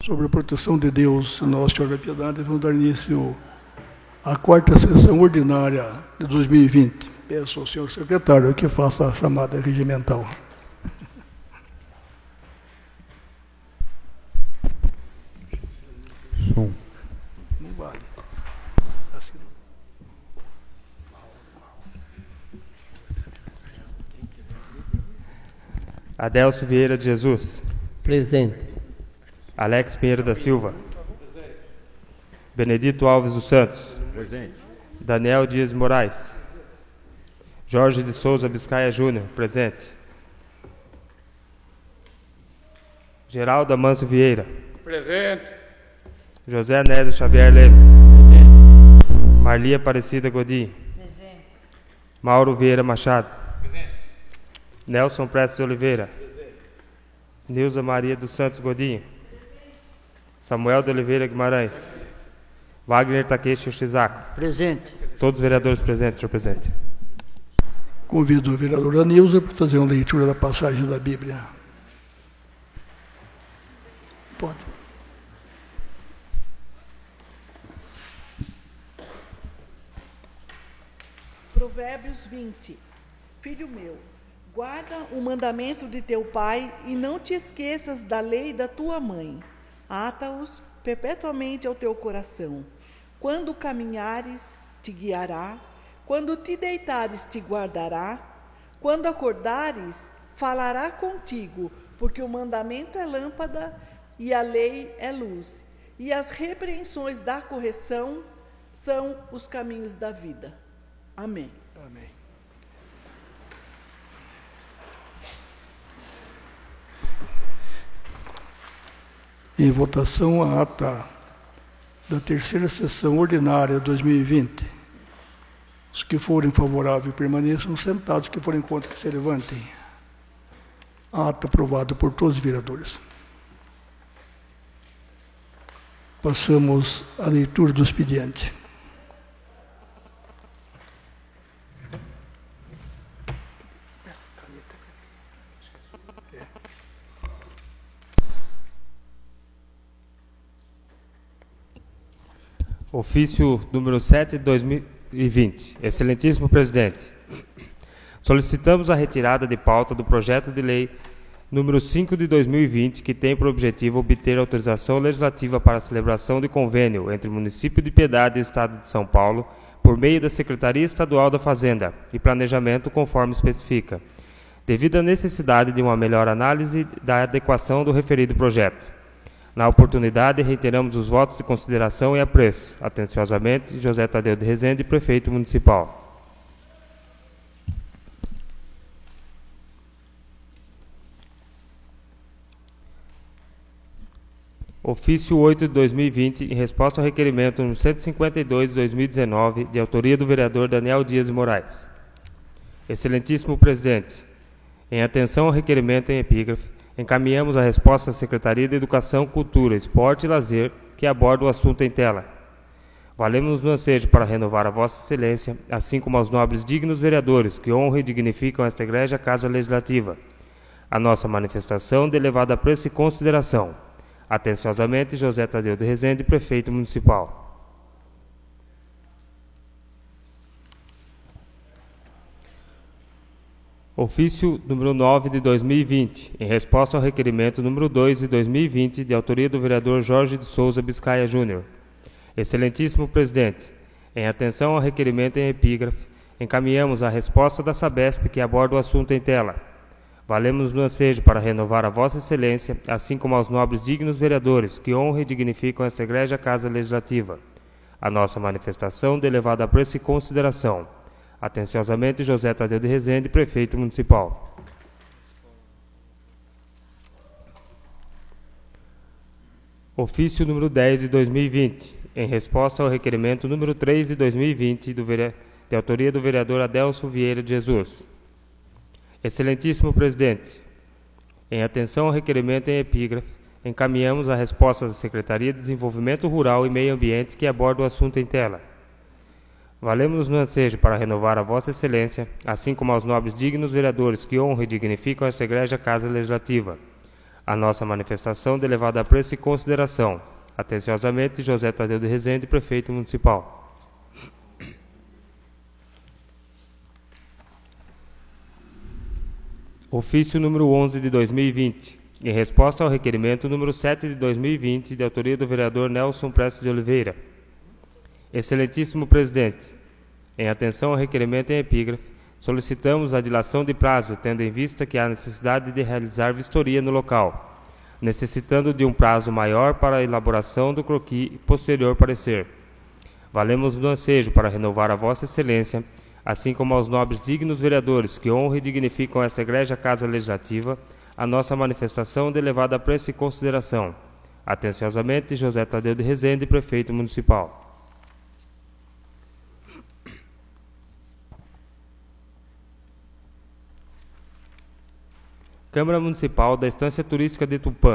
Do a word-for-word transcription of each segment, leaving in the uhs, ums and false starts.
Sobre a proteção de Deus, Nossa Senhora da Piedade, vamos dar início à quarta sessão ordinária de dois mil e vinte. Peço ao senhor secretário que faça a chamada regimental. Som. Não vale. Assim. Adelso Vieira de Jesus. Presente. Alex Pinheiro da Silva. Benedito Alves dos Santos. Presente. Daniel Dias Moraes. Jorge de Souza Biscaia Júnior. Presente. Geraldo Amancio Vieira. Presente. José Anésio Xavier Lemes. Presente. Marli Aparecida Godinho. Presente. Mauro Vieira Machado. Presente. Nelson Prestes Oliveira. Presente. Nilza Maria dos Santos Godinho. Presente. Samuel de Oliveira Guimarães. Presente. Wagner Takeshi Shizaku. Presente. Todos os vereadores presentes, senhor presidente. Convido o vereador Anilza para fazer uma leitura da passagem da Bíblia. Pode. Provérbios vinte. Filho meu, guarda o mandamento de teu pai e não te esqueças da lei da tua mãe. Ata-os perpetuamente ao teu coração. Quando caminhares, te guiará. Quando te deitares, te guardará. Quando acordares, falará contigo, porque o mandamento é lâmpada e a lei é luz. E as repreensões da correção são os caminhos da vida. Amém. Amém. Em votação, a ata da terceira sessão ordinária de dois mil e vinte. Os que forem favoráveis permaneçam sentados, os que forem contra que se levantem. A ata aprovada por todos os vereadores. Passamos à leitura do expediente. Ofício número sete de dois mil e vinte. Excelentíssimo presidente, solicitamos a retirada de pauta do projeto de lei número cinco de dois mil e vinte, que tem por objetivo obter autorização legislativa para a celebração de convênio entre o município de Piedade e o Estado de São Paulo, por meio da Secretaria Estadual da Fazenda e Planejamento, conforme especifica, devido à necessidade de uma melhor análise da adequação do referido projeto. Na oportunidade, reiteramos os votos de consideração e apreço. Atenciosamente, José Tadeu de Rezende, Prefeito Municipal. Ofício oito de dois mil e vinte, em resposta ao requerimento número cento e cinquenta e dois de dois mil e dezenove, de autoria do vereador Daniel Dias Moraes. Excelentíssimo presidente, em atenção ao requerimento em epígrafe, encaminhamos a resposta à Secretaria de Educação, Cultura, Esporte e Lazer, que aborda o assunto em tela. Valemos-nos no ansejo para renovar a Vossa Excelência, assim como aos nobres dignos vereadores que honram e dignificam esta Igreja Casa Legislativa, a nossa manifestação de elevado apreço e consideração. Atenciosamente, José Tadeu de Rezende, Prefeito Municipal. Ofício número nove de dois mil e vinte, em resposta ao requerimento número dois de dois mil e vinte, de autoria do vereador Jorge de Souza Biscaia Júnior. Excelentíssimo presidente, em atenção ao requerimento em epígrafe, encaminhamos a resposta da Sabesp, que aborda o assunto em tela. Valemos no ansejo para renovar a Vossa Excelência, assim como aos nobres dignos vereadores que honram e dignificam esta Igreja Casa Legislativa, a nossa manifestação de elevado apreço e consideração. Atenciosamente, José Tadeu de Rezende, Prefeito Municipal. Ofício número dez de dois mil e vinte, em resposta ao requerimento número três de dois mil e vinte, do vere... de autoria do vereador Adelso Vieira de Jesus. Excelentíssimo presidente, em atenção ao requerimento em epígrafe, encaminhamos a resposta da Secretaria de Desenvolvimento Rural e Meio Ambiente, que aborda o assunto em tela. Valemos-nos no ansejo para renovar a Vossa Excelência, assim como aos nobres dignos vereadores que honram e dignificam esta Igreja Casa Legislativa, A nossa manifestação de elevado apreço e consideração. Atenciosamente, José Tadeu de Rezende, Prefeito Municipal. Ofício número onze de dois mil e vinte. Em resposta ao requerimento número sete de dois mil e vinte, de autoria do vereador Nelson Prestes de Oliveira. Excelentíssimo Presidente, em atenção ao requerimento em epígrafe, solicitamos a dilação de prazo, tendo em vista que há necessidade de realizar vistoria no local, necessitando de um prazo maior para a elaboração do croquis e posterior parecer. Valemos do ansejo para renovar a Vossa Excelência, assim como aos nobres dignos vereadores que honram e dignificam esta egrégia Casa Legislativa, a nossa manifestação de elevado apreço e consideração. Atenciosamente, José Tadeu de Rezende, Prefeito Municipal. Câmara Municipal da Estância Turística de Tupã.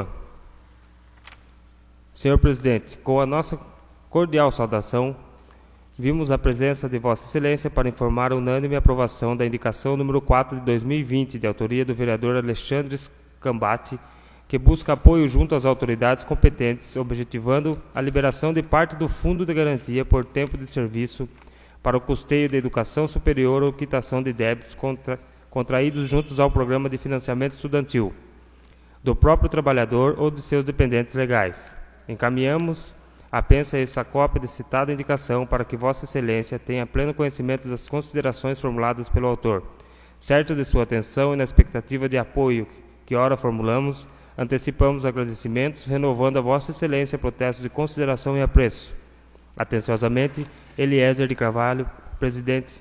Senhor Presidente, com a nossa cordial saudação, vimos a presença de Vossa Excelência para informar a unânime aprovação da indicação número quatro de dois mil e vinte, de autoria do vereador Alexandre Cambate, que busca apoio junto às autoridades competentes, objetivando a liberação de parte do Fundo de Garantia por tempo de serviço para o custeio da educação superior ou quitação de débitos contra contraídos juntos ao Programa de Financiamento Estudantil, do próprio trabalhador ou de seus dependentes legais. Encaminhamos apenas essa cópia de citada indicação para que Vossa Excelência tenha pleno conhecimento das considerações formuladas pelo autor. Certo de sua atenção e na expectativa de apoio que ora formulamos, antecipamos agradecimentos, renovando a Vossa Excelência protestos de consideração e apreço. Atenciosamente, Eliezer de Carvalho, Presidente.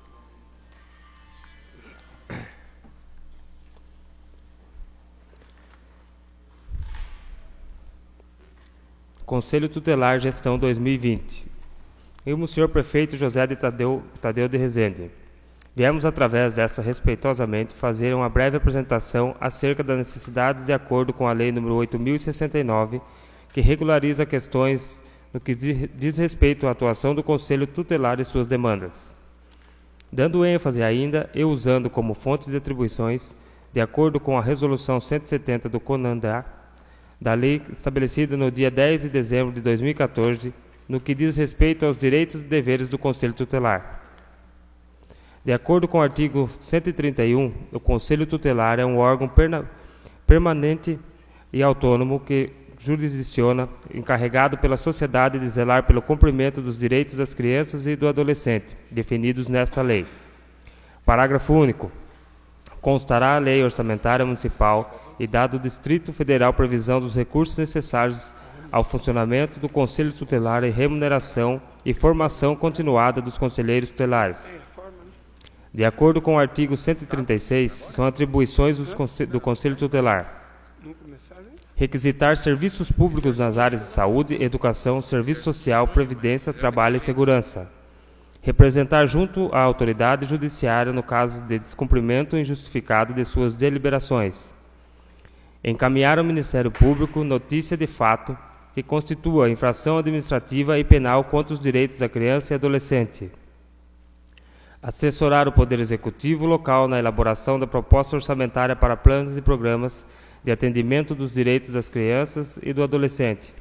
Conselho Tutelar Gestão dois mil e vinte. Eu, senhor Prefeito José de Tadeu, Tadeu de Rezende, viemos através desta respeitosamente fazer uma breve apresentação acerca das necessidades de acordo com a Lei número oito mil e sessenta e nove, que regulariza questões no que diz respeito à atuação do Conselho Tutelar e suas demandas. Dando ênfase ainda e usando como fontes de atribuições, de acordo com a Resolução cento e setenta do CONANDA, da lei estabelecida no dia dez de dezembro de dois mil e quatorze, no que diz respeito aos direitos e deveres do Conselho Tutelar. De acordo com o artigo cento e trinta e um, o Conselho Tutelar é um órgão perna, permanente e autônomo que jurisdiciona, encarregado pela sociedade de zelar pelo cumprimento dos direitos das crianças e do adolescente, definidos nesta lei. Parágrafo único. Constará a Lei Orçamentária Municipal e dado o Distrito Federal previsão dos recursos necessários ao funcionamento do Conselho Tutelar e remuneração e formação continuada dos conselheiros tutelares. De acordo com o artigo cento e trinta e seis, são atribuições do Conselho Tutelar: requisitar serviços públicos nas áreas de saúde, educação, serviço social, previdência, trabalho e segurança. Representar junto à autoridade judiciária no caso de descumprimento injustificado de suas deliberações. Encaminhar ao Ministério Público notícia de fato que constitua infração administrativa e penal contra os direitos da criança e adolescente. Assessorar o Poder Executivo local na elaboração da proposta orçamentária para planos e programas de atendimento dos direitos das crianças e do adolescente.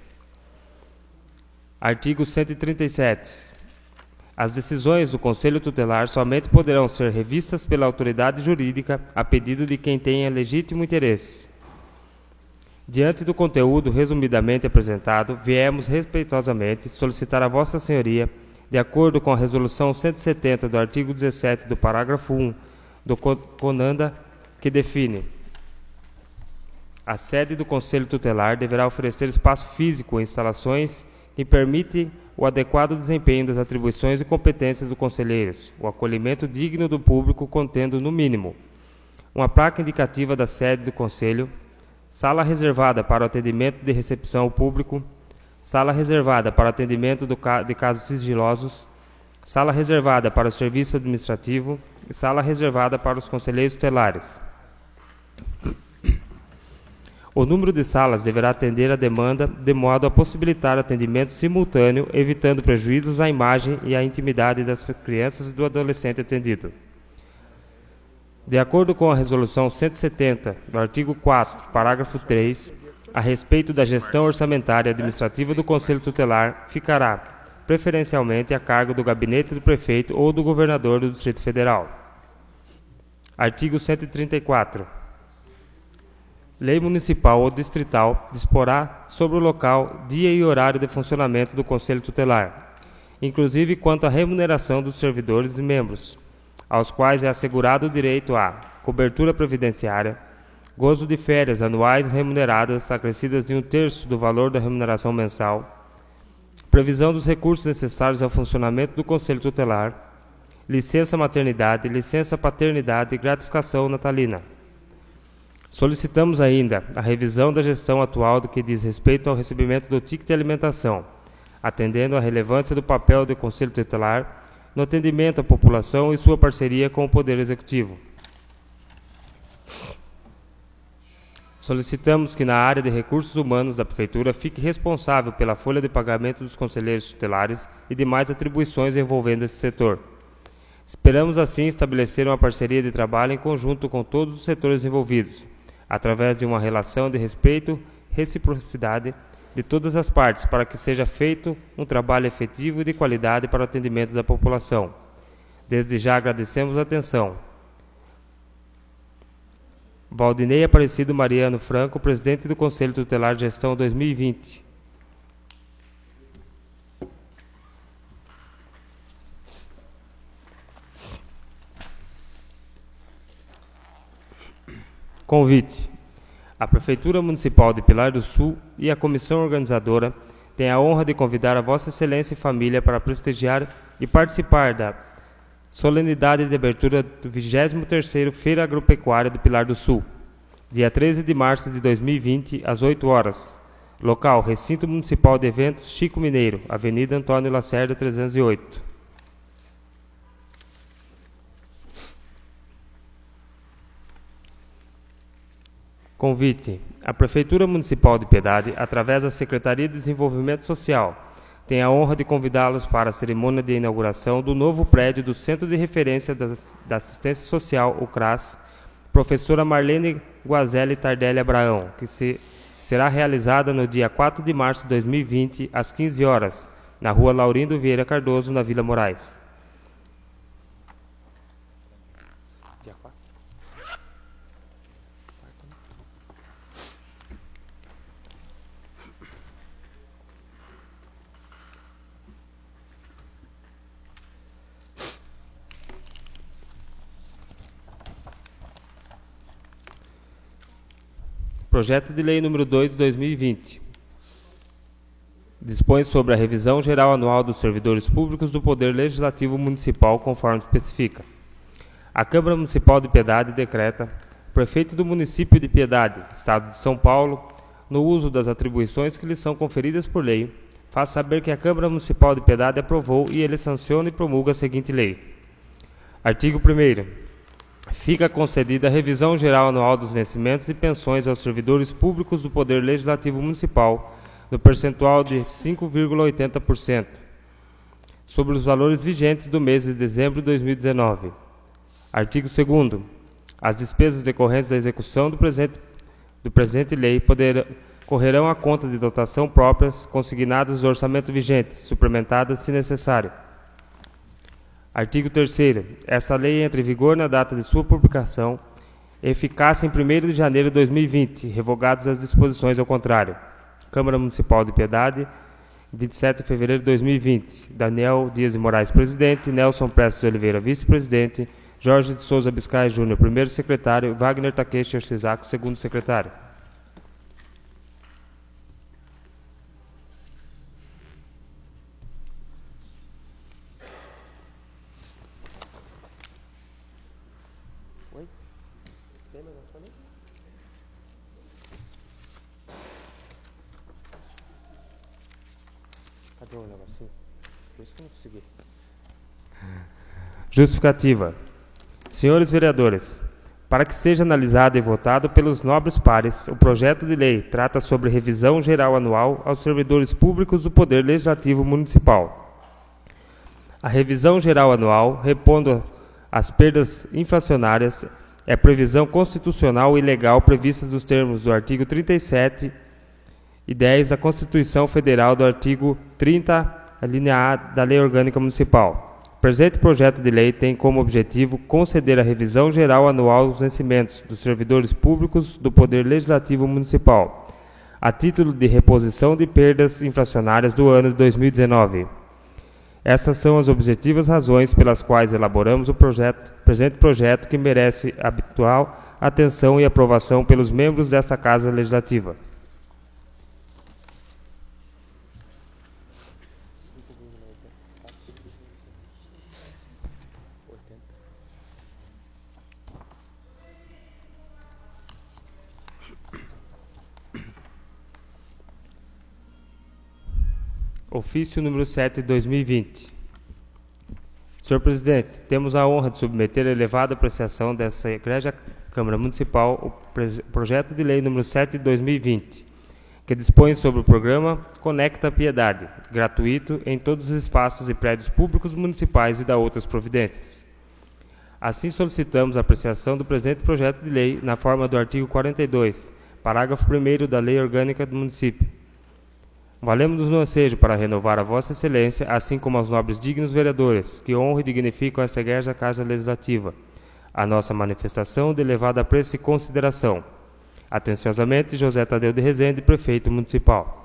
Artigo cento e trinta e sete. As decisões do Conselho Tutelar somente poderão ser revistas pela autoridade jurídica a pedido de quem tenha legítimo interesse. Diante do conteúdo resumidamente apresentado, viemos respeitosamente solicitar a Vossa Senhoria, de acordo com a Resolução cento e setenta do artigo dezessete do parágrafo um do CONANDA, que define: a sede do Conselho Tutelar deverá oferecer espaço físico e instalações que permitem o adequado desempenho das atribuições e competências dos conselheiros, o acolhimento digno do público, contendo, no mínimo, uma placa indicativa da sede do Conselho, sala reservada para o atendimento de recepção ao público, sala reservada para o atendimento do ca- de casos sigilosos, sala reservada para o serviço administrativo e sala reservada para os conselheiros tutelares. O número de salas deverá atender a demanda de modo a possibilitar atendimento simultâneo, evitando prejuízos à imagem e à intimidade das crianças e do adolescente atendido. De acordo com a Resolução cento e setenta, do artigo quatro, parágrafo três, a respeito da gestão orçamentária e administrativa do Conselho Tutelar, ficará, preferencialmente, a cargo do gabinete do prefeito ou do governador do Distrito Federal. Artigo cento e trinta e quatro. Lei municipal ou distrital disporá sobre o local, dia e horário de funcionamento do Conselho Tutelar, inclusive quanto à remuneração dos servidores e membros, aos quais é assegurado o direito à cobertura previdenciária, gozo de férias anuais remuneradas acrescidas de um terço do valor da remuneração mensal, previsão dos recursos necessários ao funcionamento do Conselho Tutelar, licença maternidade, licença paternidade e gratificação natalina. Solicitamos ainda a revisão da gestão atual do que diz respeito ao recebimento do ticket de alimentação, atendendo à relevância do papel do Conselho Tutelar no atendimento à população e sua parceria com o Poder Executivo. Solicitamos que na área de recursos humanos da Prefeitura fique responsável pela folha de pagamento dos conselheiros tutelares e demais atribuições envolvendo esse setor. Esperamos assim estabelecer uma parceria de trabalho em conjunto com todos os setores envolvidos, através de uma relação de respeito e reciprocidade de todas as partes, para que seja feito um trabalho efetivo e de qualidade para o atendimento da população. Desde já agradecemos a atenção. Valdinei Aparecido Mariano Franco, presidente do Conselho Tutelar de Gestão dois mil e vinte. Convite. A Prefeitura Municipal de Pilar do Sul e a Comissão Organizadora têm a honra de convidar a Vossa Excelência e família para prestigiar e participar da solenidade de abertura do vigésimo terceiro Feira Agropecuária do Pilar do Sul, dia treze de março de dois mil e vinte, às oito horas. Local: Recinto Municipal de Eventos Chico Mineiro, Avenida Antônio Lacerda, trezentos e oito. Convite. A Prefeitura Municipal de Piedade, através da Secretaria de Desenvolvimento Social, tem a honra de convidá-los para a cerimônia de inauguração do novo prédio do Centro de Referência da Assistência Social, o CRAS, professora Marlene Guazelli Tardelli Abraão, que se, será realizada no dia quatro de março de dois mil e vinte, às quinze horas, na rua Laurindo Vieira Cardoso, na Vila Moraes. Projeto de Lei número dois de dois mil e vinte. Dispõe sobre a revisão geral anual dos servidores públicos do Poder Legislativo Municipal, conforme especifica. A Câmara Municipal de Piedade decreta: prefeito do município de Piedade, Estado de São Paulo, no uso das atribuições que lhe são conferidas por lei, faz saber que a Câmara Municipal de Piedade aprovou e ele sanciona e promulga a seguinte lei. Artigo primeiro. Fica concedida a revisão geral anual dos vencimentos e pensões aos servidores públicos do Poder Legislativo Municipal, no percentual de cinco vírgula oitenta por cento, sobre os valores vigentes do mês de dezembro de dois mil e dezenove. Artigo segundo. As despesas decorrentes da execução do presente, do presente lei poderão, correrão à conta de dotação próprias consignadas do orçamento vigente, suplementadas se necessário. Artigo terceiro. Esta lei entra em vigor na data de sua publicação, eficácia em primeiro de janeiro de dois mil e vinte, revogadas as disposições ao contrário. Câmara Municipal de Piedade, vinte e sete de fevereiro de dois mil e vinte. Daniel Dias de Moraes, presidente. Nelson Prestes de Oliveira, vice-presidente. Jorge de Souza Biscay Júnior, primeiro secretário. Wagner Takeshi Arcisaco, segundo secretário. Justificativa. Senhores vereadores, para que seja analisado e votado pelos nobres pares, o projeto de lei trata sobre revisão geral anual aos servidores públicos do Poder Legislativo Municipal. A revisão geral anual, repondo as perdas inflacionárias é previsão constitucional e legal prevista nos termos do artigo trinta e sete e dez da Constituição Federal, do artigo trinta, a linha A da Lei Orgânica Municipal. O presente projeto de lei tem como objetivo conceder a revisão geral anual dos vencimentos dos servidores públicos do Poder Legislativo Municipal, a título de reposição de perdas inflacionárias do ano de dois mil e dezenove. Essas são as objetivas razões pelas quais elaboramos o projeto, presente projeto, que merece habitual atenção e aprovação pelos membros desta Casa Legislativa. Ofício número sete de dois mil e vinte. Senhor Presidente, temos a honra de submeter a elevada apreciação dessa Igreja Câmara Municipal o projeto de lei número sete de dois mil e vinte, que dispõe sobre o programa Conecta Piedade, gratuito em todos os espaços e prédios públicos municipais e da outras providências. Assim, solicitamos a apreciação do presente projeto de lei na forma do artigo quarenta e dois, parágrafo primeiro da Lei Orgânica do Município. Valemos-nos no ansejo para renovar a Vossa Excelência, assim como aos nobres dignos vereadores, que honram e dignificam esta Igreja Casa Legislativa, a nossa manifestação de elevada apreço e consideração. Atenciosamente, José Tadeu de Rezende, Prefeito Municipal.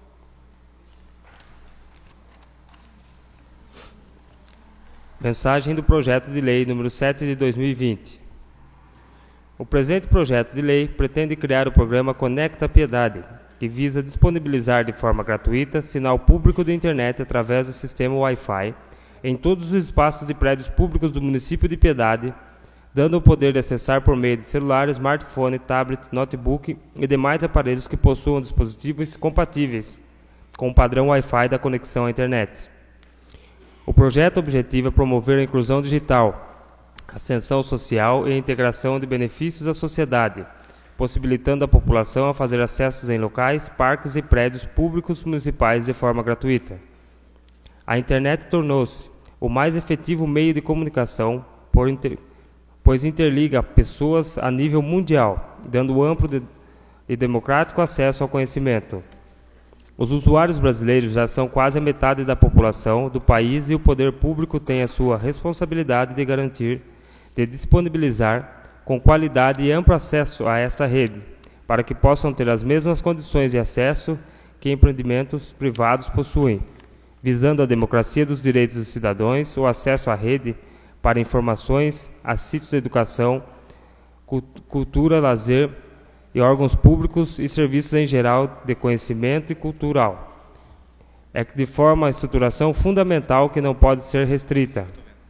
Mensagem do projeto de lei número sete de dois mil e vinte. O presente projeto de lei pretende criar o programa Conecta Piedade, que visa disponibilizar de forma gratuita sinal público de internet através do sistema Wi-Fi em todos os espaços e prédios públicos do município de Piedade, dando o poder de acessar por meio de celular, smartphone, tablet, notebook e demais aparelhos que possuam dispositivos compatíveis com o padrão Wi-Fi da conexão à internet. O projeto objetiva promover a inclusão digital, ascensão social e a integração de benefícios à sociedade, possibilitando a população a fazer acessos em locais, parques e prédios públicos municipais de forma gratuita. A internet tornou-se o mais efetivo meio de comunicação, por inter... pois interliga pessoas a nível mundial, dando amplo de... e democrático acesso ao conhecimento. Os usuários brasileiros já são quase a metade da população do país e o poder público tem a sua responsabilidade de garantir, de disponibilizar com qualidade e amplo acesso a esta rede, para que possam ter as mesmas condições de acesso que empreendimentos privados possuem, visando a democracia dos direitos dos cidadãos, o acesso à rede para informações, a sítios de educação, cultura, lazer e órgãos públicos e serviços em geral de conhecimento e cultural. É que de forma a estruturação fundamental que não pode ser restrita.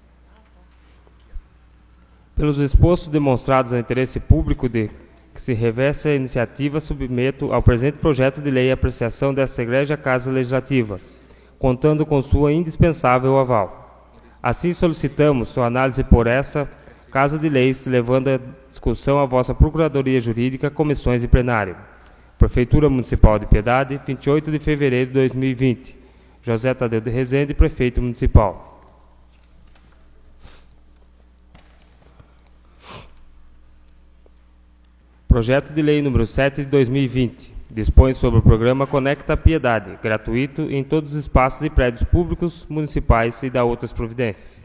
Pelos expostos demonstrados ao interesse público de que se reveste a iniciativa, submeto ao presente projeto de lei a apreciação desta Igreja Casa Legislativa, contando com sua indispensável aval. Assim solicitamos sua análise por esta Casa de Leis, levando a discussão à vossa Procuradoria Jurídica, comissões e plenário. Prefeitura Municipal de Piedade, vinte e oito de fevereiro de dois mil e vinte. José Tadeu de Rezende, Prefeito Municipal. Projeto de Lei número sete de dois mil e vinte. Dispõe sobre o programa Conecta Piedade, gratuito em todos os espaços e prédios públicos, municipais e da outras providências.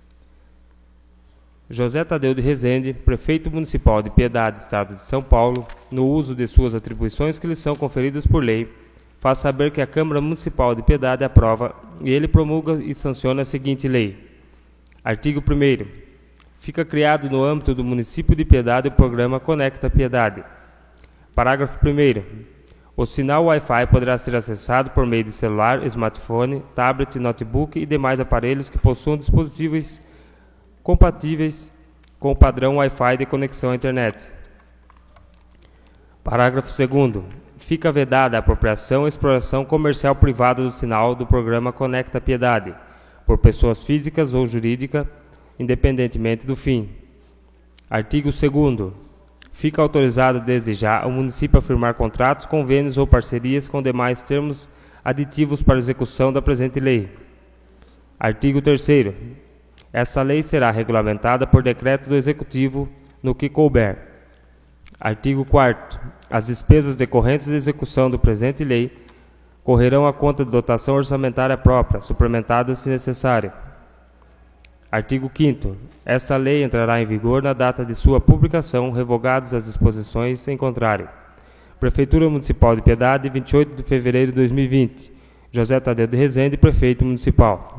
José Tadeu de Rezende, Prefeito Municipal de Piedade, Estado de São Paulo, no uso de suas atribuições que lhe são conferidas por lei, faz saber que a Câmara Municipal de Piedade aprova e ele promulga e sanciona a seguinte lei. Artigo primeiro. Fica criado no âmbito do município de Piedade o programa Conecta Piedade. Parágrafo primeiro. O sinal Wi-Fi poderá ser acessado por meio de celular, smartphone, tablet, notebook e demais aparelhos que possuam dispositivos compatíveis com o padrão Wi-Fi de conexão à internet. Parágrafo segundo. Fica vedada a apropriação e exploração comercial privada do sinal do programa Conecta Piedade, por pessoas físicas ou jurídicas, independentemente do fim. Artigo segundo. Fica autorizado desde já o município a firmar contratos, convênios ou parcerias com demais termos aditivos para execução da presente lei. Artigo terceiro. Esta lei será regulamentada por decreto do Executivo no que couber. Artigo quarto. As despesas decorrentes da execução do presente lei correrão à conta de dotação orçamentária própria, suplementadas se necessário. Artigo quinto. Esta lei entrará em vigor na data de sua publicação, revogadas as disposições em contrário. Prefeitura Municipal de Piedade, vinte e oito de fevereiro de dois mil e vinte. José Tadeu de Rezende, Prefeito Municipal.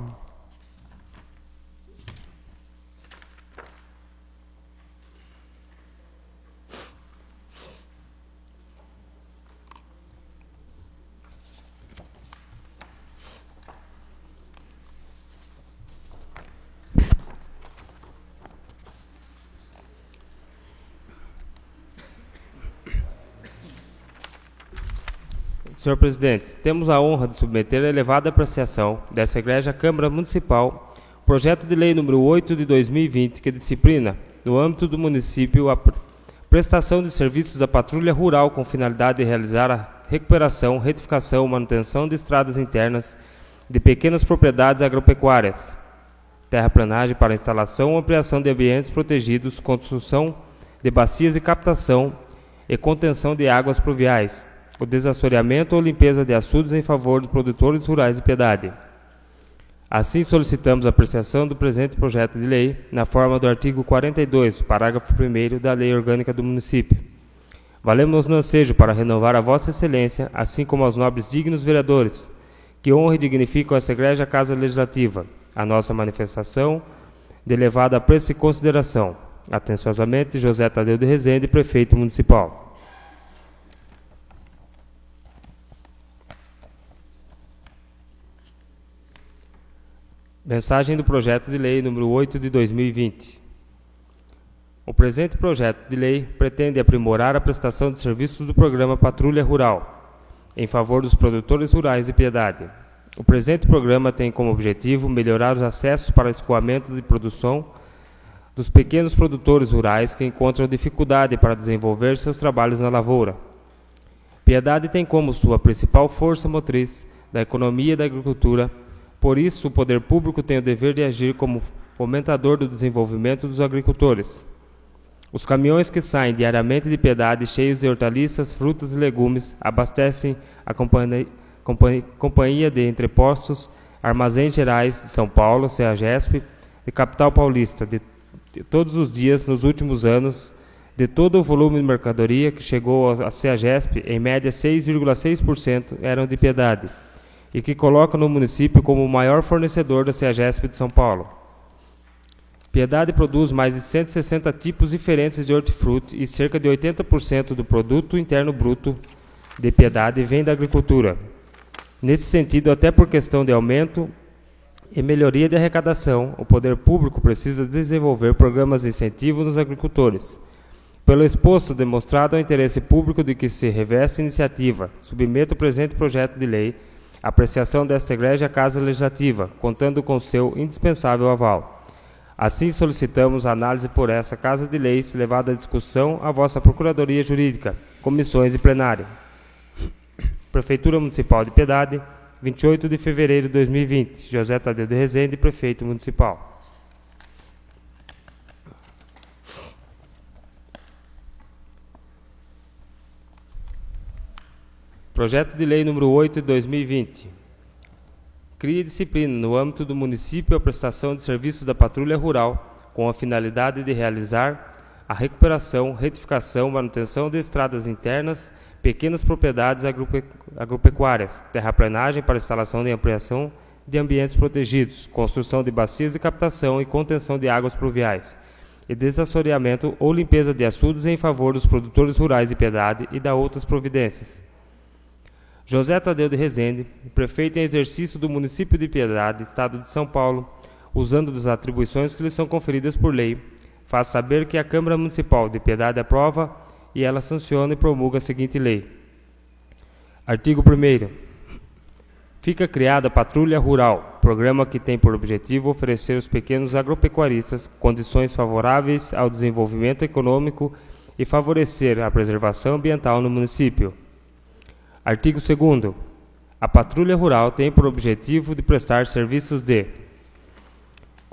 Senhor Presidente, temos a honra de submeter a elevada apreciação dessa Igreja Câmara Municipal o projeto de lei número oito de dois mil e vinte, que disciplina, no âmbito do município, a prestação de serviços da patrulha rural com finalidade de realizar a recuperação, retificação, manutenção de estradas internas de pequenas propriedades agropecuárias, terraplanagem para instalação ou ampliação de ambientes protegidos, construção de bacias de captação e contenção de águas pluviais, o desassoreamento ou limpeza de açudes em favor dos produtores rurais de Piedade. Assim, solicitamos a apreciação do presente projeto de lei na forma do artigo quarenta e dois, parágrafo primeiro da Lei Orgânica do Município. Valemos no ansejo para renovar a Vossa Excelência, assim como aos nobres dignos vereadores, que honram e dignificam esta Igreja Casa Legislativa, a nossa manifestação de elevada apreço e consideração. Atenciosamente, José Tadeu de Rezende, Prefeito Municipal. Mensagem do projeto de lei número oito de dois mil e vinte. O presente projeto de lei pretende aprimorar a prestação de serviços do programa Patrulha Rural, em favor dos produtores rurais de Piedade. O presente programa tem como objetivo melhorar os acessos para escoamento de produção dos pequenos produtores rurais que encontram dificuldade para desenvolver seus trabalhos na lavoura. Piedade tem como sua principal força motriz da economia e da agricultura. Por isso, o poder público tem o dever de agir como fomentador do desenvolvimento dos agricultores. Os caminhões que saem diariamente de Piedade, cheios de hortaliças, frutas e legumes, abastecem a Companhia, Companhia, Companhia de Entrepostos, Armazéns Gerais de São Paulo, CEAGESP, de Capital Paulista, de, de todos os dias nos últimos anos, de todo o volume de mercadoria que chegou à CEAGESP, em média seis vírgula seis por cento eram de Piedade, e que coloca no município como o maior fornecedor da CEAGESP de São Paulo. Piedade produz mais de cento e sessenta tipos diferentes de hortifruti e cerca de oitenta por cento do produto interno bruto de Piedade vem da agricultura. Nesse sentido, até por questão de aumento e melhoria de arrecadação, o poder público precisa desenvolver programas de incentivo nos agricultores. Pelo exposto demonstrado ao interesse público de que se reveste a iniciativa, submeto o presente projeto de lei à apreciação desta Igreja Casa Legislativa, contando com seu indispensável aval. Assim, solicitamos a análise por essa Casa de Leis, levada à discussão à vossa Procuradoria Jurídica, comissões e plenário. Prefeitura Municipal de Piedade, vinte e oito de fevereiro de dois mil e vinte. José Tadeu de Rezende, Prefeito Municipal. Projeto de Lei número oito de dois mil e vinte. Cria disciplina no âmbito do município a prestação de serviços da patrulha rural com a finalidade de realizar a recuperação, retificação, manutenção de estradas internas, pequenas propriedades agropecuárias, terraplanagem para instalação de ampliação de ambientes protegidos, construção de bacias de captação e contenção de águas pluviais, e desassoreamento ou limpeza de açudes em favor dos produtores rurais de Piedade e da outras providências. José Tadeu de Rezende, prefeito em exercício do município de Piedade, Estado de São Paulo, usando das atribuições que lhe são conferidas por lei, faz saber que a Câmara Municipal de Piedade aprova e ela sanciona e promulga a seguinte lei. Artigo primeiro. Fica criada a Patrulha Rural, programa que tem por objetivo oferecer aos pequenos agropecuaristas condições favoráveis ao desenvolvimento econômico e favorecer a preservação ambiental no município. Artigo segundo. A Patrulha Rural tem por objetivo de prestar serviços de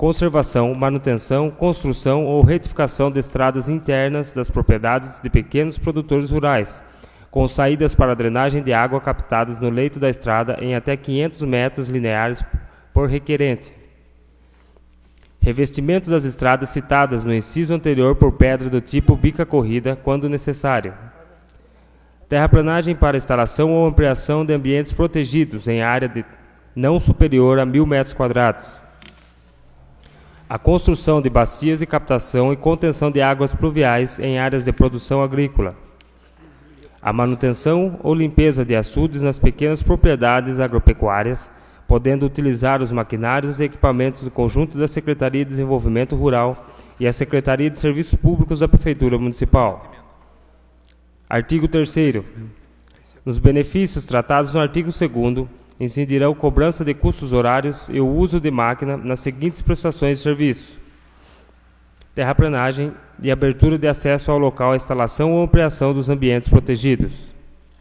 conservação, manutenção, construção ou retificação de estradas internas das propriedades de pequenos produtores rurais, com saídas para drenagem de água captadas no leito da estrada em até quinhentos metros lineares por requerente. Revestimento das estradas citadas no inciso anterior por pedra do tipo bica corrida, quando necessário. Terraplanagem para instalação ou ampliação de ambientes protegidos em área de não superior a mil metros quadrados. A construção de bacias de captação e contenção de águas pluviais em áreas de produção agrícola. A manutenção ou limpeza de açudes nas pequenas propriedades agropecuárias, podendo utilizar os maquinários e equipamentos do conjunto da Secretaria de Desenvolvimento Rural e a Secretaria de Serviços Públicos da Prefeitura Municipal. Artigo terceiro. Nos benefícios tratados no artigo segundo, incidirão cobrança de custos horários e o uso de máquina nas seguintes prestações de serviço: terraplanagem e abertura de acesso ao local à instalação ou ampliação dos ambientes protegidos.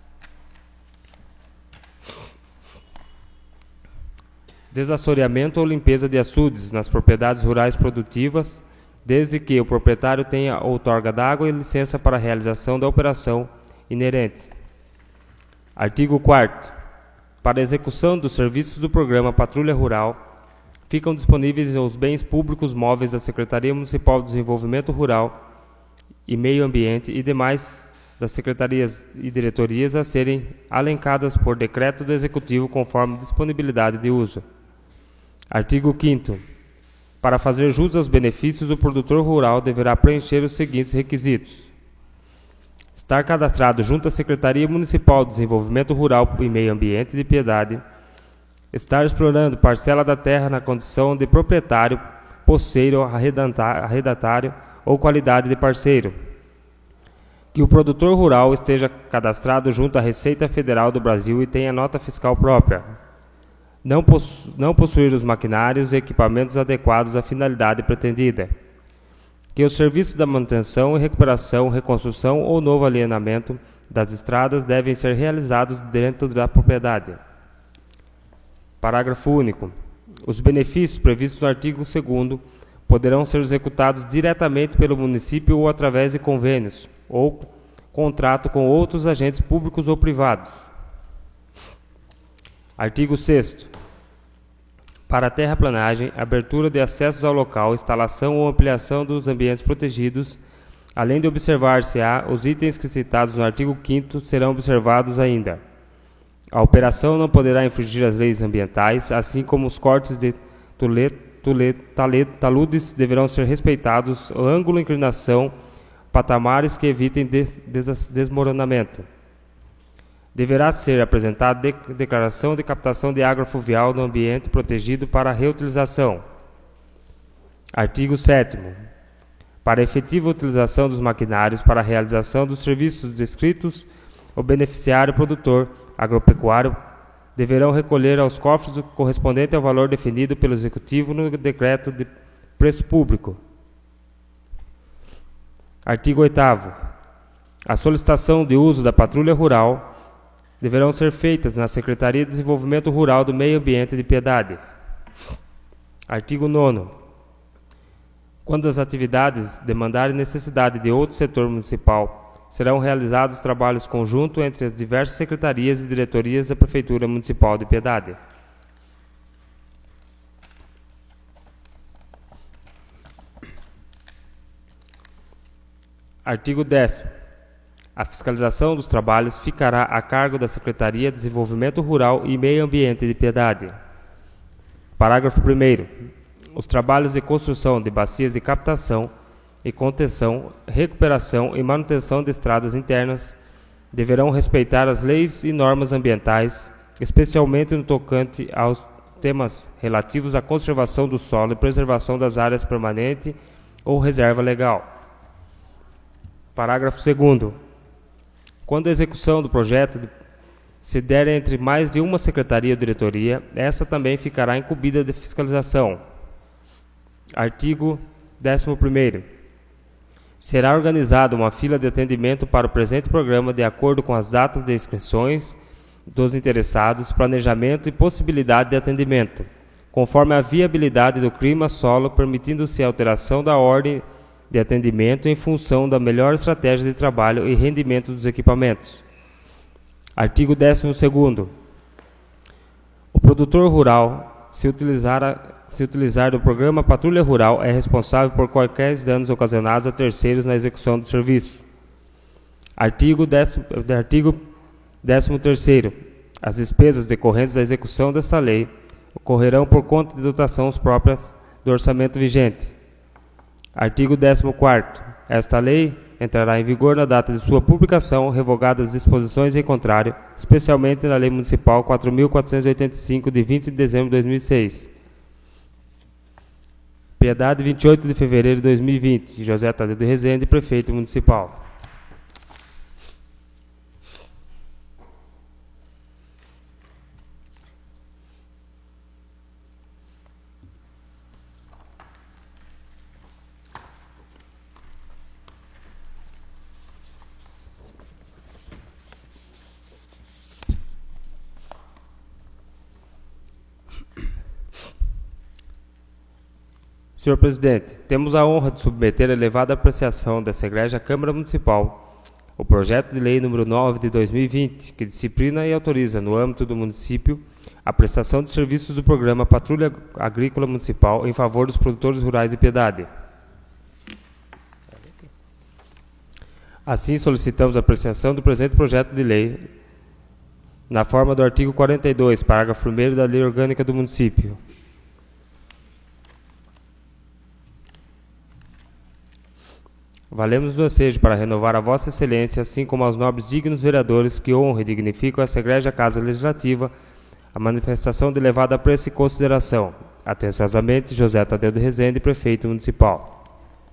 Desassoreamento ou limpeza de açudes nas propriedades rurais produtivas, desde que o proprietário tenha outorga d'água e licença para a realização da operação inerente. Artigo quarto. Para a execução dos serviços do programa Patrulha Rural, ficam disponíveis os bens públicos móveis da Secretaria Municipal de Desenvolvimento Rural e Meio Ambiente e demais das secretarias e diretorias a serem alencadas por decreto do Executivo conforme disponibilidade de uso. Artigo quinto. Para fazer jus aos benefícios, o produtor rural deverá preencher os seguintes requisitos: estar cadastrado junto à Secretaria Municipal de Desenvolvimento Rural e Meio Ambiente de Piedade, estar explorando parcela da terra na condição de proprietário, posseiro, arrendatário ou qualidade de parceiro, que o produtor rural esteja cadastrado junto à Receita Federal do Brasil e tenha nota fiscal própria, não, possu não possuir os maquinários e equipamentos adequados à finalidade pretendida, que os serviços da manutenção, recuperação, reconstrução ou novo alienamento das estradas devem ser realizados dentro da propriedade. Parágrafo único. Os benefícios previstos no artigo segundo poderão ser executados diretamente pelo município ou através de convênios ou contrato com outros agentes públicos ou privados. Artigo sexto. Para a terraplanagem, abertura de acessos ao local, instalação ou ampliação dos ambientes protegidos, além de observar-se-á os itens que citados no artigo quinto serão observados ainda. A operação não poderá infringir as leis ambientais, assim como os cortes de tulet, tulet, talet, taludes deverão ser respeitados, ângulo, inclinação, patamares que evitem des, des, desmoronamento. Deverá ser apresentada de, declaração de captação de água fluvial no ambiente protegido para reutilização. Artigo sétimo. Para a efetiva utilização dos maquinários para a realização dos serviços descritos, o beneficiário produtor agropecuário deverão recolher aos cofres o correspondente ao valor definido pelo Executivo no decreto de preço público. Artigo oitavo. A solicitação de uso da patrulha rural deverão ser feitas na Secretaria de Desenvolvimento Rural do Meio Ambiente de Piedade. Artigo nono. Quando as atividades demandarem necessidade de outro setor municipal, serão realizados trabalhos conjuntos entre as diversas secretarias e diretorias da Prefeitura Municipal de Piedade. Artigo décimo. A fiscalização dos trabalhos ficará a cargo da Secretaria de Desenvolvimento Rural e Meio Ambiente de Piedade. Parágrafo primeiro. Os trabalhos de construção de bacias de captação e contenção, recuperação e manutenção de estradas internas deverão respeitar as leis e normas ambientais, especialmente no tocante aos temas relativos à conservação do solo e preservação das áreas permanente ou reserva legal. Parágrafo segundo. Quando a execução do projeto se der entre mais de uma secretaria ou diretoria, essa também ficará incumbida de fiscalização. Artigo décimo primeiro. Será organizada uma fila de atendimento para o presente programa de acordo com as datas de inscrições dos interessados, planejamento e possibilidade de atendimento, conforme a viabilidade do clima solo, permitindo-se a alteração da ordem de atendimento em função da melhor estratégia de trabalho e rendimento dos equipamentos. Artigo décimo segundo. O produtor rural, se utilizar, a, se utilizar do programa Patrulha Rural, é responsável por quaisquer danos ocasionados a terceiros na execução do serviço. Artigo décimo, artigo décimo terceiro. As despesas decorrentes da execução desta lei ocorrerão por conta de dotações próprias do orçamento vigente. Artigo décimo quarto. Esta lei entrará em vigor na data de sua publicação, revogadas as disposições em contrário, especialmente na Lei Municipal quatro mil quatrocentos e oitenta e cinco, de vinte de dezembro de dois mil e seis. Piedade, vinte e oito de fevereiro de dois mil e vinte. José Tadeu de Rezende, Prefeito Municipal. Senhor Presidente, temos a honra de submeter a elevada apreciação dessa egrégia Câmara Municipal o projeto de lei número nove de dois mil e vinte, que disciplina e autoriza, no âmbito do município, a prestação de serviços do programa Patrulha Agrícola Municipal em favor dos produtores rurais de Piedade. Assim, solicitamos a apreciação do presente projeto de lei na forma do artigo quarenta e dois, parágrafo primeiro da Lei Orgânica do Município. Valemos do ansejo para renovar a Vossa Excelência, assim como aos nobres dignos vereadores que honram e dignificam essa egrégia Casa Legislativa, a manifestação de elevada apreço e consideração. Atenciosamente, José Tadeu de Rezende, Prefeito Municipal.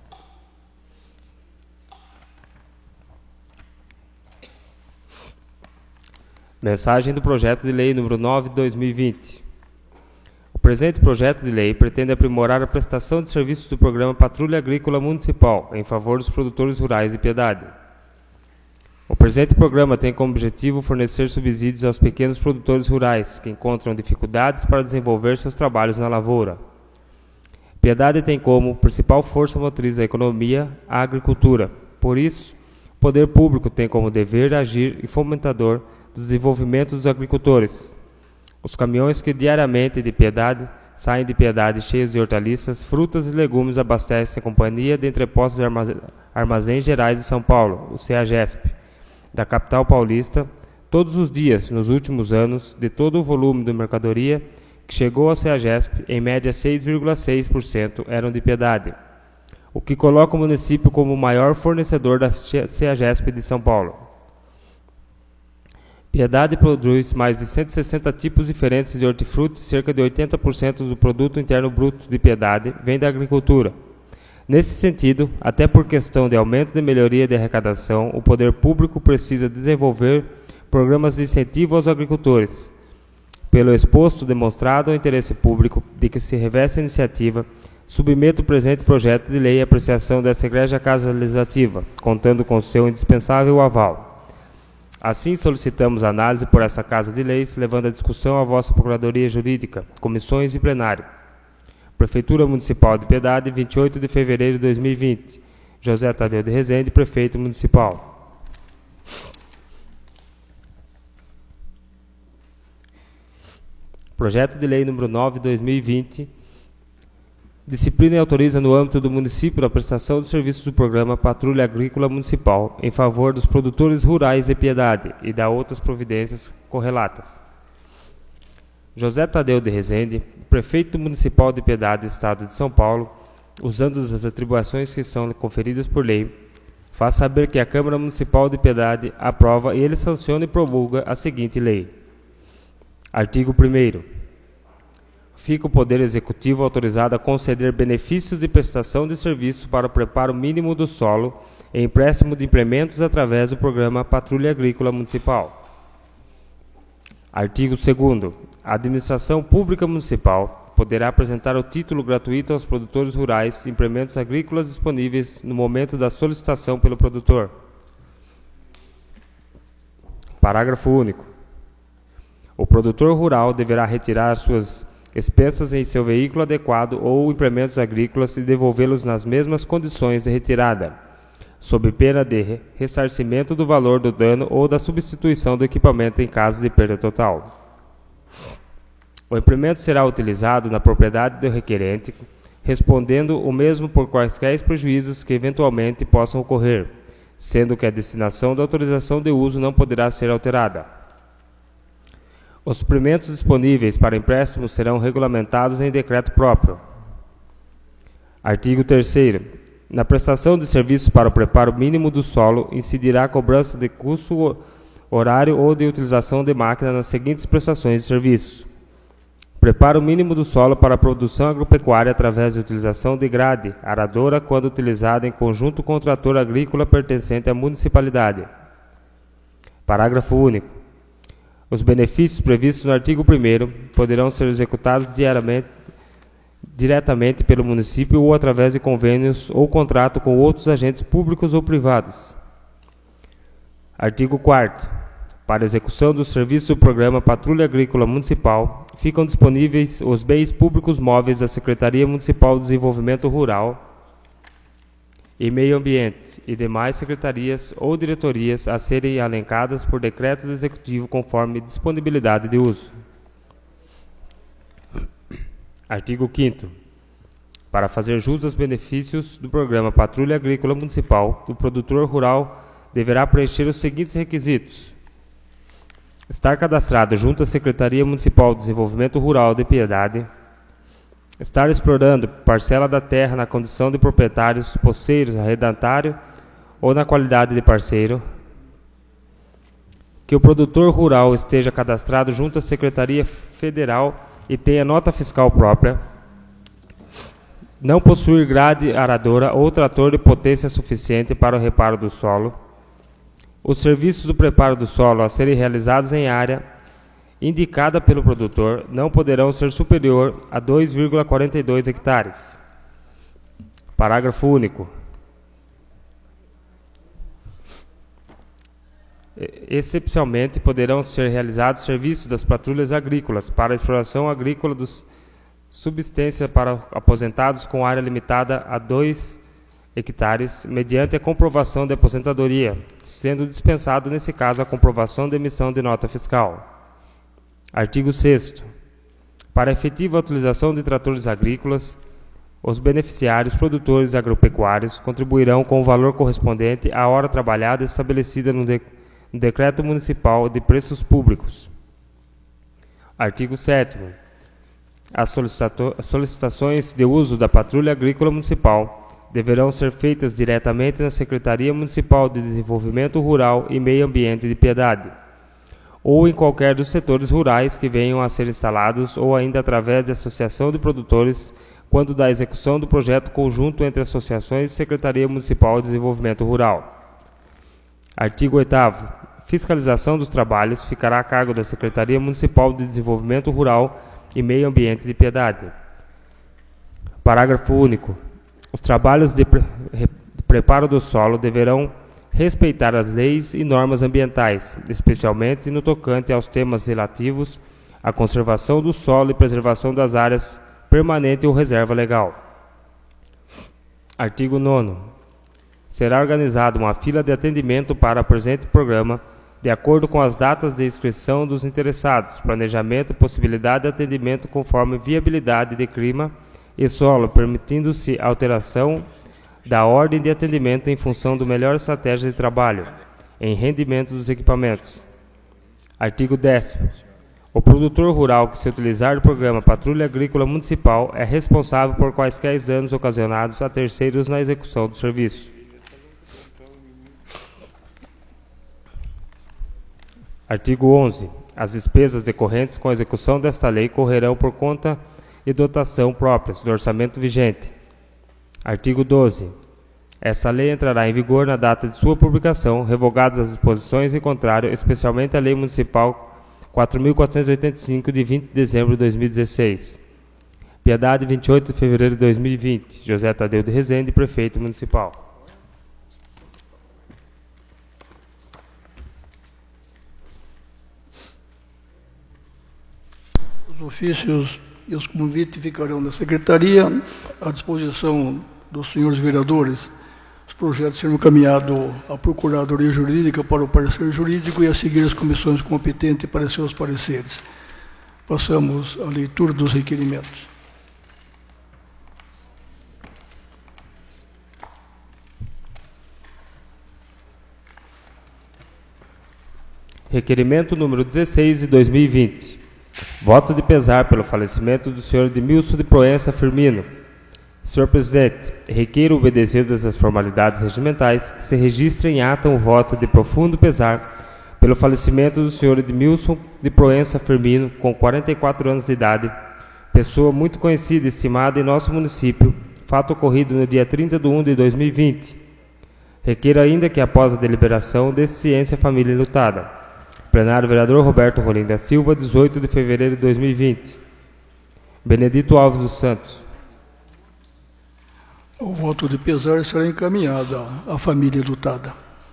Mensagem do projeto de lei número nove de dois mil e vinte. O presente projeto de lei pretende aprimorar a prestação de serviços do programa Patrulha Agrícola Municipal em favor dos produtores rurais de Piedade. O presente programa tem como objetivo fornecer subsídios aos pequenos produtores rurais que encontram dificuldades para desenvolver seus trabalhos na lavoura. Piedade tem como principal força motriz da economia a agricultura. Por isso, o poder público tem como dever agir e fomentador do desenvolvimento dos agricultores. Os caminhões que diariamente de Piedade saem de Piedade cheios de hortaliças, frutas e legumes abastecem a Companhia de Entrepostos e Armazéns Gerais de São Paulo, o CEAGESP, da capital paulista, todos os dias nos últimos anos, de todo o volume de mercadoria que chegou ao CEAGESP, em média seis vírgula seis por cento eram de Piedade, o que coloca o município como o maior fornecedor da CEAGESP de São Paulo. Piedade produz mais de cento e sessenta tipos diferentes de hortifruti, cerca de oitenta por cento do produto interno bruto de Piedade vem da agricultura. Nesse sentido, até por questão de aumento de melhoria de arrecadação, o poder público precisa desenvolver programas de incentivo aos agricultores. Pelo exposto demonstrado ao interesse público de que se reveste a iniciativa, submeto o presente projeto de lei à apreciação desta egrégia Casa Legislativa, contando com seu indispensável aval. Assim, solicitamos análise por esta Casa de Leis, levando a discussão à vossa Procuradoria Jurídica, comissões e plenário. Prefeitura Municipal de Piedade, vinte e oito de fevereiro de dois mil e vinte. José Tadeu de Rezende, Prefeito Municipal. Projeto de Lei número nove de dois mil e vinte. Disciplina e autoriza no âmbito do município a prestação de serviços do programa Patrulha Agrícola Municipal em favor dos produtores rurais de Piedade e da outras providências correlatas. José Tadeu de Rezende, Prefeito Municipal de Piedade, Estado de São Paulo, usando as atribuições que são conferidas por lei, faz saber que a Câmara Municipal de Piedade aprova e ele sanciona e promulga a seguinte lei. Artigo primeiro. Fica o Poder Executivo autorizado a conceder benefícios de prestação de serviço para o preparo mínimo do solo e empréstimo de implementos através do programa Patrulha Agrícola Municipal. Artigo segundo. A Administração Pública Municipal poderá apresentar o título gratuito aos produtores rurais de implementos agrícolas disponíveis no momento da solicitação pelo produtor. Parágrafo único. O produtor rural deverá retirar suas expensas em seu veículo adequado ou implementos agrícolas e devolvê-los nas mesmas condições de retirada, sob pena de ressarcimento do valor do dano ou da substituição do equipamento em caso de perda total. O implemento será utilizado na propriedade do requerente, respondendo o mesmo por quaisquer prejuízos que eventualmente possam ocorrer, sendo que a destinação da autorização de uso não poderá ser alterada. Os suprimentos disponíveis para empréstimo serão regulamentados em decreto próprio. Artigo terceiro. Na prestação de serviços para o preparo mínimo do solo, incidirá a cobrança de custo horário ou de utilização de máquina nas seguintes prestações de serviços: preparo mínimo do solo para a produção agropecuária através de utilização de grade aradora quando utilizada em conjunto com o trator agrícola pertencente à municipalidade. Parágrafo único. Os benefícios previstos no artigo primeiro poderão ser executados diariamente, diretamente pelo município ou através de convênios ou contrato com outros agentes públicos ou privados. Artigo quarto. Para execução dos serviços do Programa Patrulha Agrícola Municipal, ficam disponíveis os bens públicos móveis da Secretaria Municipal de Desenvolvimento Rural e Meio Ambiente e demais secretarias ou diretorias a serem elencadas por decreto do Executivo conforme disponibilidade de uso. Artigo quinto. Para fazer jus aos benefícios do Programa Patrulha Agrícola Municipal, o produtor rural deverá preencher os seguintes requisitos: estar cadastrado junto à Secretaria Municipal de Desenvolvimento Rural de Piedade, estar explorando parcela da terra na condição de proprietários, posseiros, arrendatário ou na qualidade de parceiro, que o produtor rural esteja cadastrado junto à Secretaria Federal e tenha nota fiscal própria, não possuir grade aradora ou trator de potência suficiente para o reparo do solo. Os serviços do preparo do solo a serem realizados em área indicada pelo produtor não poderão ser superior a dois vírgula quarenta e dois hectares. Parágrafo único. Excepcionalmente, poderão ser realizados serviços das patrulhas agrícolas para a exploração agrícola dos subsistência para aposentados com área limitada a dois hectares, mediante a comprovação de aposentadoria, sendo dispensado, nesse caso, a comprovação de emissão de nota fiscal. Artigo sexto. Para a efetiva utilização de tratores agrícolas, os beneficiários produtores agropecuários contribuirão com o valor correspondente à hora trabalhada estabelecida no, de, no Decreto Municipal de Preços Públicos. Artigo sétimo. As solicitações de uso da Patrulha Agrícola Municipal deverão ser feitas diretamente na Secretaria Municipal de Desenvolvimento Rural e Meio Ambiente de Piedade, ou em qualquer dos setores rurais que venham a ser instalados, ou ainda através de associação de produtores, quando da execução do projeto conjunto entre associações e Secretaria Municipal de Desenvolvimento Rural. Artigo oitavo. Fiscalização dos trabalhos ficará a cargo da Secretaria Municipal de Desenvolvimento Rural e Meio Ambiente de Piedade. Parágrafo único. Os trabalhos de, pre de preparo do solo deverão respeitar as leis e normas ambientais, especialmente no tocante aos temas relativos à conservação do solo e preservação das áreas permanente ou reserva legal. Artigo nono. Será organizada uma fila de atendimento para o presente programa, de acordo com as datas de inscrição dos interessados, planejamento e possibilidade de atendimento conforme viabilidade de clima e solo, permitindo-se alteração da ordem de atendimento em função do melhor estratégia de trabalho, em rendimento dos equipamentos. Artigo décimo. O produtor rural que se utilizar do programa Patrulha Agrícola Municipal é responsável por quaisquer danos ocasionados a terceiros na execução do serviço. Artigo onze. As despesas decorrentes com a execução desta lei correrão por conta e dotação próprias do orçamento vigente. Artigo doze. Essa lei entrará em vigor na data de sua publicação, revogadas as disposições em contrário, especialmente a Lei Municipal quatro mil quatrocentos e oitenta e cinco, de vinte de dezembro de dois mil e dezesseis. Piedade, vinte e oito de fevereiro de dois mil e vinte. José Tadeu de Rezende, Prefeito Municipal. Os ofícios e os convites ficarão na secretaria à disposição dos senhores vereadores. Os projetos serão encaminhados à Procuradoria Jurídica para o parecer jurídico e a seguir as comissões competentes para seus pareceres. Passamos à leitura dos requerimentos. Requerimento número dezesseis de dois mil e vinte. Voto de pesar pelo falecimento do senhor Edmilson de Proença Firmino. Senhor Presidente, requeiro, obedecidas as formalidades regimentais, que se registre em ata um voto de profundo pesar pelo falecimento do senhor Edmilson de Proença Firmino, com quarenta e quatro anos de idade, pessoa muito conhecida e estimada em nosso município, fato ocorrido no dia trinta de um de dois mil e vinte. Requeiro ainda que, após a deliberação, dê ciência à família enlutada. Plenário vereador Roberto Rolim da Silva, dezoito de fevereiro de dois mil e vinte. Benedito Alves dos Santos. O voto de pesar será encaminhado à família lutada.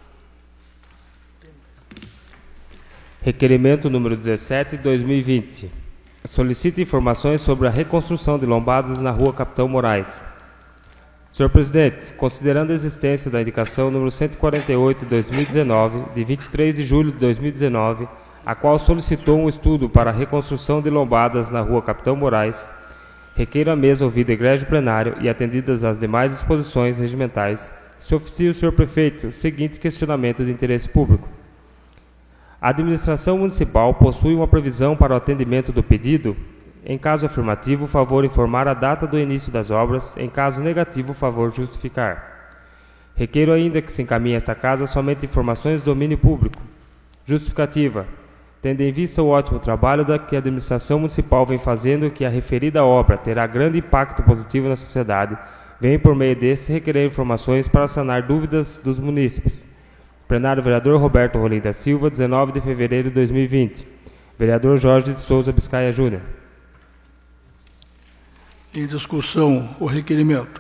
Requerimento número dezessete de dois mil e vinte. Solicita informações sobre a reconstrução de lombadas na rua Capitão Moraes. Senhor Presidente, considerando a existência da indicação número cento e quarenta e oito de dois mil e dezenove, de vinte e três de julho de dois mil e dezenove, a qual solicitou um estudo para a reconstrução de lombadas na rua Capitão Moraes, requeiro a mesa ouvida egrégio plenário e atendidas as demais disposições regimentais, se oficia o senhor Prefeito o seguinte questionamento de interesse público. A administração municipal possui uma previsão para o atendimento do pedido? Em caso afirmativo, favor informar a data do início das obras. Em caso negativo, favor justificar. Requeiro ainda que se encaminhe a esta casa somente informações de domínio público. Justificativa. Tendo em vista o ótimo trabalho da que a administração municipal vem fazendo, que a referida obra terá grande impacto positivo na sociedade, vem por meio deste requerer informações para sanar dúvidas dos munícipes. Plenário vereador Roberto Rolim da Silva, dezenove de fevereiro de dois mil e vinte. Vereador Jorge de Souza Biscaia Júnior. Em discussão, o requerimento.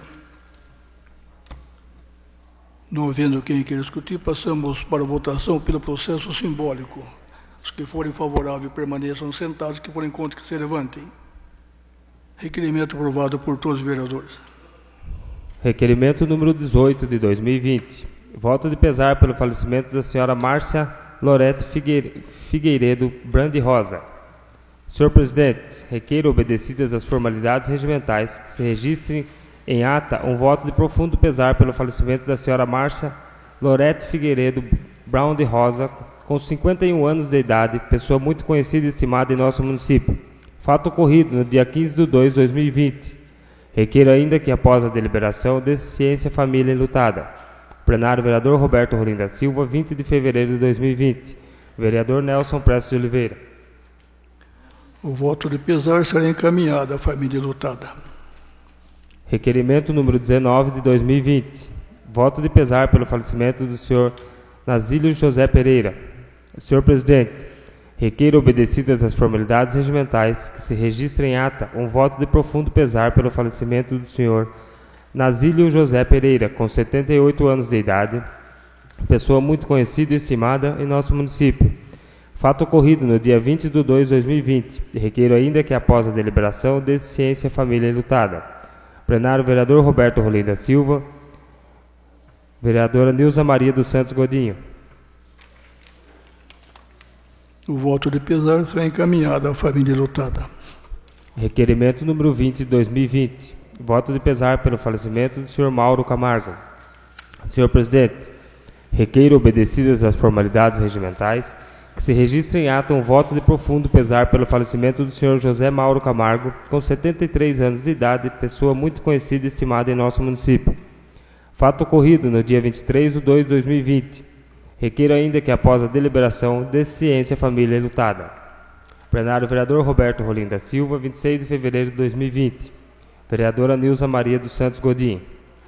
Não havendo quem queira discutir, passamos para a votação pelo processo simbólico. Os que forem favoráveis permaneçam sentados, os que forem contra que se levantem. Requerimento aprovado por todos os vereadores. Requerimento número dezoito de dois mil e vinte. Voto de pesar pelo falecimento da senhora Márcia Lorete Figueiredo Brandi Rosa. Senhor Presidente, requeiro, obedecidas as formalidades regimentais, que se registre em ata um voto de profundo pesar pelo falecimento da senhora Márcia Lorete Figueiredo Brown de Rosa, com cinquenta e um anos de idade, pessoa muito conhecida e estimada em nosso município. Fato ocorrido no dia quinze de dois de dois mil e vinte. Requeiro ainda que, após a deliberação, dê ciência à família enlutada. Plenário vereador Roberto Rolim da Silva, vinte de fevereiro de dois mil e vinte. Vereador Nelson Prestes de Oliveira. O voto de pesar será encaminhado à família lutada. Requerimento número dezenove de dois mil e vinte. Voto de pesar pelo falecimento do senhor Nazílio José Pereira. Senhor Presidente, requeiro, obedecidas as formalidades regimentais, que se registre em ata um voto de profundo pesar pelo falecimento do senhor Nazílio José Pereira, com setenta e oito anos de idade, pessoa muito conhecida e estimada em nosso município. Fato ocorrido no dia vinte de dois de dois mil e vinte. Requeiro ainda que, após a deliberação, dê ciência à família enlutada. Plenário vereador Roberto Rolim da Silva. Vereadora Nilza Maria dos Santos Godinho. O voto de pesar será encaminhado à família enlutada. Requerimento número vinte de dois mil e vinte. Voto de pesar pelo falecimento do senhor Mauro Camargo. Senhor Presidente, requeiro, obedecidas as formalidades regimentais, que se registre em ata um voto de profundo pesar pelo falecimento do senhor José Mauro Camargo, com setenta e três anos de idade, pessoa muito conhecida e estimada em nosso município. Fato ocorrido no dia vinte e três de dois de dois mil e vinte. Requeiro ainda que, após a deliberação, dê ciência à família enlutada. Plenário vereador Roberto Rolim da Silva, vinte e seis de fevereiro de dois mil e vinte. Vereadora Nilza Maria dos Santos Godinho.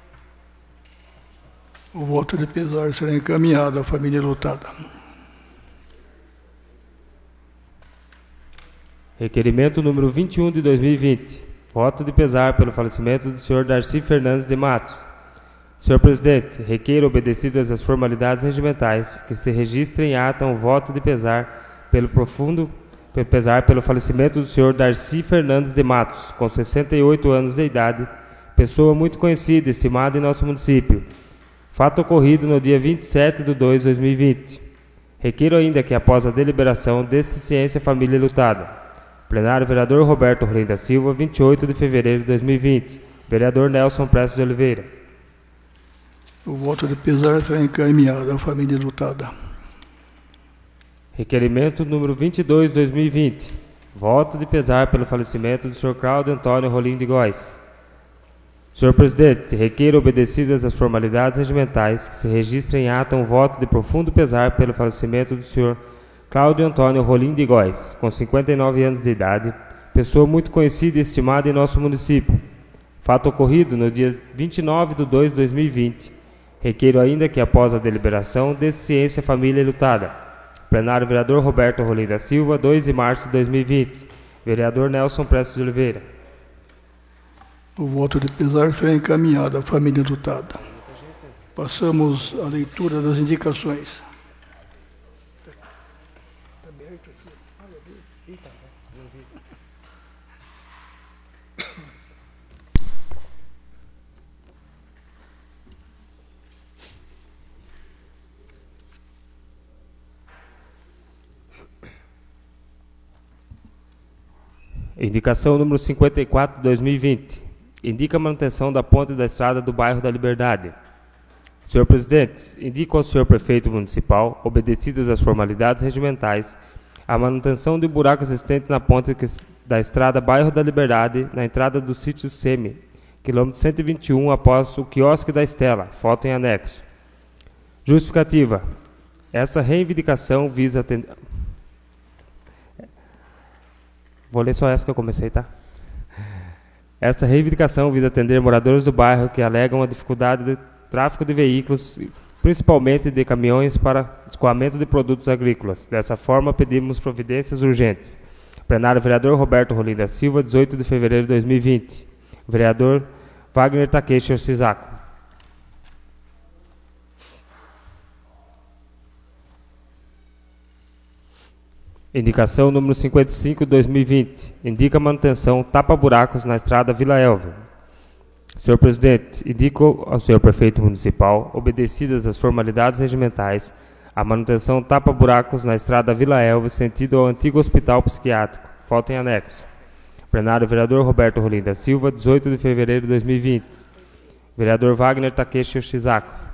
O voto de pesar será encaminhado à família enlutada. Requerimento número vinte e um de dois mil e vinte. Voto de pesar pelo falecimento do senhor Darcy Fernandes de Matos. Senhor Presidente, requeiro, obedecidas as formalidades regimentais, que se registre em ata um voto de pesar pelo profundo pesar pelo falecimento do senhor Darcy Fernandes de Matos, com sessenta e oito anos de idade, pessoa muito conhecida e estimada em nosso município. Fato ocorrido no dia vinte e sete de dois de dois mil e vinte. Requeiro ainda que, após a deliberação, dê-se ciência à família lutada. Plenário, vereador Roberto Rolim da Silva, vinte e oito de fevereiro de dois mil e vinte. Vereador Nelson Prestes de Oliveira. O voto de pesar será encaminhado à família lutada. Requerimento número vinte e dois de dois mil e vinte. Voto de pesar pelo falecimento do senhor Cláudio Antônio Rolim de Góes. Senhor presidente, requeiro, obedecidas as formalidades regimentais, que se registre em ata um voto de profundo pesar pelo falecimento do senhor Cláudio Antônio Rolim de Góes, com cinquenta e nove anos de idade, pessoa muito conhecida e estimada em nosso município. Fato ocorrido no dia vinte e nove de dois de dois mil e vinte. Requeiro ainda que, após a deliberação, dê ciência à família lutada. Plenário, vereador Roberto Rolim da Silva, dois de março de dois mil e vinte. Vereador Nelson Prestes de Oliveira. O voto de pesar será encaminhado à família lutada. Passamos à leitura das indicações. Indicação número cinquenta e quatro de dois mil e vinte. Indica a manutenção da ponte da estrada do bairro da Liberdade. Senhor presidente, indico ao senhor prefeito municipal, obedecidas as formalidades regimentais, a manutenção do buraco existente na ponte da estrada bairro da Liberdade, na entrada do sítio Semi, quilômetro cento e vinte e um, após o quiosque da Estela, foto em anexo. Justificativa. Esta reivindicação visa atender... Vou ler só essa que eu comecei, tá? Esta reivindicação visa atender moradores do bairro que alegam a dificuldade de tráfego de veículos, principalmente de caminhões, para escoamento de produtos agrícolas. Dessa forma, pedimos providências urgentes. Plenário, vereador Roberto Rolim da Silva, dezoito de fevereiro de dois mil e vinte. Vereador Wagner Takeshi Oshizaku. Indicação número cinquenta e cinco de dois mil e vinte. Indica manutenção tapa-buracos na estrada Vila Elvio. Senhor presidente, indico ao senhor prefeito municipal, obedecidas as formalidades regimentais, a manutenção tapa-buracos na estrada Vila Elvio, sentido ao antigo hospital psiquiátrico. Foto em anexo. Plenário, vereador Roberto Rolim da Silva, dezoito de fevereiro de dois mil e vinte. Vereador Wagner Takeshi Oshizaku.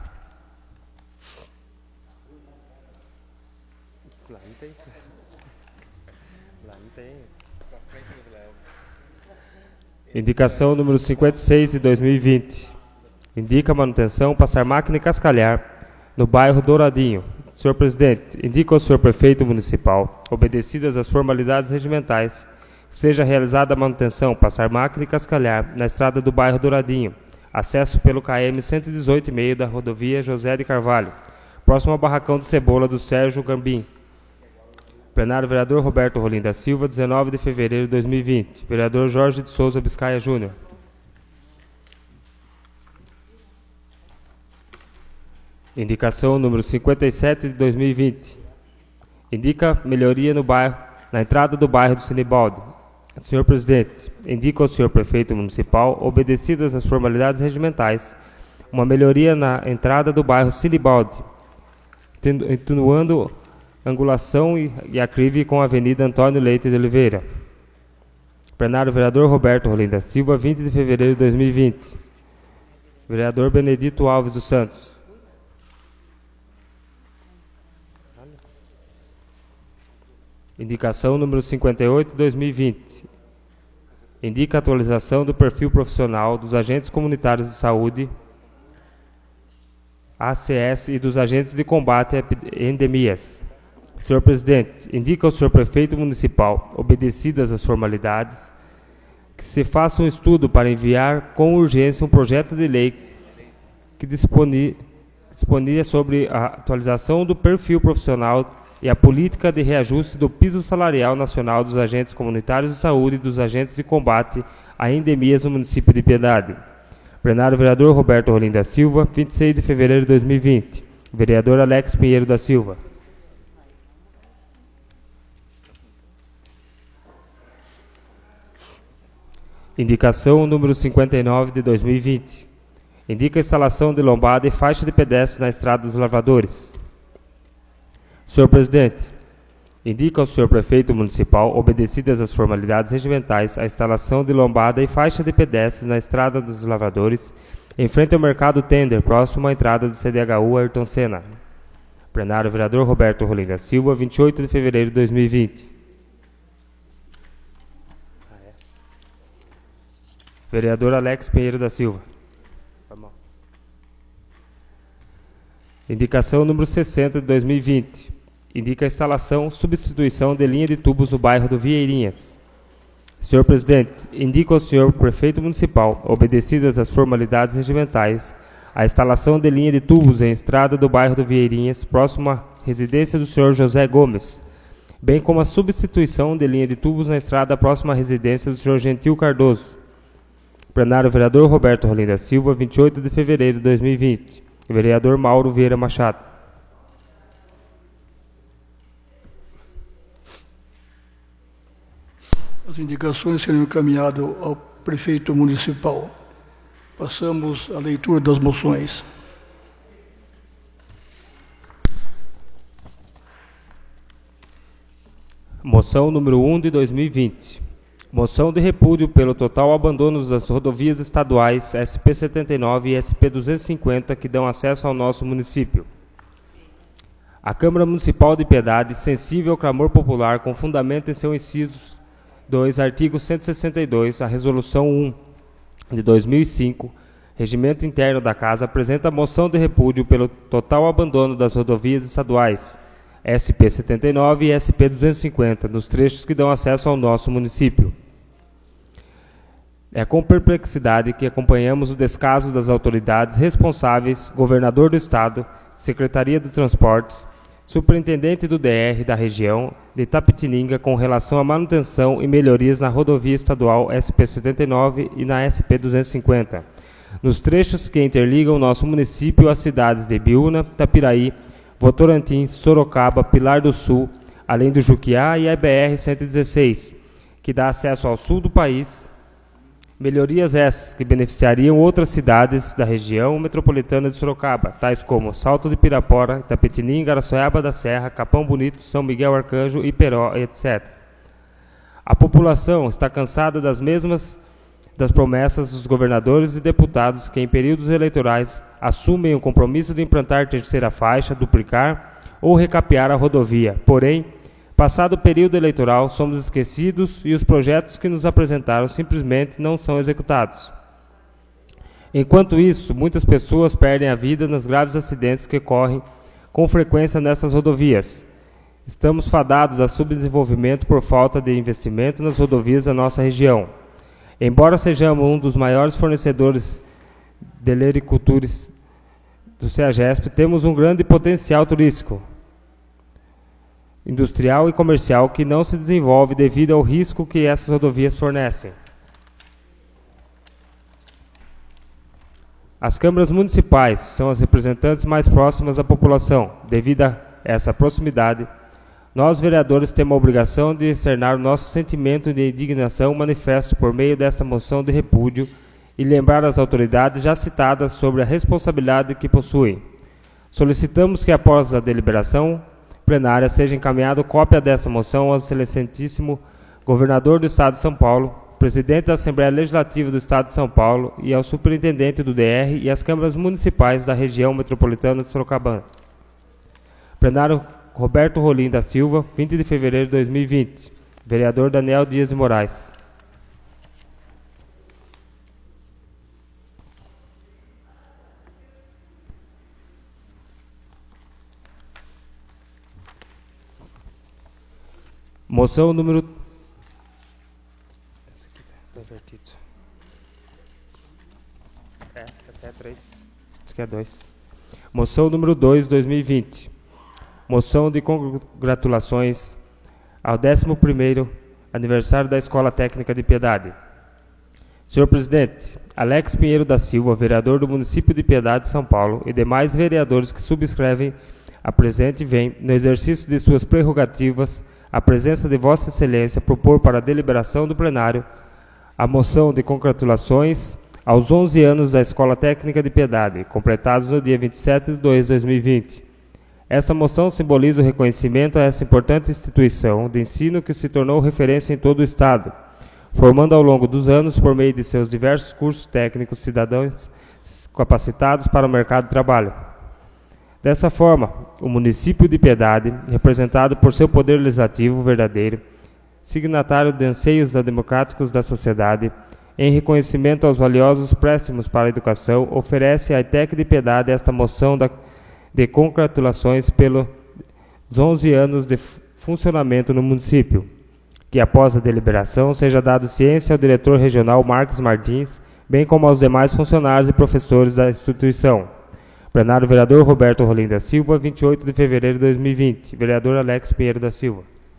Indicação número cinquenta e seis de dois mil e vinte. Indica a manutenção passar máquina e cascalhar no bairro Douradinho. Senhor presidente, indica ao senhor prefeito municipal, obedecidas as formalidades regimentais, que seja realizada a manutenção passar máquina e cascalhar na estrada do bairro Douradinho, acesso pelo K M cento e dezoito e meio da rodovia José de Carvalho, próximo ao barracão de cebola do Sérgio Gambim. Plenário, vereador Roberto Rolim da Silva, dezenove de fevereiro de dois mil e vinte. Vereador Jorge de Souza Biscaia Júnior. Indicação número cinquenta e sete de dois mil e vinte. Indica melhoria no bairro, na entrada do bairro do Sinibaldi. Senhor presidente, indico ao senhor prefeito municipal, obedecidas as formalidades regimentais, uma melhoria na entrada do bairro Sinibaldi, atenuando angulação e, e acrive com a Avenida Antônio Leite de Oliveira. Plenário, vereador Roberto Rolim da Silva, vinte de fevereiro de dois mil e vinte. Vereador Benedito Alves dos Santos. Indicação número cinquenta e oito de dois mil e vinte. Indica a atualização do perfil profissional dos agentes comunitários de saúde, A C S, e dos agentes de combate a endemias. Senhor presidente, indica ao senhor prefeito municipal, obedecidas as formalidades, que se faça um estudo para enviar com urgência um projeto de lei que disponia, disponia sobre a atualização do perfil profissional e a política de reajuste do piso salarial nacional dos agentes comunitários de saúde e dos agentes de combate a endemias no município de Piedade. Plenário, vereador Roberto Rolim da Silva, vinte e seis de fevereiro de dois mil e vinte. Vereador Alex Pinheiro da Silva. Indicação número cinquenta e nove de dois mil e vinte. Indica a instalação de lombada e faixa de pedestres na Estrada dos Lavradores. Senhor Presidente, indica ao senhor Prefeito Municipal, obedecidas as formalidades regimentais, a instalação de lombada e faixa de pedestres na Estrada dos Lavradores, em frente ao Mercado Tender, próximo à entrada do C D H U Ayrton Senna. Plenário, vereador Roberto Rolim da Silva, vinte e oito de fevereiro de dois mil e vinte. Vereador Alex Pinheiro da Silva. Indicação número sessenta de dois mil e vinte. Indica a instalação, substituição de linha de tubos no bairro do Vieirinhas. Senhor Presidente, indico ao senhor Prefeito Municipal, obedecidas as formalidades regimentais, a instalação de linha de tubos em estrada do bairro do Vieirinhas, próximo à residência do senhor José Gomes, bem como a substituição de linha de tubos na estrada próxima à residência do senhor Gentil Cardoso. Plenário, vereador Roberto Rolim da Silva, vinte e oito de fevereiro de dois mil e vinte. Vereador Mauro Vieira Machado. As indicações serão encaminhadas ao prefeito municipal. Passamos à leitura das moções. Moção número um de dois mil e vinte. Moção de repúdio pelo total abandono das rodovias estaduais S P setenta e nove e S P duzentos e cinquenta que dão acesso ao nosso município. A Câmara Municipal de Piedade, sensível ao clamor popular, com fundamento em seu inciso dois, artigo cento e sessenta e dois, a Resolução um de dois mil e cinco, Regimento Interno da Casa, apresenta a moção de repúdio pelo total abandono das rodovias estaduais S P setenta e nove e S P duzentos e cinquenta, nos trechos que dão acesso ao nosso município. É com perplexidade que acompanhamos o descaso das autoridades responsáveis, governador do Estado, Secretaria de Transportes, superintendente do D R da região de Itapetininga com relação à manutenção e melhorias na rodovia estadual S P setenta e nove e na S P duzentos e cinquenta, nos trechos que interligam nosso município às cidades de Biúna, Tapiraí, Votorantim, Sorocaba, Pilar do Sul, além do Juquiá e a B R cento e dezesseis, que dá acesso ao sul do país. Melhorias essas que beneficiariam outras cidades da região metropolitana de Sorocaba, tais como Salto de Pirapora, Itapetininga, Araçoiaba da Serra, Capão Bonito, São Miguel Arcanjo, Iperó, etcétera. A população está cansada das mesmas das promessas dos governadores e deputados que, em períodos eleitorais, assumem o compromisso de implantar terceira faixa, duplicar ou recapear a rodovia. Porém, passado o período eleitoral, somos esquecidos e os projetos que nos apresentaram simplesmente não são executados. Enquanto isso, muitas pessoas perdem a vida nos graves acidentes que ocorrem com frequência nessas rodovias. Estamos fadados a subdesenvolvimento por falta de investimento nas rodovias da nossa região. Embora sejamos um dos maiores fornecedores de lericultores do CEAGESP, temos um grande potencial turístico, industrial e comercial que não se desenvolve devido ao risco que essas rodovias fornecem. As câmaras municipais são as representantes mais próximas à população. Devido a essa proximidade, nós, vereadores, temos a obrigação de externar o nosso sentimento de indignação manifesto por meio desta moção de repúdio e lembrar as autoridades já citadas sobre a responsabilidade que possuem. Solicitamos que, após a deliberação plenária, seja encaminhada cópia dessa moção ao excelentíssimo governador do Estado de São Paulo, presidente da Assembleia Legislativa do Estado de São Paulo e ao superintendente do D R e às câmaras municipais da região metropolitana de Sorocaba. Plenário Roberto Rolim da Silva, vinte de fevereiro de dois mil e vinte. Vereador Daniel Dias de Moraes. Moção número... Essa aqui está invertido. É, essa é três. Essa aqui é dois. Moção número dois, dois mil e vinte. Moção de congratulações ao décimo primeiro aniversário da Escola Técnica de Piedade. Senhor Presidente, Alex Pinheiro da Silva, vereador do município de Piedade, São Paulo, e demais vereadores que subscrevem a presente vêm, no exercício de suas prerrogativas, a presença de Vossa Excelência, propor para a deliberação do plenário a moção de congratulações aos onze anos da Escola Técnica de Piedade, completados no dia vinte e sete de dois de dois mil e vinte. Essa moção simboliza o reconhecimento a essa importante instituição de ensino que se tornou referência em todo o Estado, formando ao longo dos anos, por meio de seus diversos cursos técnicos, cidadãos capacitados para o mercado de trabalho. Dessa forma, o município de Piedade, representado por seu poder legislativo verdadeiro, signatário de anseios democráticos da sociedade, em reconhecimento aos valiosos préstimos para a educação, oferece à E T E C de Piedade esta moção da, de congratulações pelos onze anos de funcionamento no município, que após a deliberação seja dado ciência ao diretor regional Marcos Martins, bem como aos demais funcionários e professores da instituição. Plenário vereador Roberto Rolim da Silva, vinte e oito de fevereiro de dois mil e vinte. Vereador Alex Pinheiro da Silva.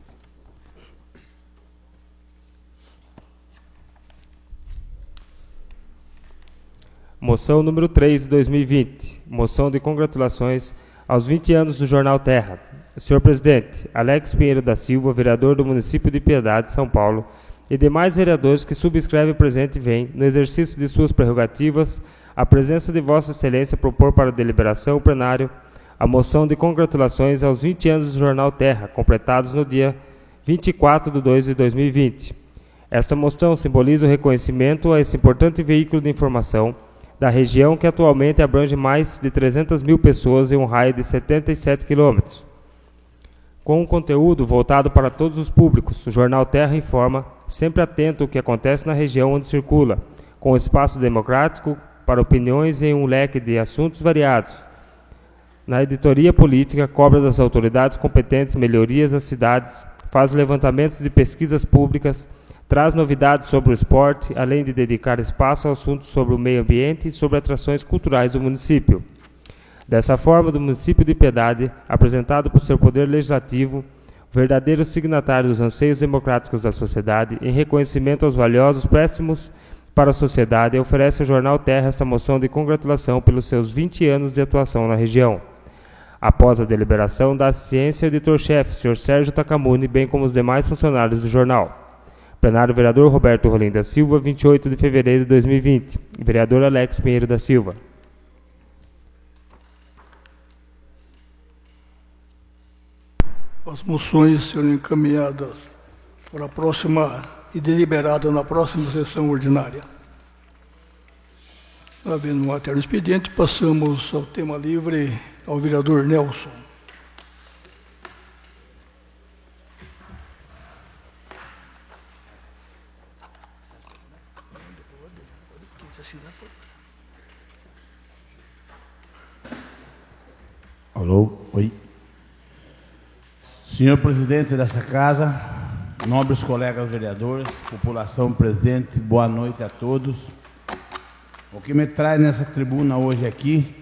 Moção número três de dois mil e vinte. Moção de congratulações aos vinte anos do Jornal Terra. Senhor Presidente, Alex Pinheiro da Silva, vereador do município de Piedade, São Paulo, e demais vereadores que subscrevem o presente vêm, no exercício de suas prerrogativas, a presença de Vossa Excelência propor para deliberação plenário a moção de congratulações aos vinte anos do Jornal Terra, completados no dia vinte e quatro de dois de dois mil e vinte. Esta moção simboliza o reconhecimento a esse importante veículo de informação da região que atualmente abrange mais de trezentas mil pessoas em um raio de setenta e sete quilômetros. Com um conteúdo voltado para todos os públicos, o Jornal Terra informa, sempre atento ao que acontece na região onde circula, com espaço democrático para opiniões em um leque de assuntos variados. Na editoria política, cobra das autoridades competentes melhorias às cidades, faz levantamentos de pesquisas públicas, traz novidades sobre o esporte, além de dedicar espaço a assuntos sobre o meio ambiente e sobre atrações culturais do município. Dessa forma, do município de Piedade, apresentado por seu poder legislativo, verdadeiro signatário dos anseios democráticos da sociedade, em reconhecimento aos valiosos préstimos para a sociedade, oferece ao Jornal Terra esta moção de congratulação pelos seus vinte anos de atuação na região. Após a deliberação, dá ciência ao editor-chefe, senhor Sérgio Takamuni, bem como os demais funcionários do jornal. Plenário vereador Roberto Rolim da Silva, vinte e oito de fevereiro de dois mil e vinte. Vereador Alex Pinheiro da Silva. As moções serão encaminhadas para a próxima e deliberadas na próxima sessão ordinária. Havendo um matéria expediente, passamos ao tema livre ao vereador Nelson. Alô, oi. Senhor presidente dessa casa, nobres colegas vereadores, população presente, boa noite a todos. O que me traz nessa tribuna hoje aqui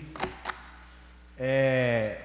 é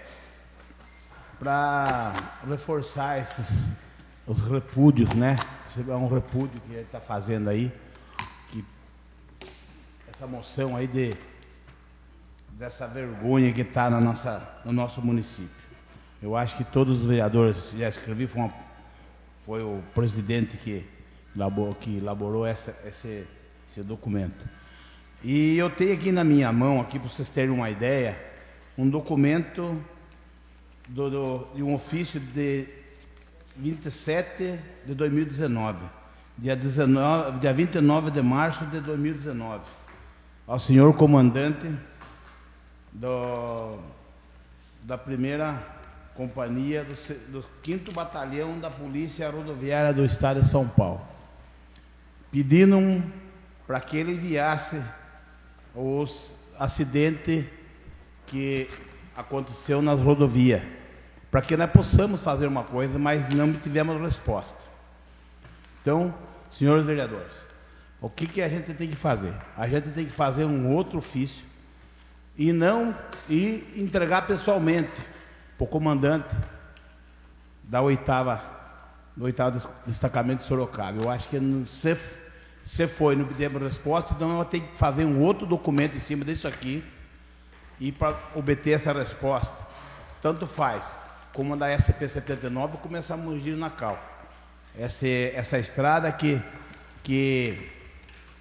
para reforçar esses os repúdios, né? É um repúdio que ele está fazendo aí, que essa moção aí de dessa vergonha que está na nossa no nosso município. Eu acho que todos os vereadores já escrevi, foi, uma, foi o presidente que elaborou, que elaborou essa, esse, esse documento. E eu tenho aqui na minha mão, aqui para vocês terem uma ideia, um documento do, do, de um ofício de vinte e sete de dois mil e dezenove, dia, dezenove, dia vinte e nove de março de dois mil e dezenove, ao senhor comandante do, da primeira companhia do, do quinto Batalhão da Polícia Rodoviária do Estado de São Paulo, pedindo para que ele enviasse os acidentes que aconteceu nas rodovias, para que nós possamos fazer uma coisa, mas não tivemos resposta. Então, senhores vereadores, o que, que a gente tem que fazer? A gente tem que fazer um outro ofício e não e entregar pessoalmente para o comandante da oitava, do oitavo destacamento de Sorocaba. Eu acho que se, se foi, não pedimos resposta, então eu vou ter que fazer um outro documento em cima disso aqui e para obter essa resposta. Tanto faz, como da S P setenta e nove, começamos a Mogi na Cal. Essa, essa estrada que, que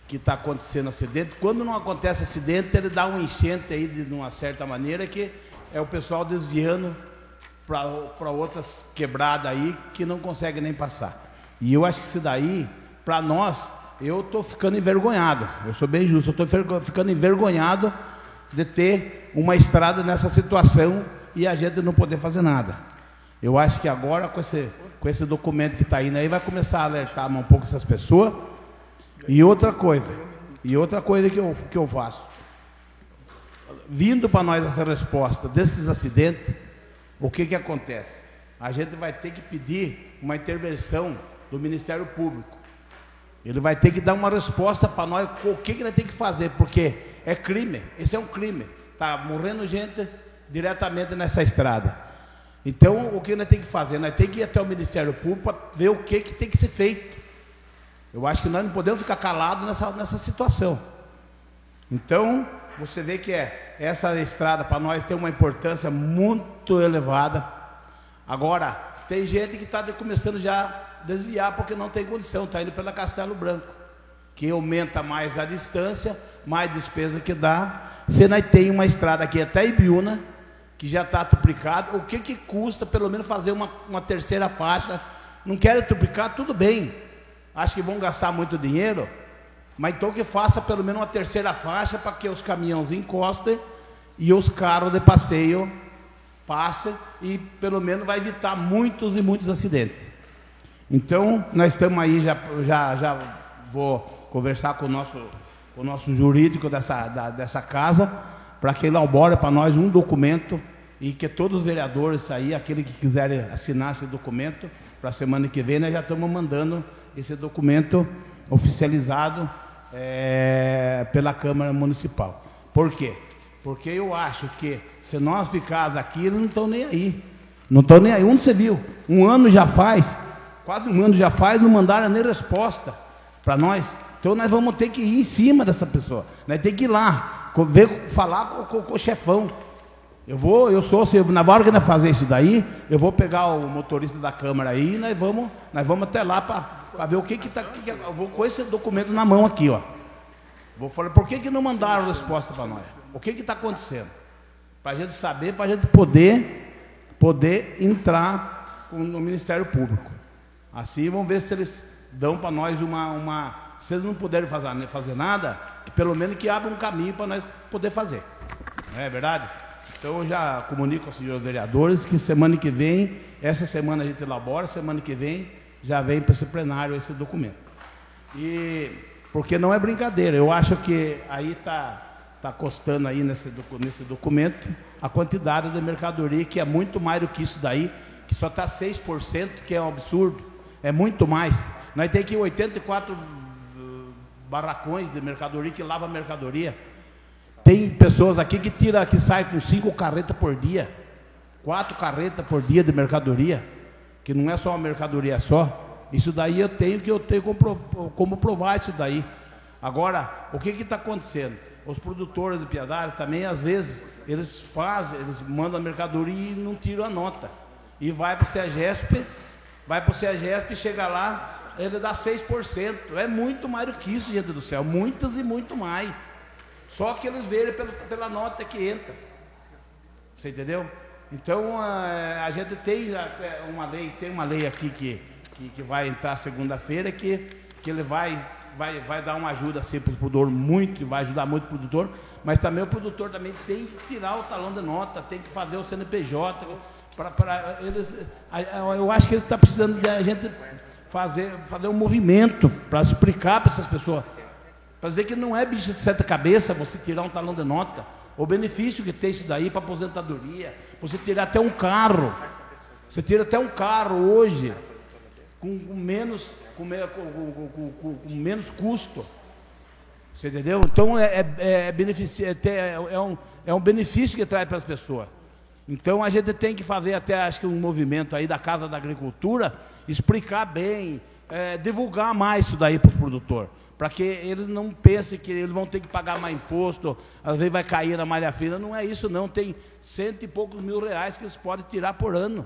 que está acontecendo acidente. Quando não acontece acidente, ele dá um enchente aí de, de uma certa maneira, que é o pessoal desviando para outras quebradas aí que não consegue nem passar. E eu acho que isso daí, para nós, eu estou ficando envergonhado. Eu sou bem justo, eu estou ficando envergonhado de ter uma estrada nessa situação e a gente não poder fazer nada. Eu acho que agora, com esse, com esse documento que está indo aí, vai começar a alertar um pouco essas pessoas. E outra coisa, e outra coisa que eu, que eu faço. Vindo para nós essa resposta desses acidentes, o que que acontece? A gente vai ter que pedir uma intervenção do Ministério Público. Ele vai ter que dar uma resposta para nós, o que que ele tem que fazer, porque é crime, esse é um crime. Está morrendo gente diretamente nessa estrada. Então, o que nós temos que fazer? Nós temos que ir até o Ministério Público para ver o que que tem que ser feito. Eu acho que nós não podemos ficar calados nessa, nessa situação. Então, você vê que é, essa estrada para nós tem uma importância muito elevada. Agora, tem gente que está começando já a desviar porque não tem condição, está indo pela Castelo Branco, que aumenta mais a distância, mais despesa que dá. Se nós tem uma estrada aqui até Ibiúna, que já está duplicada, o que que custa pelo menos fazer uma, uma terceira faixa? Não querem duplicar, tudo bem. Acho que vão gastar muito dinheiro, mas então que faça pelo menos uma terceira faixa para que os caminhões encostem e os carros de passeio passem, e pelo menos vai evitar muitos e muitos acidentes. Então, nós estamos aí, já, já, já vou conversar com o nosso, com o nosso jurídico dessa, da, dessa casa, para que ele elabore para nós um documento, e que todos os vereadores aí, aquele que quiserem assinar esse documento, para a semana que vem, nós já estamos mandando esse documento oficializado é, pela Câmara Municipal. Por quê? Porque eu acho que se nós ficarmos aqui, eles não estão nem aí. Não estão nem aí. Onde você viu? Um ano já faz, quase um ano já faz, não mandaram nem resposta para nós. Então nós vamos ter que ir em cima dessa pessoa. Nós temos que ir lá, ver, falar com, com, com o chefão. Eu vou, eu sou, se, na hora que nós fazer isso daí, eu vou pegar o motorista da Câmara aí e nós vamos, nós vamos até lá para ver o que que está. Que, eu vou com esse documento na mão aqui, ó. Vou falar, por que que não mandaram resposta para nós? O que que está acontecendo? Para a gente saber, para a gente poder, poder entrar no Ministério Público. Assim, vamos ver se eles dão para nós uma, uma... Se eles não puderem fazer, fazer nada, que pelo menos que abra um caminho para nós poder fazer. Não é verdade? Então, eu já comunico aos senhores vereadores que semana que vem, essa semana a gente elabora, semana que vem já vem para esse plenário esse documento. E porque não é brincadeira, eu acho que aí está tá custando aí nesse, nesse documento a quantidade de mercadoria, que é muito mais do que isso daí, que só está seis por cento, que é um absurdo, é muito mais. Nós temos aqui oitenta e quatro barracões de mercadoria que lava mercadoria. Tem pessoas aqui que tira, que saem com cinco carretas por dia, quatro carretas por dia de mercadoria, que não é só uma mercadoria só. Isso daí eu tenho que eu tenho como, como provar isso daí. Agora, o que que está acontecendo? Os produtores de Piedade também, às vezes, eles fazem, eles mandam a mercadoria e não tiram a nota. E vai para o CEAGESP, vai para o CEAGESP, chega lá, ele dá seis por cento. É muito mais do que isso, gente do céu, muitas e muito mais. Só que eles veem pelo, pela nota que entra. Você entendeu? Então, a, a gente tem uma lei, tem uma lei aqui que, que, que vai entrar segunda-feira, que, que ele vai, vai, vai dar uma ajuda assim, para o produtor, muito, vai ajudar muito o produtor, mas também o produtor também tem que tirar o talão de nota, tem que fazer o C N P J. Pra, pra eles, eu acho que ele está precisando de a gente fazer, fazer um movimento para explicar para essas pessoas. Para dizer que não é bicho de sete cabeças você tirar um talão de nota. O benefício que tem isso daí para aposentadoria, você tirar até um carro. Você tira até um carro hoje com menos, com, com, com, com, com menos custo. Você entendeu? Então é, é, é, beneficio, é, é, um, é um benefício que traz para as pessoas. Então a gente tem que fazer até, acho que um movimento aí da Casa da Agricultura, explicar bem, é, divulgar mais isso daí para o produtor. Para que eles não pensem que eles vão ter que pagar mais imposto, às vezes vai cair na malha fina. Não é isso não, tem cento e poucos mil reais que eles podem tirar por ano,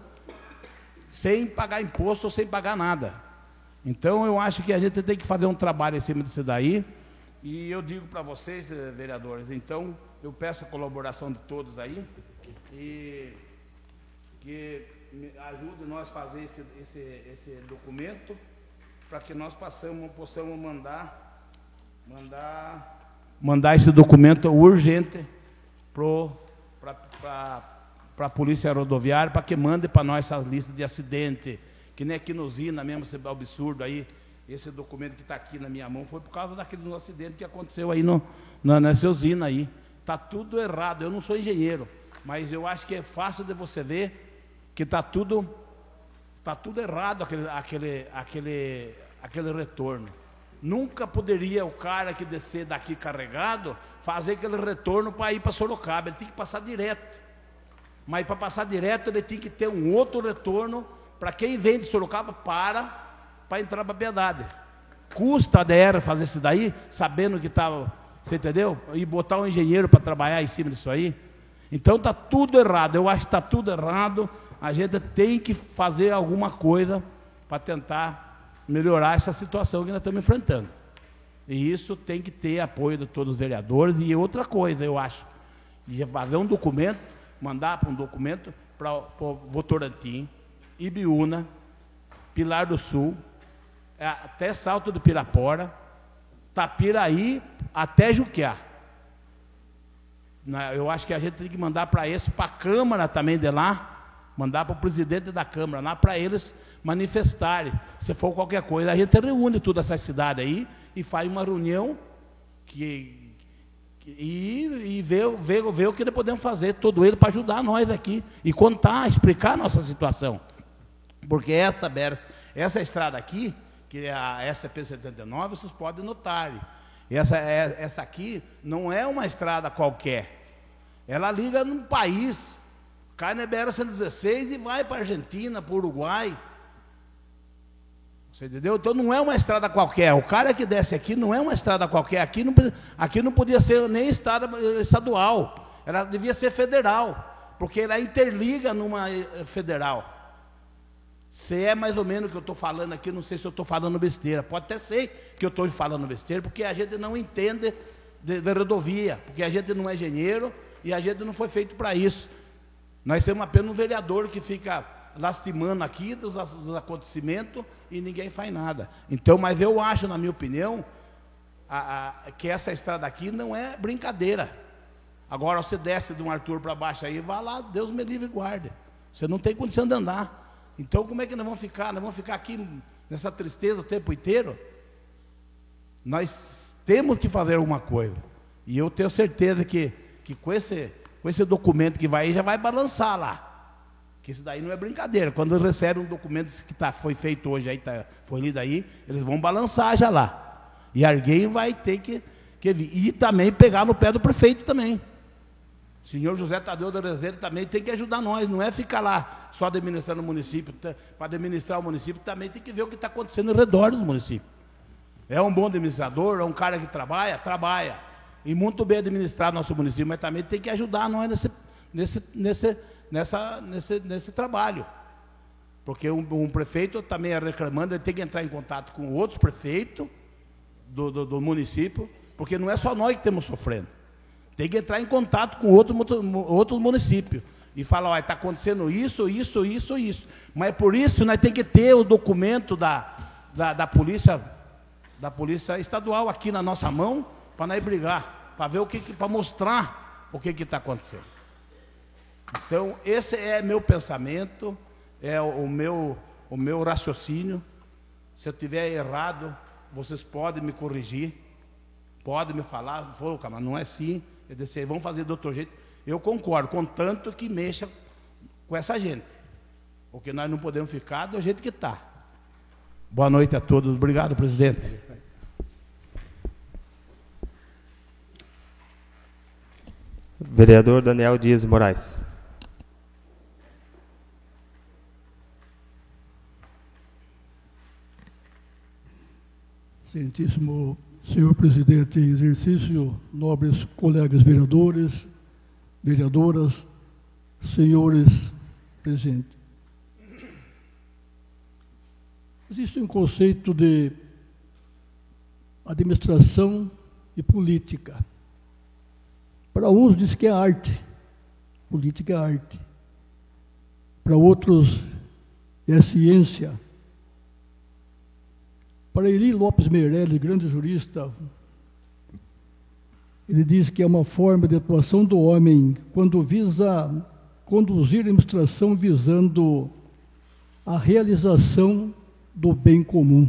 sem pagar imposto ou sem pagar nada. Então eu acho que a gente tem que fazer um trabalho em cima disso daí, E eu digo para vocês, vereadores, então, eu peço a colaboração de todos aí, e que ajude nós a fazer esse, esse, esse documento, para que nós possamos, possamos mandar, mandar, mandar esse documento urgente para a Polícia Rodoviária, para que mande para nós essas listas de acidente, que nem aqui no Usina mesmo, esse absurdo aí. Esse documento que está aqui na minha mão foi por causa daquele acidente que aconteceu aí no, na, nessa usina aí. Está tudo errado. Eu não sou engenheiro, mas eu acho que é fácil de você ver que está tudo, tá tudo errado aquele, aquele, aquele, aquele retorno. Nunca poderia o cara que descer daqui carregado fazer aquele retorno para ir para Sorocaba. Ele tem que passar direto. Mas para passar direto ele tem que ter um outro retorno para quem vem de Sorocaba para... para entrar para a Piedade. Custa a D E R fazer isso daí, sabendo que estava, você entendeu? E botar um engenheiro para trabalhar em cima disso aí. Então está tudo errado, eu acho que está tudo errado, a gente tem que fazer alguma coisa para tentar melhorar essa situação que nós estamos enfrentando. E isso tem que ter apoio de todos os vereadores. E outra coisa, eu acho, fazer um documento, mandar para um documento para o Votorantim, Ibiúna, Pilar do Sul, até Salto do Pirapora, Tapiraí, até Juquiá. Eu acho que a gente tem que mandar para esse, para a Câmara também de lá, mandar para o presidente da Câmara lá, para eles manifestarem. Se for qualquer coisa, a gente reúne toda essa cidade aí e faz uma reunião que, e, e vê, vê, vê o que nós podemos fazer, todo ele, para ajudar nós aqui e contar, explicar a nossa situação. Porque essa, essa estrada aqui, que é a S P setenta e nove, vocês podem notar. Essa, essa aqui não é uma estrada qualquer. Ela liga num país, cai na B R cento e dezesseis e vai para a Argentina, para o Uruguai. Você entendeu? Então não é uma estrada qualquer. O cara que desce aqui não é uma estrada qualquer. Aqui não, aqui não podia ser nem estrada estadual. Ela devia ser federal, porque ela interliga numa federal. Se é mais ou menos o que eu estou falando aqui, não sei se eu estou falando besteira. Pode até ser que eu estou falando besteira, porque a gente não entende de, de rodovia, porque a gente não é engenheiro e a gente não foi feito para isso. Nós temos apenas um vereador que fica lastimando aqui dos, dos acontecimentos e ninguém faz nada. Então, mas eu acho, na minha opinião, a, a, que essa estrada aqui não é brincadeira. Agora, você desce de um Arthur para baixo aí, vai lá, Deus me livre e guarde. Você não tem condição de andar. Então, como é que nós vamos ficar? Nós vamos ficar aqui nessa tristeza o tempo inteiro? Nós temos que fazer alguma coisa. E eu tenho certeza que, que com, esse, com esse documento que vai aí, já vai balançar lá. Que isso daí não é brincadeira. Quando recebem um documento que tá, foi feito hoje, aí tá, foi lido aí, eles vão balançar já lá. E alguém vai ter que, que vir. E também pegar no pé do prefeito também. O senhor José Tadeu da Rezeira também tem que ajudar nós, não é ficar lá só administrando o município. Para administrar o município também tem que ver o que está acontecendo ao redor do município. É um bom administrador, é um cara que trabalha, trabalha. E muito bem administrar nosso município, mas também tem que ajudar nós nesse, nesse, nesse, nessa, nesse, nesse trabalho. Porque um, um prefeito também é reclamando, ele tem que entrar em contato com outros prefeitos do, do, do município, porque não é só nós que estamos sofrendo. Tem que entrar em contato com outros outro municípios e falar, olha, está acontecendo isso, isso, isso, isso. Mas por isso nós temos que ter o documento da, da, da, polícia, da polícia estadual aqui na nossa mão, para nós brigar, para ver o que, para mostrar o que está acontecendo. Então, esse é meu pensamento, é o, o, meu, o meu raciocínio. Se eu estiver errado, vocês podem me corrigir, podem me falar, mas não é assim. Eu disse, vamos fazer de outro jeito. Eu concordo, contanto que mexa com essa gente. Porque nós não podemos ficar do jeito que está. Boa noite a todos. Obrigado, presidente. Vereador Daniel Dias Moraes. Excelentíssimo senhor presidente em exercício, nobres colegas vereadores, vereadoras, senhores presentes. Existe um conceito de administração e política. Para uns diz que é arte, política é arte. Para outros é ciência. Para Eli Lopes Meirelles, grande jurista, ele diz que é uma forma de atuação do homem quando visa conduzir a administração visando a realização do bem comum.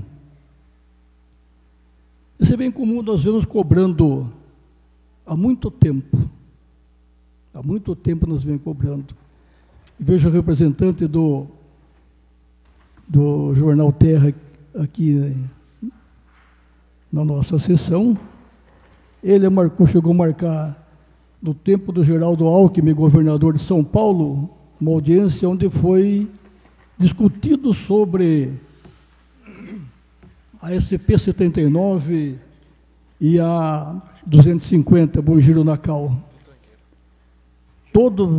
Esse bem comum nós vemos cobrando há muito tempo. Há muito tempo nós vemos cobrando. Vejo o representante do, do Jornal Terra aqui na nossa sessão. Ele marcou, chegou a marcar, no tempo do Geraldo Alckmin, governador de São Paulo, uma audiência onde foi discutido sobre a S P setenta e nove e a duzentos e cinquenta, Bom Giro na Cal. Todos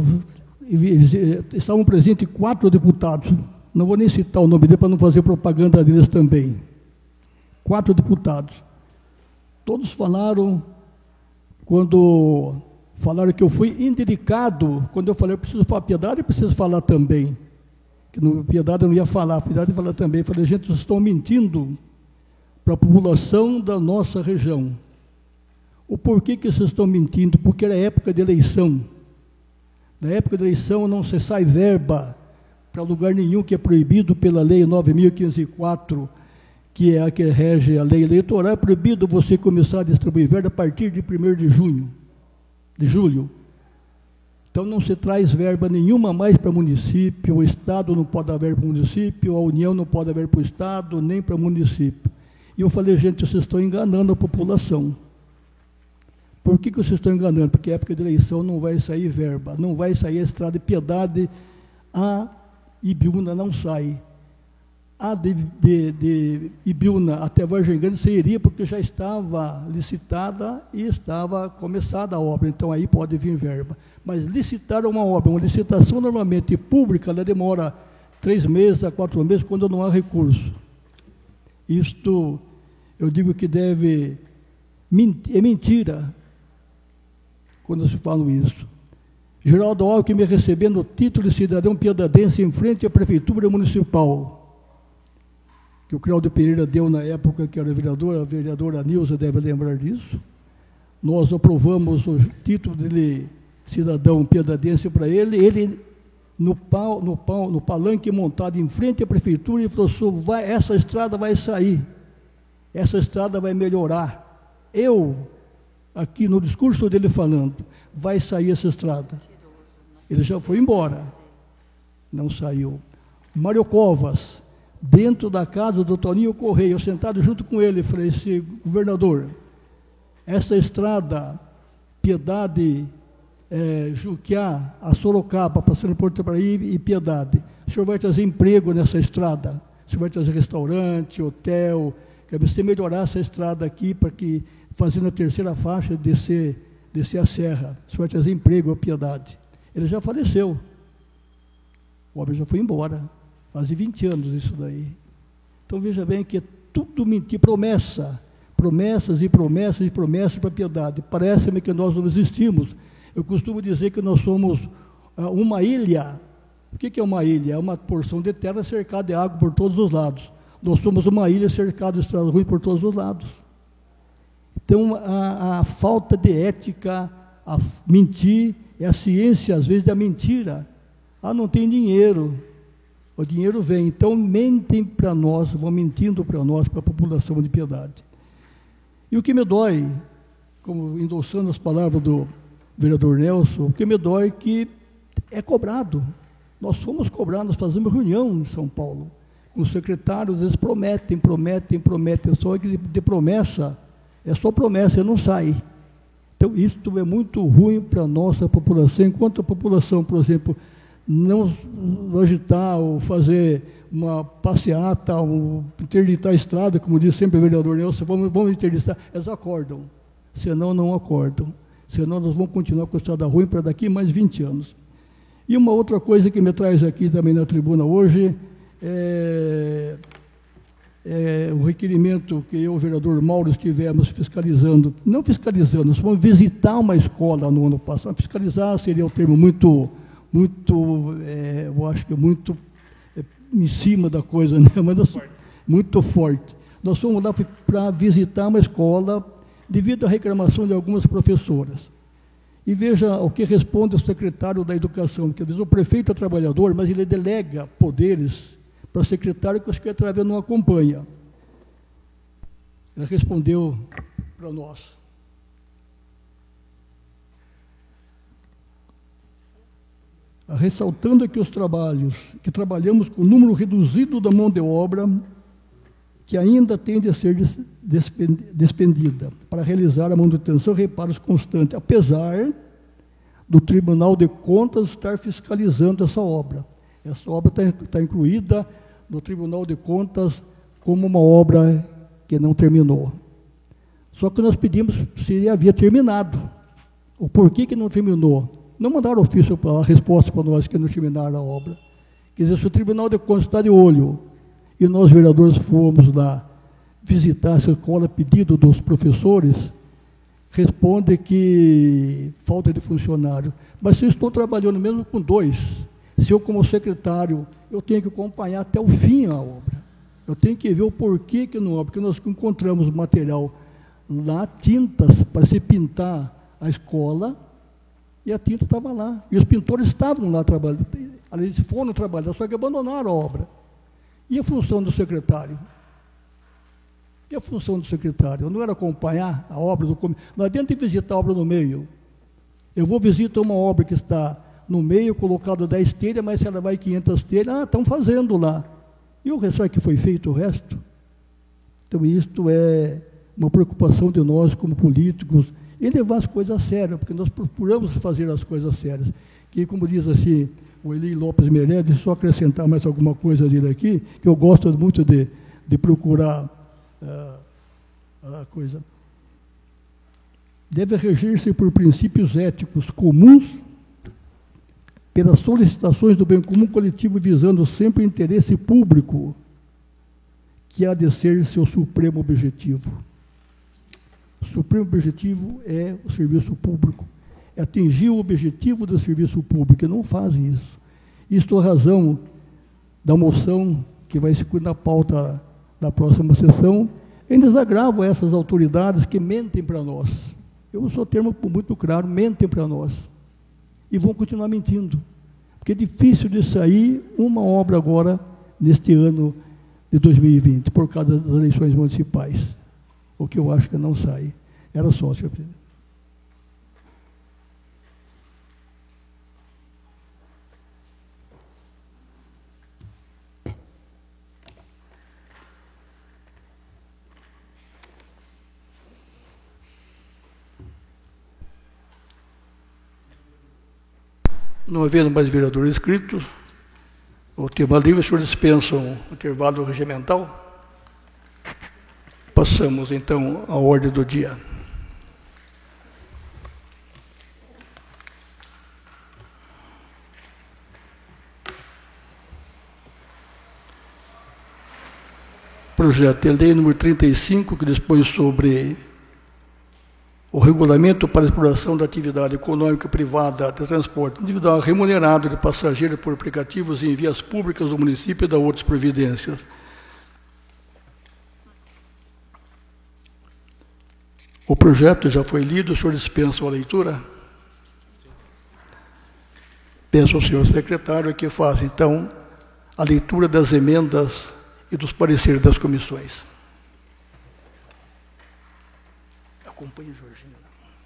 estavam presentes quatro deputados, não vou nem citar o nome dele para não fazer propaganda deles também. Quatro deputados. Todos falaram, quando falaram que eu fui indelicado, quando eu falei, eu preciso falar piedade, eu preciso falar também. Que no piedade eu não ia falar, piedade eu ia falar também. Eu falei, gente, vocês estão mentindo para a população da nossa região. O porquê que vocês estão mentindo? Porque era época de eleição. Na época de eleição não se sai verba para lugar nenhum, que é proibido pela lei nove mil quinhentos e quatro, que é a que rege a lei eleitoral. É proibido você começar a distribuir verba a partir de primeiro de junho, de julho. Então não se traz verba nenhuma mais para o município, o Estado não pode dar verba para o município, a União não pode dar verba para o Estado, nem para o município. E eu falei, gente, vocês estão enganando a população. Por que, que vocês estão enganando? Porque a época de eleição não vai sair verba, não vai sair a estrada de Piedade, a Ibiúna não sai. A de, de, de Ibiúna até Vargem Grande sairia porque já estava licitada e estava começada a obra, então aí pode vir verba. Mas licitar uma obra, uma licitação normalmente pública, ela demora três meses a quatro meses quando não há recurso. Isto, eu digo que deve, é mentira quando se fala isso. Geraldo Alckmin recebendo o título de cidadão piedadense em frente à Prefeitura Municipal, que o Cláudio Pereira deu na época que era vereador, a vereadora Nilza deve lembrar disso. Nós aprovamos o título de cidadão piedadense para ele, ele no, pau, no, pau, no palanque montado em frente à Prefeitura, e falou assim, vai, essa estrada vai sair, essa estrada vai melhorar. Eu, aqui no discurso dele falando, vai sair essa estrada. Ele já foi embora, não saiu. Mário Covas, dentro da casa do Toninho Correia, eu sentado junto com ele, falei, esse governador, essa estrada, Piedade, é, Juquiá, a Sorocaba, passando por Porto Paraíba e Piedade, o senhor vai trazer emprego nessa estrada, o senhor vai trazer restaurante, hotel, quer você melhorar essa estrada aqui, para que, fazendo a terceira faixa, descer, descer a serra, o senhor vai trazer emprego à Piedade. Ele já faleceu, o homem já foi embora, quase vinte anos isso daí. Então veja bem que é tudo mentir, promessa, promessas e promessas e promessas para a Piedade. Parece-me que nós não existimos. Eu costumo dizer que nós somos uh, uma ilha. O que, que é uma ilha? É uma porção de terra cercada de água por todos os lados. Nós somos uma ilha cercada de estradas ruins por todos os lados. Então a, a falta de ética, a mentir, é a ciência às vezes da mentira. Ah, não tem dinheiro. O dinheiro vem, então mentem para nós, vão mentindo para nós, para a população de Piedade. E o que me dói, como endossando as palavras do vereador Nelson, o que me dói é que é cobrado. Nós fomos cobrados, nós fazemos reunião em São Paulo, com os secretários, eles prometem, prometem, prometem, só que de promessa, é só promessa, e não sai. Então isso é muito ruim para a nossa população, enquanto a população, por exemplo, não agitar ou fazer uma passeata, ou interditar a estrada, como diz sempre o vereador Nelson, vamos, vamos interditar, eles acordam, senão não acordam, senão nós vamos continuar com a estrada ruim para daqui mais vinte anos. E uma outra coisa que me traz aqui também na tribuna hoje, é, é, o requerimento que eu e o vereador Mauro estivemos fiscalizando, não fiscalizando, nós fomos visitar uma escola no ano passado. Fiscalizar seria um termo muito, muito é, eu acho que muito é, em cima da coisa, né? Mas nós, forte. muito forte. Nós fomos lá para visitar uma escola devido à reclamação de algumas professoras. E veja o que responde o secretário da Educação, que às vezes o prefeito é trabalhador, mas ele delega poderes para o secretário que o secretário não acompanha. Ele respondeu para nós. Ressaltando que os trabalhos, que trabalhamos com número reduzido da mão de obra, que ainda tende a ser despendida para realizar a manutenção e reparos constantes, apesar do Tribunal de Contas estar fiscalizando essa obra. Essa obra está, está incluída no Tribunal de Contas como uma obra que não terminou. Só que nós pedimos se havia terminado. O porquê que não terminou? Não mandaram ofício para a resposta para nós que não terminaram a obra. Quer dizer, se o Tribunal de Contas está de olho, e nós, vereadores, fomos lá visitar essa escola a pedido dos professores, responde que falta de funcionário. Mas se eu estou trabalhando mesmo com dois, se eu, como secretário, eu tenho que acompanhar até o fim a obra. Eu tenho que ver o porquê que não é, porque nós encontramos material lá, tintas para se pintar a escola, e a tinta estava lá. E os pintores estavam lá trabalhando. Eles foram trabalhar, só que abandonaram a obra. E a função do secretário? E a função do secretário? Não era acompanhar a obra do comércio. Não adianta visitar a obra no meio. Eu vou visitar uma obra que está no meio, colocado dez telhas, mas se ela vai quinhentas telhas, ah, estão fazendo lá. E o resto que foi feito, o resto? Então, isto é uma preocupação de nós, como políticos, em levar as coisas a sério, porque nós procuramos fazer as coisas sérias. Que, como diz assim, o Eli Lopes Meirelles, só acrescentar mais alguma coisa dele aqui, que eu gosto muito de, de procurar uh, a coisa. Deve reger-se por princípios éticos comuns, pelas solicitações do bem comum coletivo, visando sempre o interesse público, que há de ser seu supremo objetivo. O supremo objetivo é o serviço público. É atingir o objetivo do serviço público, e não fazem isso. Isto é a razão da moção que vai se na pauta da próxima sessão, em desagravo a essas autoridades que mentem para nós. Eu uso o termo muito claro, mentem para nós. E vão continuar mentindo. Porque é difícil de sair uma obra agora, neste ano de dois mil e vinte, por causa das eleições municipais. O que eu acho que não sai. Era só, senhor presidente. Não havendo mais vereador inscrito, o tema livre, os senhores dispensam o intervalo regimental. Passamos, então, à ordem do dia. Projeto de lei número trinta e cinco, que dispõe sobre o regulamento para a exploração da atividade econômica privada de transporte individual remunerado de passageiros por aplicativos em vias públicas do município e da outras providências. O projeto já foi lido, o senhor dispensa a leitura? Peço ao senhor secretário que faça, então, a leitura das emendas e dos pareceres das comissões. Acompanhe, Jorginho.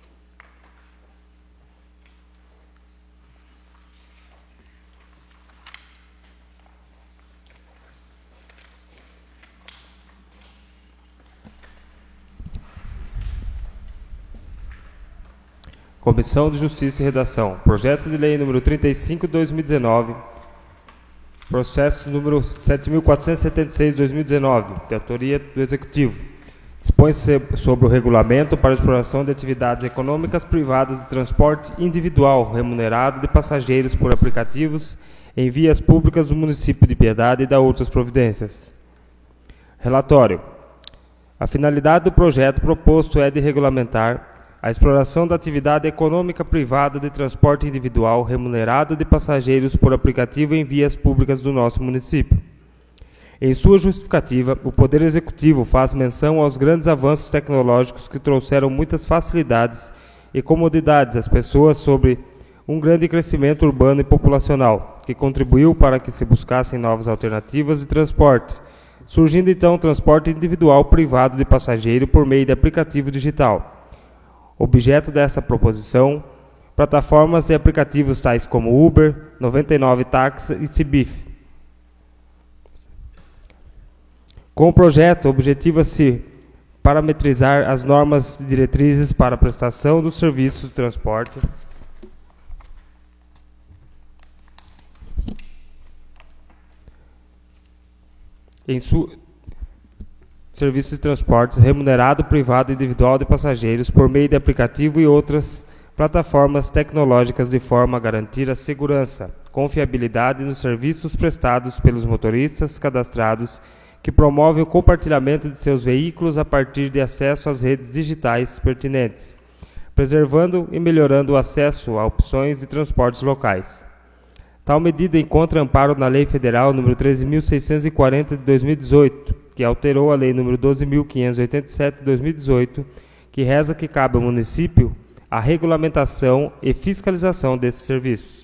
Comissão de Justiça e Redação. Projeto de Lei número trinta e cinco de dois mil e dezenove. Processo número sete mil quatrocentos e setenta e seis de dois mil e dezenove. De autoria do Executivo. Dispõe-se sobre o regulamento para a exploração de atividades econômicas privadas de transporte individual remunerado de passageiros por aplicativos em vias públicas do município de Piedade e da outras providências. Relatório. A finalidade do projeto proposto é de regulamentar a exploração da atividade econômica privada de transporte individual remunerado de passageiros por aplicativo em vias públicas do nosso município. Em sua justificativa, o Poder Executivo faz menção aos grandes avanços tecnológicos que trouxeram muitas facilidades e comodidades às pessoas sobre um grande crescimento urbano e populacional, que contribuiu para que se buscassem novas alternativas de transporte, surgindo então o transporte individual privado de passageiro por meio de aplicativo digital. Objeto dessa proposição, plataformas e aplicativos tais como Uber, noventa e nove Táxi e Cibif. Com o projeto, objetiva-se parametrizar as normas e diretrizes para a prestação dos serviços de transporte em su... serviços de transportes remunerado privado individual de passageiros por meio de aplicativo e outras plataformas tecnológicas de forma a garantir a segurança, confiabilidade nos serviços prestados pelos motoristas cadastrados que promovem o compartilhamento de seus veículos a partir de acesso às redes digitais pertinentes, preservando e melhorando o acesso a opções de transportes locais. Tal medida encontra amparo na Lei Federal número treze mil seiscentos e quarenta de dois mil e dezoito, que alterou a Lei número doze mil quinhentos e oitenta e sete de dois mil e dezoito, que reza que cabe ao município a regulamentação e fiscalização desses serviços.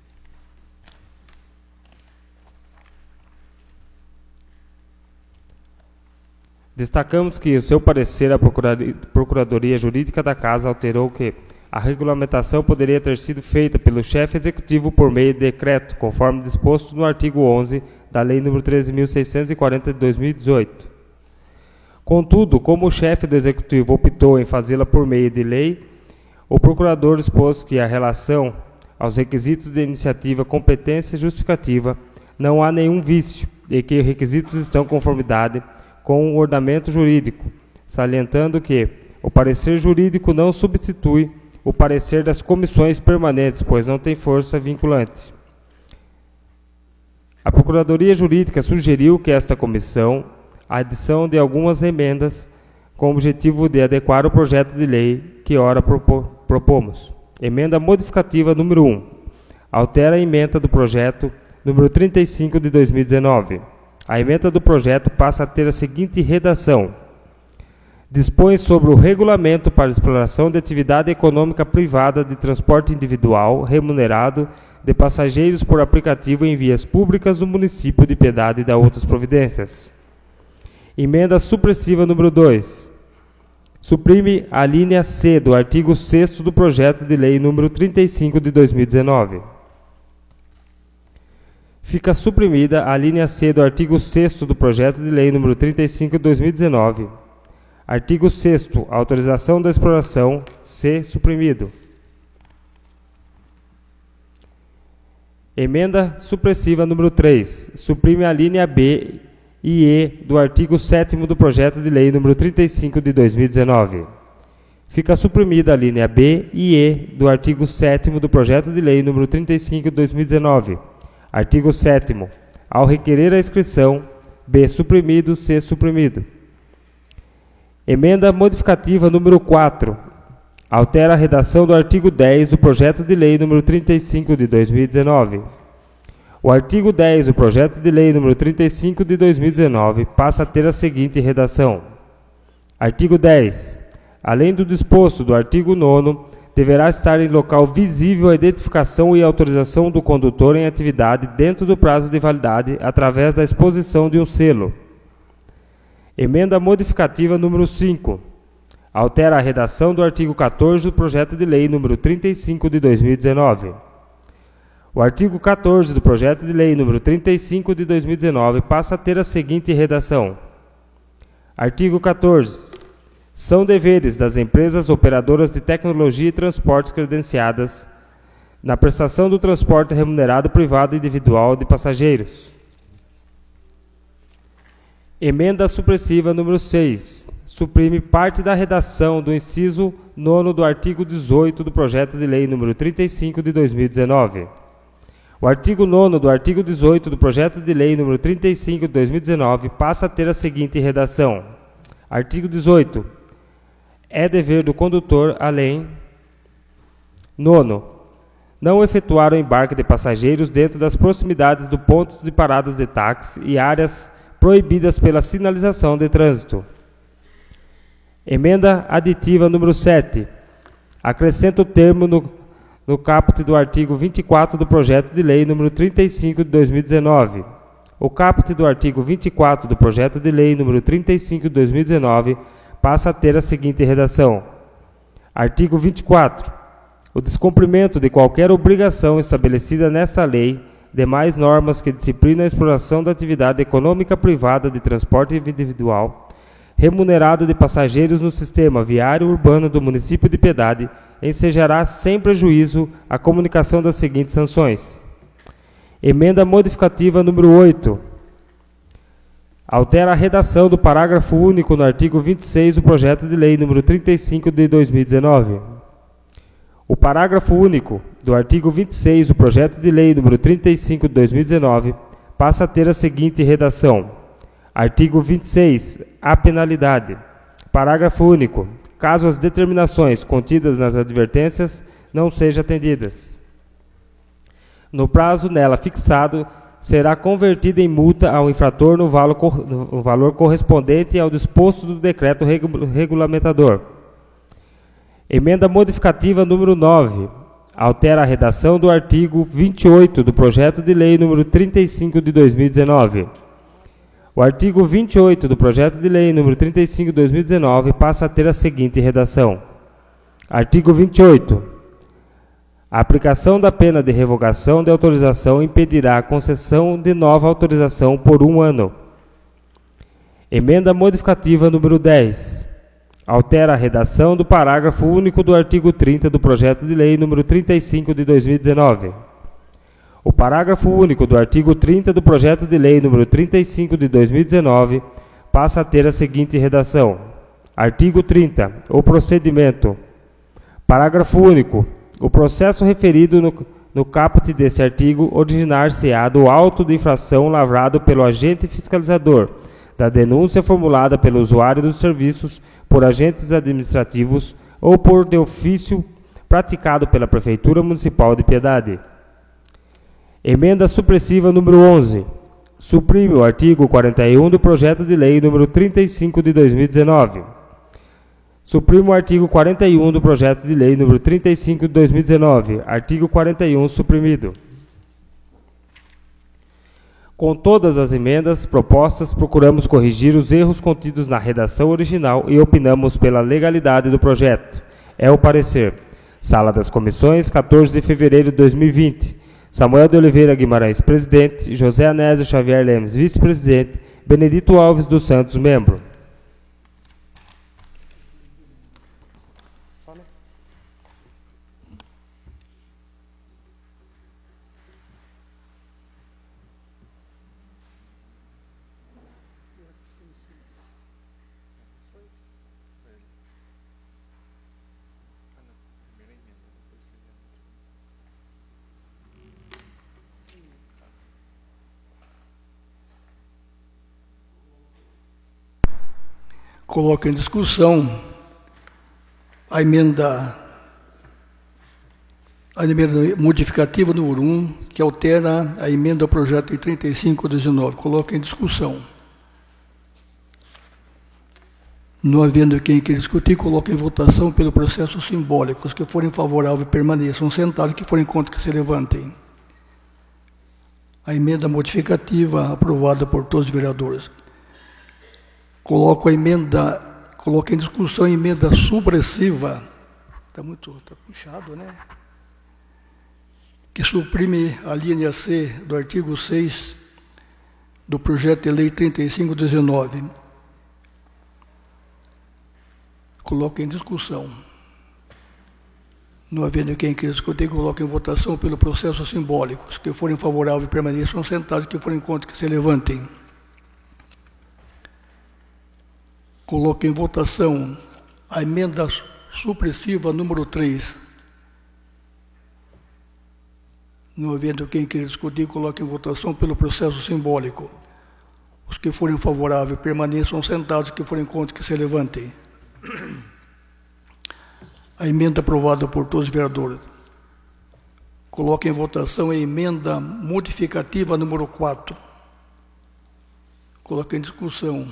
Destacamos que, em seu parecer, a Procuradoria Jurídica da Casa alterou que a regulamentação poderia ter sido feita pelo chefe executivo por meio de decreto, conforme disposto no artigo onze da Lei número treze mil seiscentos e quarenta de dois mil e dezoito. Contudo, como o chefe do executivo optou em fazê-la por meio de lei, o procurador expôs que, a relação aos requisitos de iniciativa, competência e justificativa, não há nenhum vício e que os requisitos estão em conformidade com o ordenamento jurídico, salientando que o parecer jurídico não substitui o parecer das comissões permanentes, pois não tem força vinculante. A Procuradoria Jurídica sugeriu que esta comissão a adição de algumas emendas com o objetivo de adequar o projeto de lei que ora propomos. Emenda modificativa número um. Altera a emenda do projeto número trinta e cinco de dois mil e dezenove. A emenda do projeto passa a ter a seguinte redação: dispõe sobre o regulamento para exploração de atividade econômica privada de transporte individual remunerado de passageiros por aplicativo em vias públicas do município de Piedade e da outras providências. Emenda supressiva número dois. Suprime a linha C do artigo sexto do projeto de lei número trinta e cinco de dois mil e dezenove. Fica suprimida a linha C do artigo sexto do projeto de lei número trinta e cinco de dois mil e dezenove. Artigo sexto. Autorização da exploração. C. Suprimido. Emenda supressiva número três. Suprime a linha B e E do artigo sétimo do projeto de lei número trinta e cinco de dois mil e dezenove. Fica suprimida a linha B e E do artigo sétimo do projeto de lei número trinta e cinco de dois mil e dezenove. Artigo sétimo. Ao requerer a inscrição, B suprimido, C suprimido. Emenda modificativa número quatro. Altera a redação do artigo dez do projeto de lei número trinta e cinco de dois mil e dezenove. O artigo dez do projeto de lei número trinta e cinco de dois mil e dezenove passa a ter a seguinte redação: artigo dez. Além do disposto do artigo nono, deverá estar em local visível a identificação e autorização do condutor em atividade dentro do prazo de validade através da exposição de um selo. Emenda modificativa número cinco. Altera a redação do artigo quatorze do projeto de lei número trinta e cinco de dois mil e dezenove. O artigo quatorze do projeto de lei número trinta e cinco de dois mil e dezenove passa a ter a seguinte redação: artigo quatorze. São deveres das empresas operadoras de tecnologia e transportes credenciadas na prestação do transporte remunerado privado e individual de passageiros. Emenda supressiva número seis. Suprime parte da redação do inciso nono do artigo dezoito do projeto de lei número trinta e cinco de dois mil e dezenove. O artigo nono do artigo dezoito do projeto de lei número trinta e cinco de dois mil e dezenove passa a ter a seguinte redação. Artigo dezoito. É dever do condutor, além... Nono. Não efetuar o embarque de passageiros dentro das proximidades do pontos de paradas de táxi e áreas proibidas pela sinalização de trânsito. Emenda aditiva número sete. Acrescenta o termo no, no caput do artigo vinte e quatro do projeto de lei número trinta e cinco de dois mil e dezenove. O caput do artigo vinte e quatro do projeto de lei número trinta e cinco de dois mil e dezenove passa a ter a seguinte redação. Artigo vinte e quatro. O descumprimento de qualquer obrigação estabelecida nesta lei, demais normas que disciplinam a exploração da atividade econômica privada de transporte individual, remunerado de passageiros no sistema viário urbano do município de Piedade, ensejará sem prejuízo a comunicação das seguintes sanções. Emenda modificativa número oito. Altera a redação do parágrafo único no artigo vinte e seis do projeto de lei número trinta e cinco de dois mil e dezenove. O parágrafo único do artigo vinte e seis do projeto de lei número trinta e cinco de dois mil e dezenove passa a ter a seguinte redação. Artigo vinte e seis. A penalidade. Parágrafo único. Caso as determinações contidas nas advertências não sejam atendidas. No prazo nela fixado, será convertida em multa ao infrator no valor, no valor correspondente ao disposto do decreto regulamentador. Emenda modificativa número nove. Altera a redação do artigo vinte e oito do projeto de lei número trinta e cinco de dois mil e dezenove. O artigo vinte e oito do projeto de lei número trinta e cinco de dois mil e dezenove passa a ter a seguinte redação. Artigo vinte e oito. A aplicação da pena de revogação de autorização impedirá a concessão de nova autorização por um ano. Emenda modificativa número dez. Altera a redação do parágrafo único do artigo trinta do projeto de lei número trinta e cinco de dois mil e dezenove. O parágrafo único do artigo trinta do projeto de lei número trinta e cinco de dois mil e dezenove passa a ter a seguinte redação. Artigo trinta. O procedimento. Parágrafo único. O processo referido no, no caput deste artigo originar-se-á do auto de infração lavrado pelo agente fiscalizador, da denúncia formulada pelo usuário dos serviços por agentes administrativos ou por de ofício praticado pela Prefeitura Municipal de Piedade. Emenda supressiva número onze. Suprime o artigo quarenta e um do projeto de lei número trinta e cinco de dois mil e dezenove. Suprime o artigo quarenta e um do projeto de lei número trinta e cinco de dois mil e dezenove. Artigo quarenta e um suprimido. Com todas as emendas propostas, procuramos corrigir os erros contidos na redação original e opinamos pela legalidade do projeto. É o parecer. Sala das Comissões, quatorze de fevereiro de dois mil e vinte. Samuel de Oliveira Guimarães, presidente. José Anésio Xavier Lemes, vice-presidente. Benedito Alves dos Santos, membro. Coloca em discussão a emenda, a emenda modificativa número um, que altera a emenda ao projeto de trinta e cinco de dezenove. Coloca em discussão. Não havendo quem queira discutir, coloca em votação pelo processo simbólico. Os que forem favoráveis permaneçam sentados, os que forem contra que se levantem. A emenda modificativa aprovada por todos os vereadores. Coloco a emenda, coloco em discussão a emenda supressiva, está muito, está puxado, né? Que suprime a linha C do artigo seis do projeto de lei trinta e cinco de dezenove. Coloco em discussão. Não havendo quem queira discutir, coloco em votação pelo processo simbólico. Os que forem favoráveis permaneçam sentados, os que forem contra que se levantem. Coloco em votação a emenda supressiva número três Não havendo quem queira discutir, coloque em votação pelo processo simbólico. Os que forem favoráveis permaneçam sentados, os que forem contra, que se levantem. A emenda aprovada por todos os vereadores. Coloque em votação a emenda modificativa número quatro. Coloque em discussão.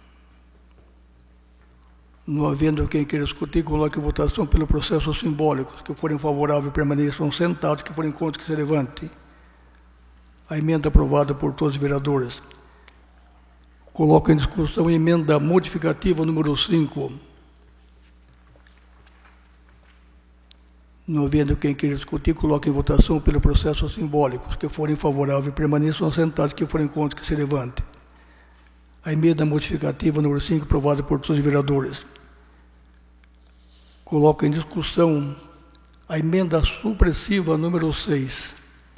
Não havendo quem queira discutir, coloque em votação pelo processo simbólico. Os que forem favoráveis permaneçam sentados, os que forem contra, que se levantem. A emenda aprovada por todos os vereadores. Coloque em discussão a emenda modificativa número cinco. Não havendo quem queira discutir, coloque em votação pelo processo simbólico. Os que forem favoráveis permaneçam sentados, os que forem contra, que se levantem. A emenda modificativa número cinco, aprovada por todos os vereadores. Coloco em discussão a emenda supressiva número seis.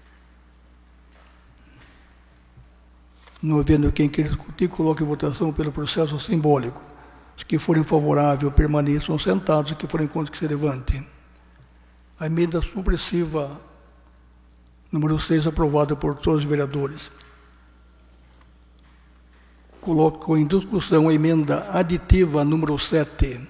Não havendo quem queira discutir, coloque em votação pelo processo simbólico. Os que forem favoráveis permaneçam sentados, os que forem contra, que se levantem. A emenda supressiva número seis, aprovada por todos os vereadores. Coloco em discussão a emenda aditiva número sete.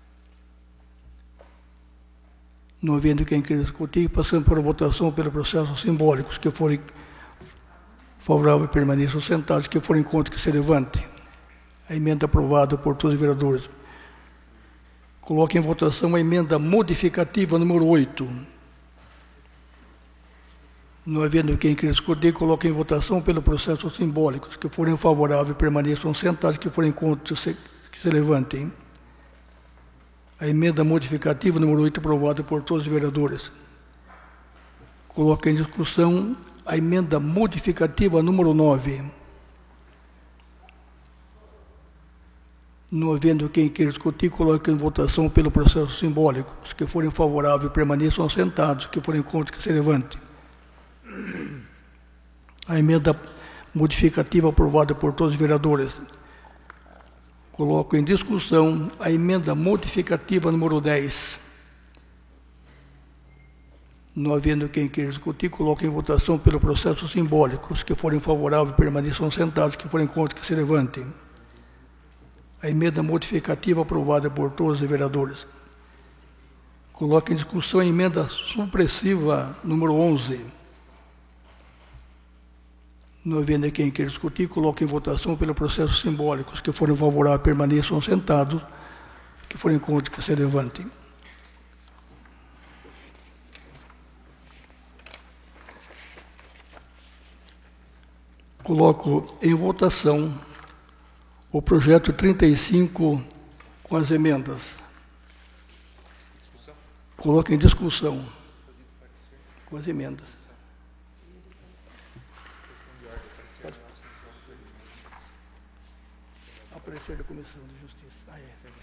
Não havendo quem queira discutir, passando por votação pelo processo simbólico. Os que forem favoráveis permaneçam sentados, os que forem contra, que se levantem. A emenda aprovada por todos os vereadores. Coloque em votação a emenda modificativa número oito. Não havendo quem queira discutir, coloque em votação pelo processo simbólico. Os que forem favoráveis permaneçam sentados, os que forem contra, que se levantem. A emenda modificativa número oito, aprovada por todos os vereadores. Coloque em discussão a emenda modificativa número nove. Não havendo quem queira discutir, coloque em votação pelo processo simbólico. Os que forem favoráveis permaneçam sentados, os que forem contra, que se levantem. A emenda modificativa aprovada por todos os vereadores. Coloco em discussão a emenda modificativa número dez. Não havendo quem queira discutir, coloque em votação pelo processo simbólico. Os que forem favoráveis permaneçam sentados, os que forem contra, que se levantem. A emenda modificativa aprovada por todos os vereadores. Coloque em discussão a emenda supressiva número onze. Não havendo quem queira discutir, coloque em votação pelo processo simbólico. Os que forem favoráveis permaneçam sentados, os que forem contra, que se levantem. Coloco em votação o projeto trinta e cinco com as emendas. Coloco em discussão com as emendas. Parecer da Comissão de Justiça. Ah, é.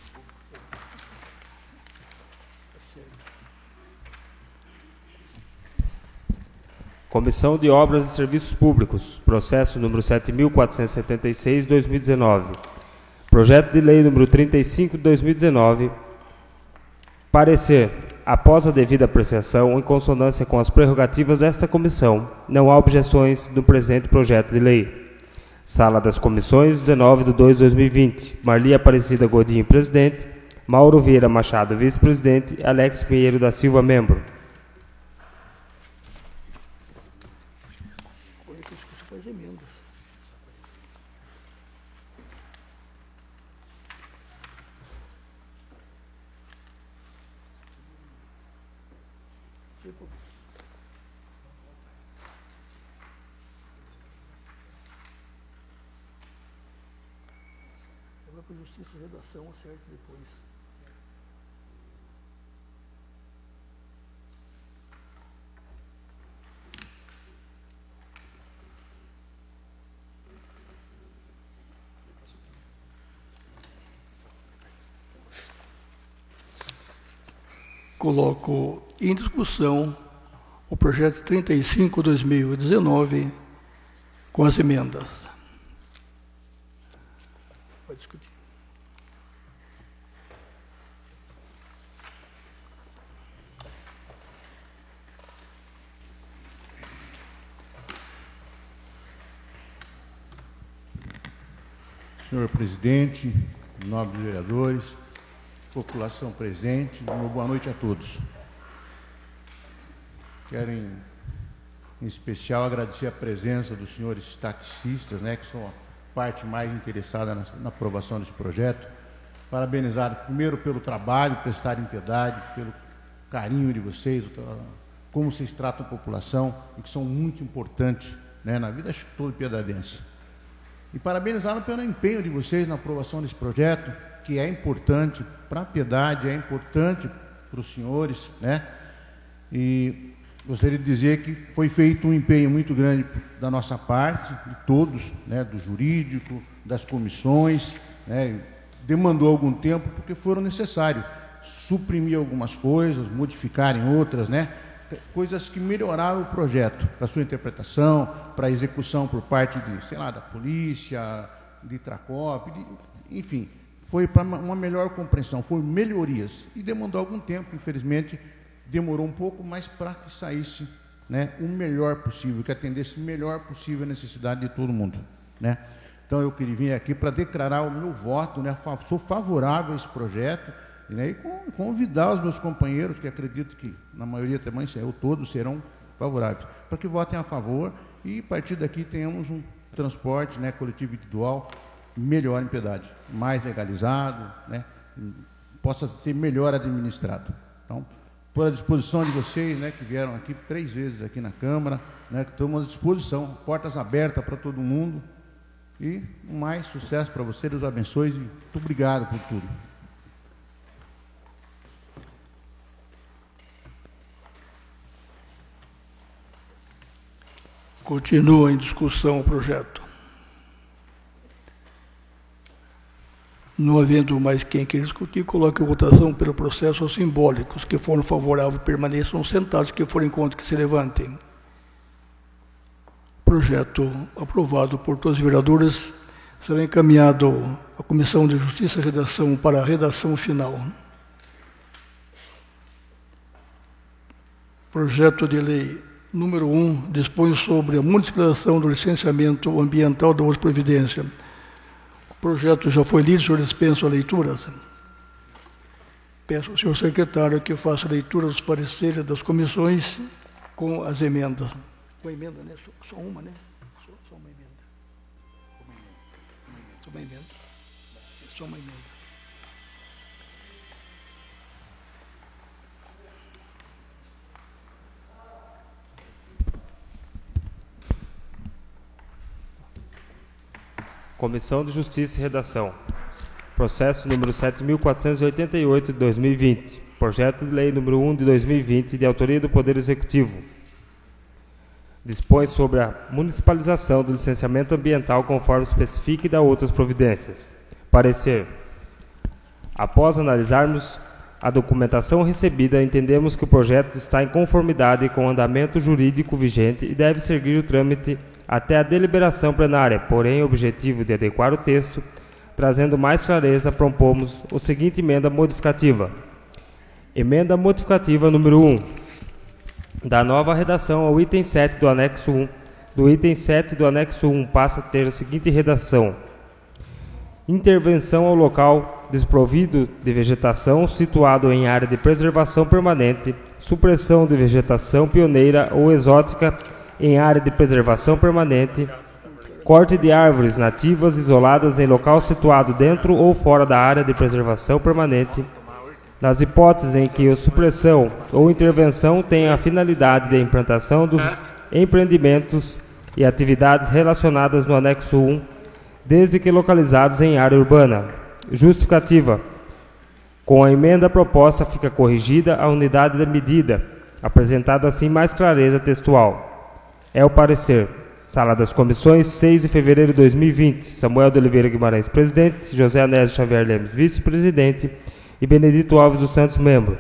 Comissão de Obras e Serviços Públicos, processo número sete mil quatrocentos e setenta e seis, dois mil e dezenove. Projeto de lei número trinta e cinco de dois mil e dezenove. Parecer. Após a devida apreciação, em consonância com as prerrogativas desta comissão, não há objeções no presente projeto de lei. Sala das Comissões, dezenove de dois de dois mil e vinte. Marli Aparecida Godinho, presidente. Mauro Vieira Machado, vice-presidente. Alex Pinheiro da Silva, membro. Vai para a Justiça e Redação, acerta depois. Coloco em discussão o projeto trinta e cinco de dois mil e dezenove com as emendas. Pode discutir. senhor presidente, nobres vereadores, população presente, uma boa noite a todos. Quero, em, em especial, agradecer a presença dos senhores taxistas, né, que são a parte mais interessada na, na aprovação desse projeto. Parabenizar, primeiro, pelo trabalho, prestar piedade, pelo carinho de vocês, como vocês tratam a população, e que são muito importantes, né, na vida, acho que todo piedadense. E parabenizar pelo empenho de vocês na aprovação desse projeto, que é importante para a piedade, é importante para os senhores, né? E gostaria de dizer que foi feito um empenho muito grande da nossa parte, de todos, né, do jurídico, das comissões, né? Demandou algum tempo, porque foram necessários suprimir algumas coisas, modificarem outras, né? Coisas que melhoraram o projeto, para sua interpretação, para a execução por parte de, sei lá, da polícia, de Tracop, de, enfim, foi para uma melhor compreensão, foi melhorias, e demandou algum tempo, infelizmente, demorou um pouco, mas para que saísse, né, o melhor possível, que atendesse o melhor possível a necessidade de todo mundo, né? Então, eu queria vir aqui para declarar o meu voto, né? Sou favorável a esse projeto, né? E convidar os meus companheiros, que acredito que, na maioria também, eu todos serão favoráveis, para que votem a favor e, a partir daqui, tenhamos um transporte, né, coletivo individual melhor em piedade, mais legalizado, né? Possa ser melhor administrado. Então, por à disposição de vocês, né, que vieram aqui três vezes aqui na Câmara, né, que estamos à disposição, portas abertas para todo mundo. E mais sucesso para você, Deus abençoe, e muito obrigado por tudo. Continua em discussão o projeto. Não havendo mais quem queira discutir, coloque a votação pelo processo simbólico. Os que foram favoráveis permaneçam sentados, que forem contra que se levantem. Projeto aprovado por todos os vereadores será encaminhado à Comissão de Justiça e Redação para a redação final. Projeto de lei número um dispõe sobre a municipalização do licenciamento ambiental da outra providência. O projeto já foi lido, o senhor dispensa a leitura? Peço ao senhor secretário que faça a leitura dos pareceres das comissões com as emendas. Uma emenda, né? Só, só uma, né? Só, só uma emenda. Só uma emenda. Só uma emenda. Comissão de Justiça e Redação. Processo número sete mil quatrocentos e oitenta e oito de dois mil e vinte. Projeto de lei número um de dois mil e vinte, de autoria do Poder Executivo. Dispõe sobre a municipalização do licenciamento ambiental conforme especifica e da outras providências. Parecer. Após analisarmos a documentação recebida, entendemos que o projeto está em conformidade com o andamento jurídico vigente e deve seguir o trâmite até a deliberação plenária. Porém, o objetivo de adequar o texto, trazendo mais clareza, propomos o seguinte emenda modificativa. Emenda modificativa número um. Da nova redação ao item sete do anexo um. Do item sete do anexo um passa a ter a seguinte redação: intervenção ao local desprovido de vegetação situado em área de preservação permanente, supressão de vegetação pioneira ou exótica em área de preservação permanente, corte de árvores nativas isoladas em local situado dentro ou fora da área de preservação permanente, nas hipóteses em que a supressão ou intervenção tenha a finalidade de implantação dos empreendimentos e atividades relacionadas no anexo um, desde que localizados em área urbana. Justificativa. Com a emenda proposta fica corrigida a unidade da medida, apresentado assim mais clareza textual. É o parecer. Sala das Comissões, seis de fevereiro de dois mil e vinte. Samuel de Oliveira Guimarães, presidente. José Anésio Xavier Lemes, vice-presidente. E Benedito Alves dos Santos, membro.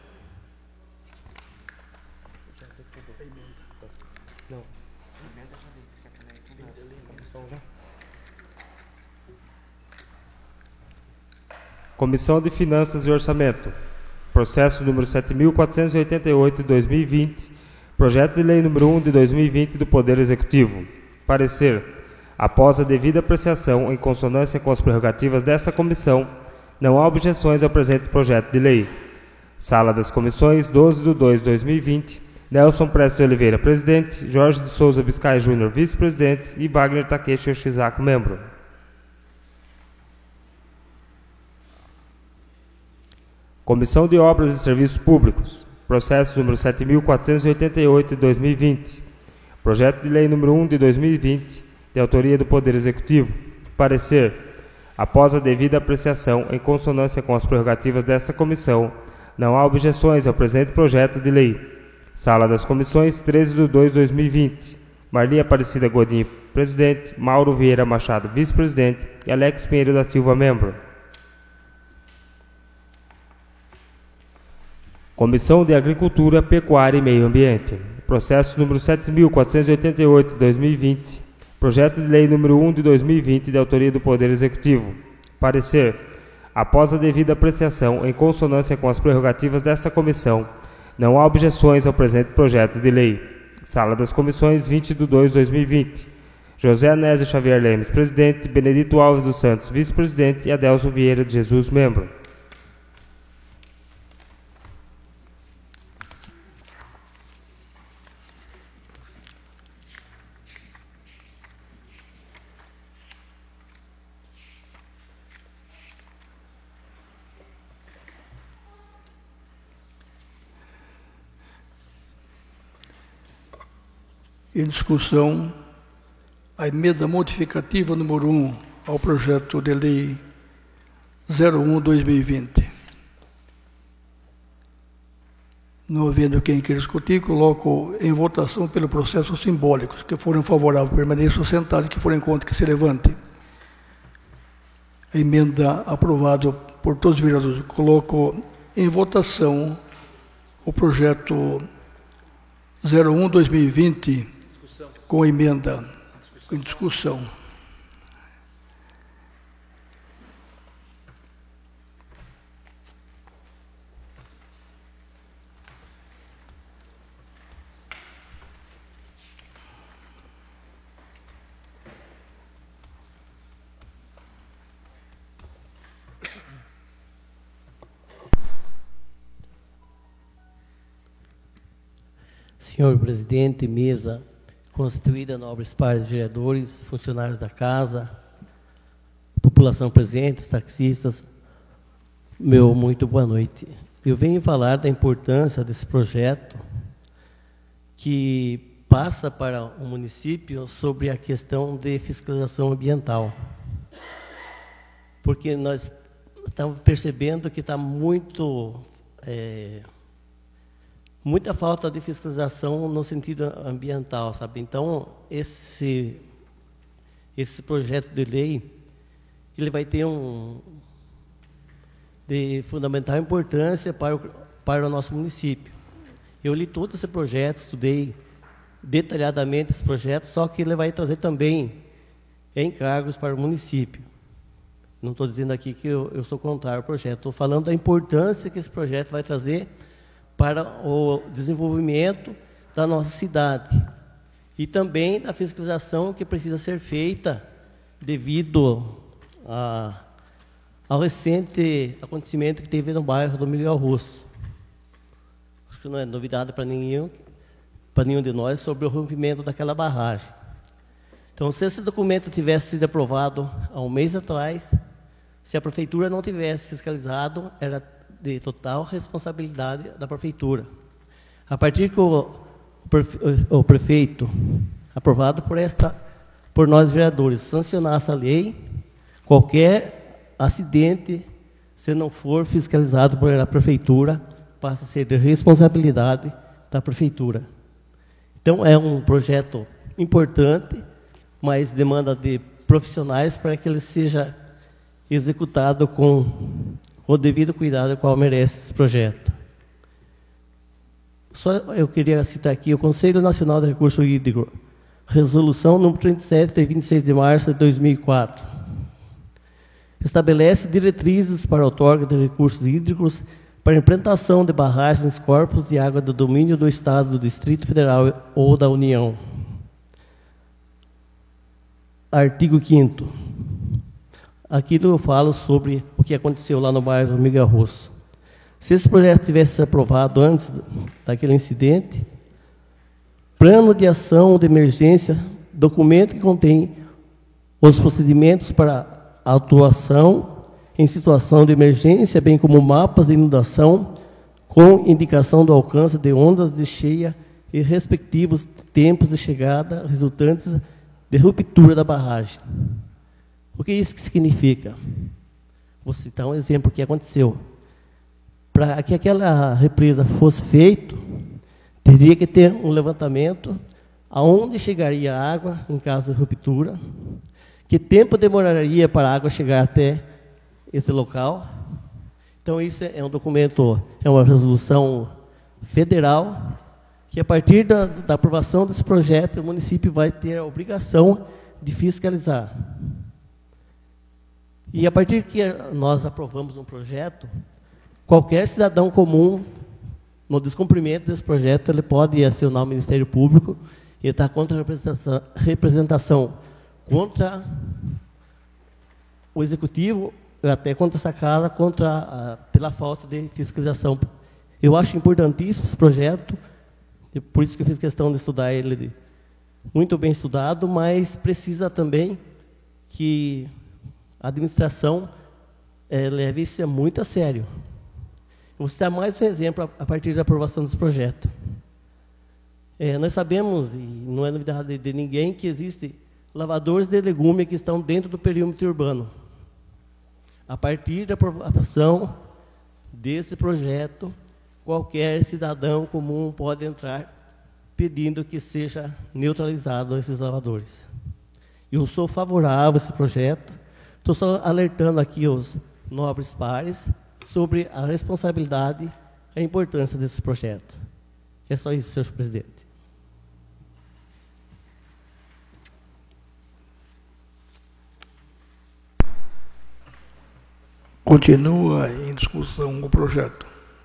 Comissão de Finanças e Orçamento. Processo número sete mil quatrocentos e oitenta e oito de dois mil e vinte. Projeto de lei número um de dois mil e vinte do Poder Executivo. Parecer. Após a devida apreciação, em consonância com as prerrogativas desta comissão, não há objeções ao presente projeto de lei. Sala das Comissões, doze de dois de dois mil e vinte, Nelson Prestes de Oliveira, presidente, Jorge de Souza Biscay Júnior, vice-presidente e Wagner Takeshi Yoshizaki, membro. Comissão de Obras e Serviços Públicos, processo número sete mil quatrocentos e oitenta e oito de dois mil e vinte, projeto de lei número um de dois mil e vinte, de autoria do Poder Executivo. Parecer: após a devida apreciação, em consonância com as prerrogativas desta comissão, não há objeções ao presente projeto de lei. Sala das Comissões, treze de dois de dois mil e vinte. Marli Aparecida Godinho, presidente, Mauro Vieira Machado, vice-presidente e Alex Pinheiro da Silva, membro. Comissão de Agricultura, Pecuária e Meio Ambiente. Processo número sete mil quatrocentos e oitenta e oito de dois mil e vinte. Projeto de lei número um de dois mil e vinte, de autoria do Poder Executivo. Parecer: após a devida apreciação, em consonância com as prerrogativas desta comissão, não há objeções ao presente projeto de lei. Sala das Comissões, vinte de dois de dois mil e vinte. José Anésio Xavier Lemes, presidente, Benedito Alves dos Santos, vice-presidente e Adelso Vieira de Jesus, membro. Em discussão, a emenda modificativa número um ao projeto de lei zero um barra dois mil e vinte. Não havendo quem queira discutir, coloco em votação pelo processo simbólico. Que forem favoráveis, permaneçam sentados, que forem contra, que se levante. A emenda aprovada por todos os vereadores. Coloco em votação o projeto zero um barra dois mil e vinte, com emenda em discussão. Senhor presidente, mesa constituída, nobres pares vereadores, funcionários da casa, população presente, taxistas, meu muito boa noite. Eu venho falar da importância desse projeto que passa para o município sobre a questão de fiscalização ambiental. Porque nós estamos percebendo que está muito... É, muita falta de fiscalização no sentido ambiental, sabe? Então, esse, esse projeto de lei, ele vai ter um de fundamental importância para o, para o nosso município. Eu li todo esse projeto, estudei detalhadamente esse projeto, só que ele vai trazer também encargos para o município. Não estou dizendo aqui que eu, eu sou contrário ao projeto, estou falando da importância que esse projeto vai trazer para o desenvolvimento da nossa cidade e também da fiscalização que precisa ser feita devido a, ao recente acontecimento que teve no bairro do Miguel Russo. Acho que não é novidade para nenhum, para nenhum de nós sobre o rompimento daquela barragem. Então, se esse documento tivesse sido aprovado há um mês atrás, se a prefeitura não tivesse fiscalizado, era de total responsabilidade da prefeitura. A partir que o, o prefeito, aprovado por, esta, por nós vereadores, sancionar essa lei, qualquer acidente, se não for fiscalizado pela prefeitura, passa a ser de responsabilidade da prefeitura. Então, é um projeto importante, mas demanda de profissionais para que ele seja executado com o devido cuidado qual merece esse projeto. Só eu queria citar aqui o Conselho Nacional de Recursos Hídricos, resolução número trinta e sete, de vinte e seis de março de dois mil e quatro. Estabelece diretrizes para a outorga de recursos hídricos para a implantação de barragens, corpos de água do domínio do Estado, do Distrito Federal ou da União. Artigo quinto. Aqui eu falo sobre o que aconteceu lá no bairro Miguel Rosso. Se esse projeto tivesse sido aprovado antes daquele incidente, plano de ação de emergência, documento que contém os procedimentos para atuação em situação de emergência, bem como mapas de inundação, com indicação do alcance de ondas de cheia e respectivos tempos de chegada resultantes de ruptura da barragem. O que isso significa? Vou citar um exemplo que aconteceu. Para que aquela represa fosse feita, teria que ter um levantamento aonde chegaria a água em caso de ruptura, que tempo demoraria para a água chegar até esse local. Então, isso é um documento, é uma resolução federal, que a partir da, da aprovação desse projeto, o município vai ter a obrigação de fiscalizar. E a partir que nós aprovamos um projeto, qualquer cidadão comum, no descumprimento desse projeto, ele pode acionar o Ministério Público e estar contra a representação, representação contra o Executivo, até contra essa casa, contra a, pela falta de fiscalização. Eu acho importantíssimo esse projeto, e por isso que eu fiz questão de estudar ele muito bem estudado, mas precisa também que a administração é, leve isso muito a sério. Eu vou citar mais um exemplo a, a partir da aprovação desse projeto. É, nós sabemos, e não é novidade de, de ninguém, que existem lavadores de legume que estão dentro do perímetro urbano. A partir da aprovação desse projeto, qualquer cidadão comum pode entrar pedindo que seja neutralizado esses lavadores. Eu sou favorável a esse projeto, estou só alertando aqui os nobres pares sobre a responsabilidade e a importância desse projeto. É só isso, senhor presidente. Continua em discussão o projeto.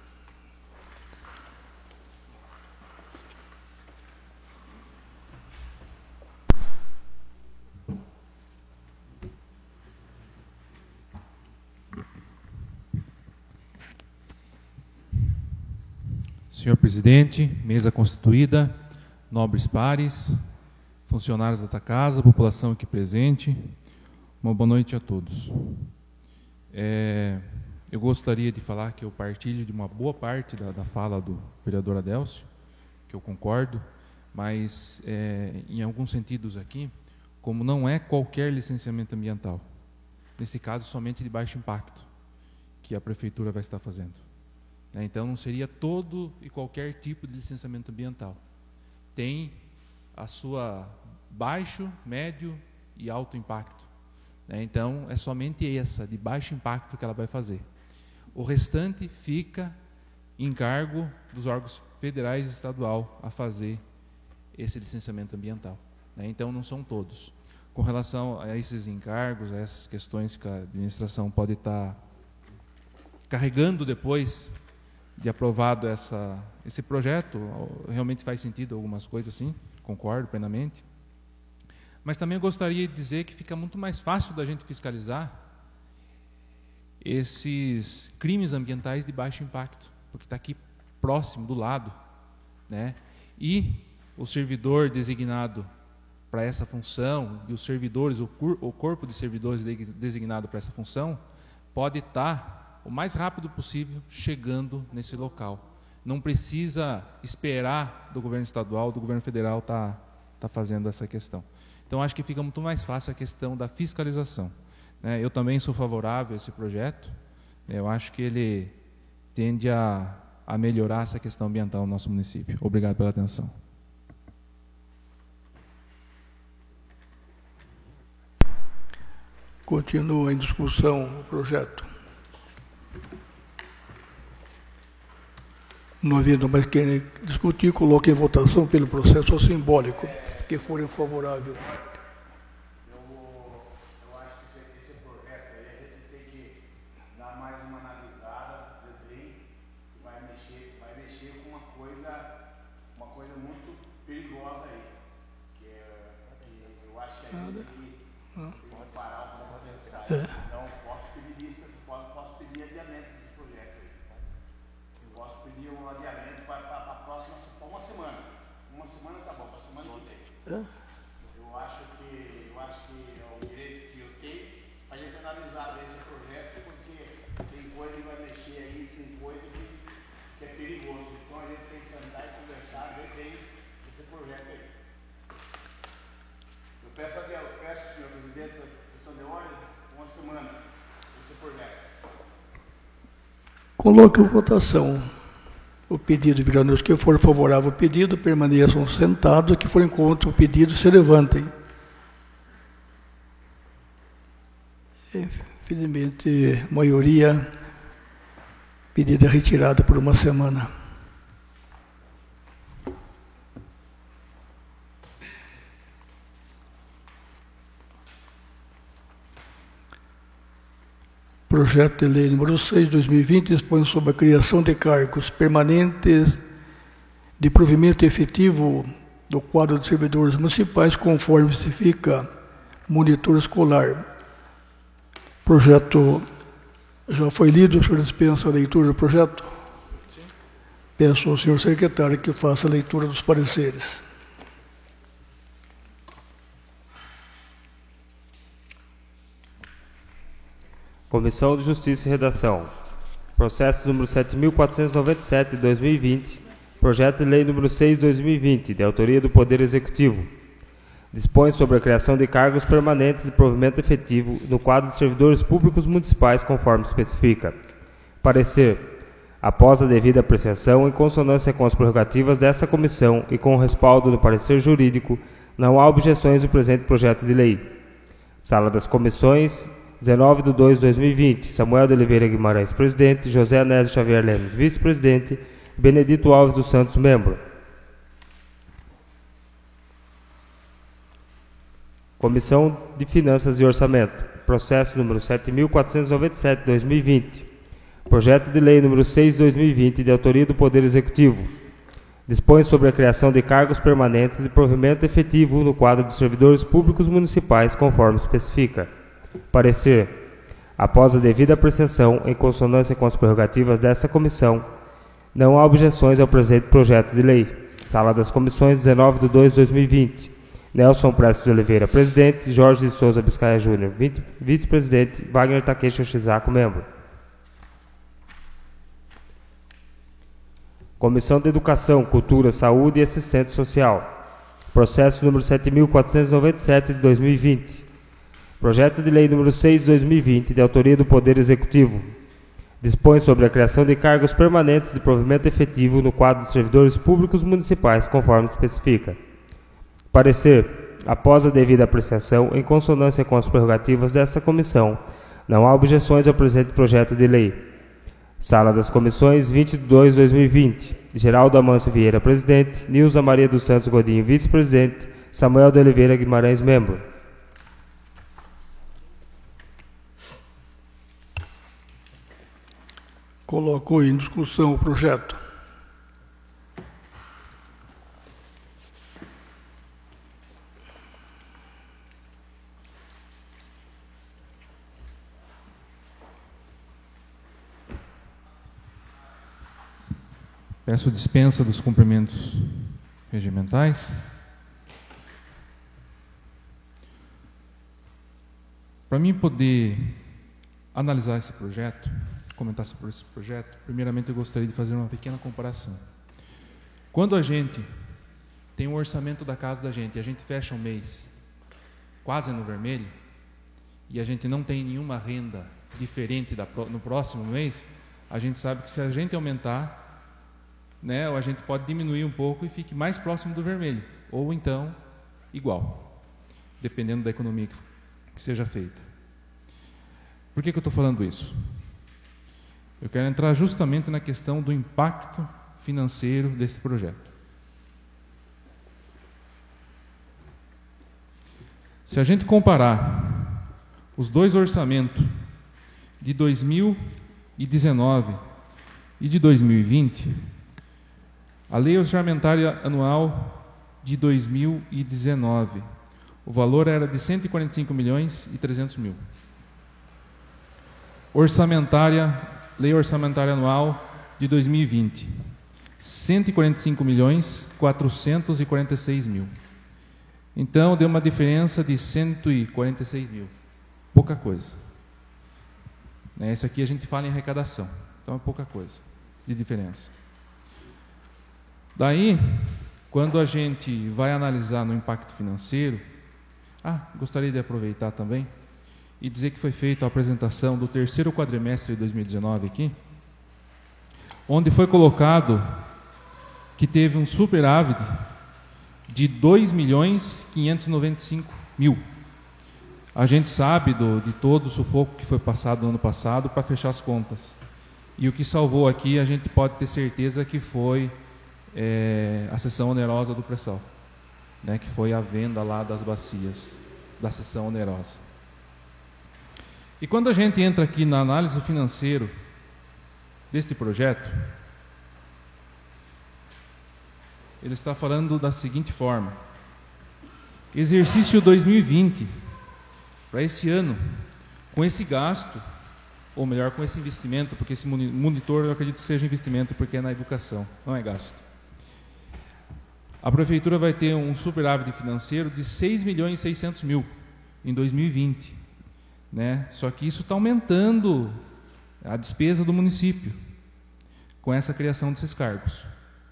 Senhor presidente, mesa constituída, nobres pares, funcionários desta casa, população aqui presente, uma boa noite a todos. É, eu gostaria de falar que eu partilho de uma boa parte da, da fala do vereador Adélcio, que eu concordo, mas é, em alguns sentidos aqui, como não é qualquer licenciamento ambiental, nesse caso somente de baixo impacto, que a prefeitura vai estar fazendo. Então, não seria todo e qualquer tipo de licenciamento ambiental. Tem a sua baixo, médio e alto impacto. Então, é somente essa, de baixo impacto, que ela vai fazer. O restante fica em cargo dos órgãos federais e estadual a fazer esse licenciamento ambiental. Então, não são todos. Com relação a esses encargos, a essas questões que a administração pode estar carregando depois de aprovado essa, esse projeto, realmente faz sentido algumas coisas, sim, concordo plenamente. Mas também eu gostaria de dizer que fica muito mais fácil da gente fiscalizar esses crimes ambientais de baixo impacto, porque está aqui próximo, do lado, né? E o servidor designado para essa função, e os servidores, o, cur, o corpo de servidores designado para essa função, pode estar o mais rápido possível chegando nesse local. Não precisa esperar do governo estadual, do governo federal estar tá, tá fazendo essa questão. Então, acho que fica muito mais fácil a questão da fiscalização. Eu também sou favorável a esse projeto. Eu acho que ele tende a, a melhorar essa questão ambiental no nosso município. Obrigado pela atenção. Continua em discussão o projeto. Não havendo mais quem discutir, coloque em votação pelo processo simbólico, que forem favoráveis. Eu acho que esse, esse projeto aí a gente tem que dar mais uma analisada, bem, vai mexer, vai mexer com uma coisa, uma coisa muito perigosa aí, que, é, que eu acho que a gente tem que Vão parar o potencial. É. Então, posso pedir listas, posso, posso pedir adiamento desse projeto aí. Eu posso pedir um adiamento para a próxima, para uma semana. Uma semana tá bom, para a semana não tem. É. Eu acho que, eu acho que é o direito que eu tenho para a gente analisar esse projeto, porque tem coisa que vai mexer aí, tem coisa que, que é perigoso. Então, a gente tem que sentar e conversar, ver bem esse projeto aí. Eu peço, eu peço, senhor presidente, da sessão de ordem, uma semana, esse projeto. Coloque em votação o pedido, vereadores que for favorável ao pedido, permaneçam sentados, que forem contra o pedido, se levantem. Infelizmente, maioria, pedido é retirado por uma semana. Projeto de lei número seis, dois mil e vinte, dispõe sobre a criação de cargos permanentes de provimento efetivo do quadro de servidores municipais, conforme especifica monitor escolar. Projeto já foi lido, o senhor dispensa a leitura do projeto? Sim. Peço ao senhor secretário que faça a leitura dos pareceres. Comissão de Justiça e Redação. Processo número sete mil quatrocentos e noventa e sete de dois mil e vinte. Projeto de lei número seis de dois mil e vinte, de autoria do Poder Executivo. Dispõe sobre a criação de cargos permanentes de provimento efetivo no quadro de servidores públicos municipais, conforme especifica. Parecer. Após a devida apreciação, em consonância com as prerrogativas desta comissão e com o respaldo do parecer jurídico, não há objeções ao presente projeto de lei. Sala das Comissões, dezenove de dois de dois mil e vinte, Samuel de Oliveira Guimarães, presidente, José Anésio Xavier Lemes, vice-presidente, Benedito Alves dos Santos, membro. Comissão de Finanças e Orçamento. Processo número sete mil quatrocentos e noventa e sete de dois mil e vinte. Projeto de lei número seis de dois mil e vinte, de autoria do Poder Executivo. Dispõe sobre a criação de cargos permanentes de provimento efetivo no quadro dos servidores públicos municipais, conforme especifica. Parecer. Após a devida apreciação, em consonância com as prerrogativas desta comissão, não há objeções ao presente projeto de lei. Sala das Comissões, dezenove de dois de dois mil e vinte. Nelson Prestes de Oliveira, presidente. Jorge de Souza Biscaia Júnior, vice-presidente. Wagner Takeshi Shizaku, membro. Comissão de Educação, Cultura, Saúde e Assistência Social. Processo número sete mil quatrocentos e noventa e sete de dois mil e vinte. Projeto de lei número seis de dois mil e vinte, de autoria do Poder Executivo. Dispõe sobre a criação de cargos permanentes de provimento efetivo no quadro de servidores públicos municipais, conforme especifica. Parecer. Após a devida apreciação, em consonância com as prerrogativas desta comissão, não há objeções ao presente projeto de lei. Sala das Comissões, vinte de dois de dois mil e vinte. Geraldo Amâncio Vieira, presidente. Nilza Maria dos Santos Godinho, vice-presidente. Samuel de Oliveira Guimarães, membro. Colocou em discussão o projeto. Peço dispensa dos cumprimentos regimentais. Para mim poder analisar esse projeto, comentar sobre esse projeto, primeiramente eu gostaria de fazer uma pequena comparação. Quando a gente tem um orçamento da casa da gente e a gente fecha um mês quase no vermelho e a gente não tem nenhuma renda diferente da, no próximo mês, a gente sabe que se a gente aumentar, né, a gente pode diminuir um pouco e fique mais próximo do vermelho, ou então igual, dependendo da economia que, que seja feita. Por que que eu estou falando isso? Eu quero entrar justamente na questão do impacto financeiro desse projeto. Se a gente comparar os dois orçamentos de dois mil e dezenove e de dois mil e vinte, a Lei Orçamentária Anual de dois mil e dezenove, o valor era de cento e quarenta e cinco milhões e trezentos mil. Orçamentária, Lei Orçamentária Anual de dois mil e vinte, cento e quarenta e cinco milhões quatrocentos e quarenta e seis mil. Então, deu uma diferença de cento e quarenta e seis mil. Pouca coisa. Né? Isso aqui a gente fala em arrecadação. Então, é pouca coisa de diferença. Daí, quando a gente vai analisar no impacto financeiro, ah, gostaria de aproveitar também e dizer que foi feita a apresentação do terceiro quadrimestre de dois mil e dezenove aqui, onde foi colocado que teve um superávit de dois milhões quinhentos e noventa e cinco mil. A gente sabe do, de todo o sufoco que foi passado no ano passado para fechar as contas. E o que salvou aqui, a gente pode ter certeza que foi é, a cessão onerosa do pré-sal, né, que foi a venda lá das bacias, da cessão onerosa. E quando a gente entra aqui na análise financeira deste projeto, ele está falando da seguinte forma: exercício dois mil e vinte, para esse ano, com esse gasto, ou melhor, com esse investimento, porque esse monitor eu acredito que seja investimento, porque é na educação, não é gasto. A prefeitura vai ter um superávit financeiro de seis milhões e seiscentos mil em dois mil e vinte. Né? Só que isso está aumentando a despesa do município com essa criação desses cargos.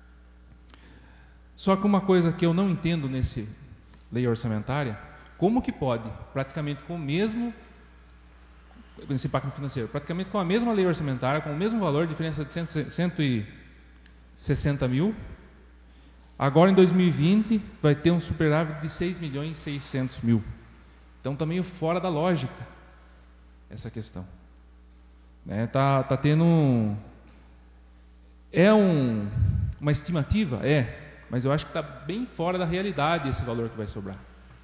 Só que uma coisa que eu não entendo nesse lei orçamentária, como que pode, praticamente com o mesmo, nesse impacto financeiro, praticamente com a mesma lei orçamentária, com o mesmo valor, diferença de cento e sessenta mil, agora em dois mil e vinte vai ter um superávit de seis milhões e seiscentos mil. Então está meio fora da lógica essa questão. Né? Tá, tá tendo um, é um, uma estimativa, é, mas eu acho que está bem fora da realidade esse valor que vai sobrar.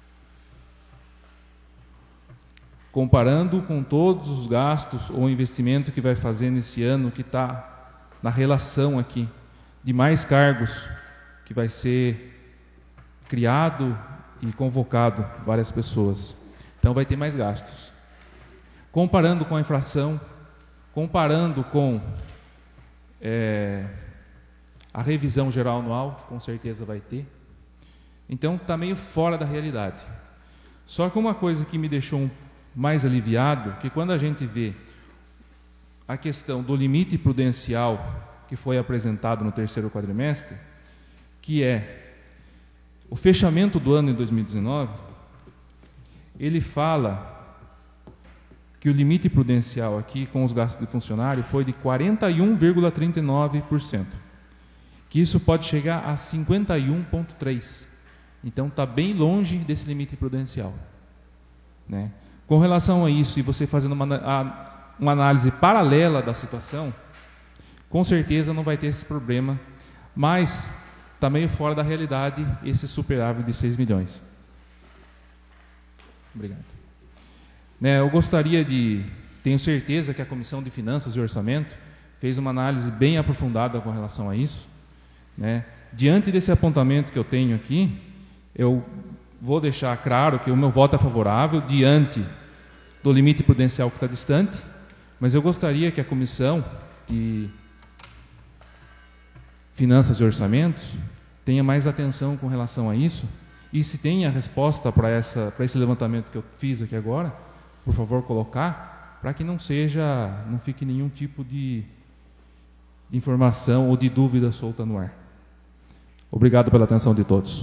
Comparando com todos os gastos ou investimento que vai fazer nesse ano, que está na relação aqui de mais cargos que vai ser criado e convocado várias pessoas. Então vai ter mais gastos. Comparando com a inflação, comparando com é, a revisão geral anual, com certeza vai ter. Então está meio fora da realidade. Só que uma coisa que me deixou mais aliviado, que quando a gente vê a questão do limite prudencial que foi apresentado no terceiro quadrimestre, que é o fechamento do ano em dois mil e dezenove, ele fala que o limite prudencial aqui com os gastos de funcionário foi de quarenta e um vírgula trinta e nove por cento, que isso pode chegar a cinquenta e um vírgula três por cento. Então está bem longe desse limite prudencial. Né? Com relação a isso, e você fazendo uma, a, uma análise paralela da situação, com certeza não vai ter esse problema, mas está meio fora da realidade esse superávit de seis milhões. Obrigado. Né, eu gostaria de, tenho certeza que a Comissão de Finanças e Orçamento fez uma análise bem aprofundada com relação a isso. Né? Diante desse apontamento que eu tenho aqui, eu vou deixar claro que o meu voto é favorável diante do limite prudencial que está distante, mas eu gostaria que a Comissão de Finanças e Orçamentos tenha mais atenção com relação a isso, e se tem a resposta para essa, para esse levantamento que eu fiz aqui agora, por favor, colocar, para que não seja, não fique nenhum tipo de informação ou de dúvida solta no ar. Obrigado pela atenção de todos.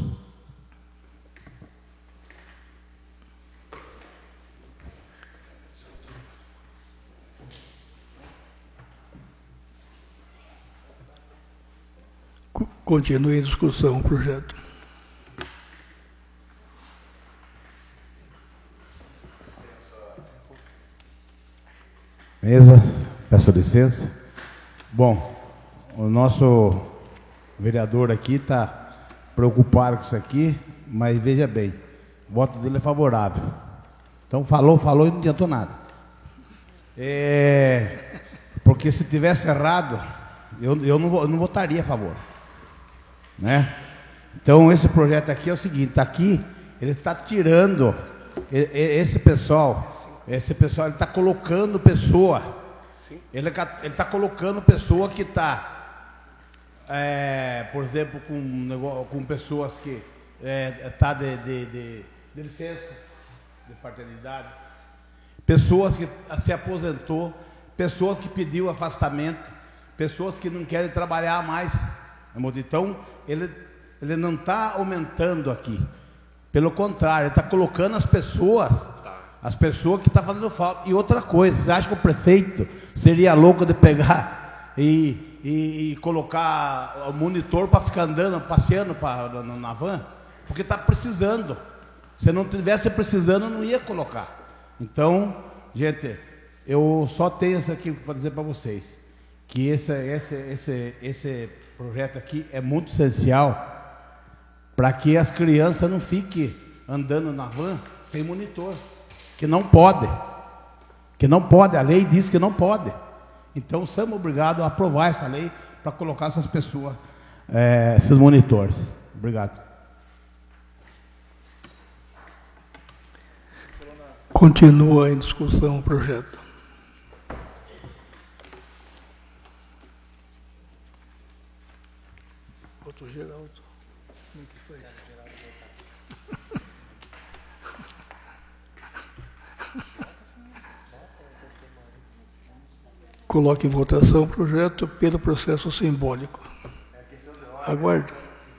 Continue a discussão, o projeto. Mesa, peço licença. Bom, o nosso vereador aqui está preocupado com isso aqui, mas veja bem, o voto dele é favorável. Então falou, falou e não adiantou nada. É, porque se tivesse errado, eu, eu, não, eu não votaria a favor. Né? Então esse projeto aqui é o seguinte, está aqui ele está tirando, esse pessoal, esse pessoal, ele está colocando pessoa, ele está colocando pessoa que está, é, por exemplo, com, com pessoas que está é, de, de, de, de licença, de paternidade, pessoas que se aposentou, pessoas que pediu afastamento, pessoas que não querem trabalhar mais. Então, ele, ele não está aumentando aqui. Pelo contrário, ele está colocando as pessoas, as pessoas que estão fazendo falta. E outra coisa, você acha que o prefeito seria louco de pegar e, e, e colocar o monitor para ficar andando, passeando pra, na, na van? Porque está precisando. Se não tivesse precisando, não ia colocar. Então, gente, eu só tenho isso aqui para dizer para vocês, que esse, esse, esse, esse projeto aqui é muito essencial para que as crianças não fiquem andando na van sem monitor, que não pode, que não pode, a lei diz que não pode. Então, somos obrigados a aprovar essa lei para colocar essas pessoas, é, esses monitores. Obrigado. Continua em discussão o projeto. Outro Geraldo. Como é que foi? Coloque em votação o projeto pelo processo simbólico. Aguarde.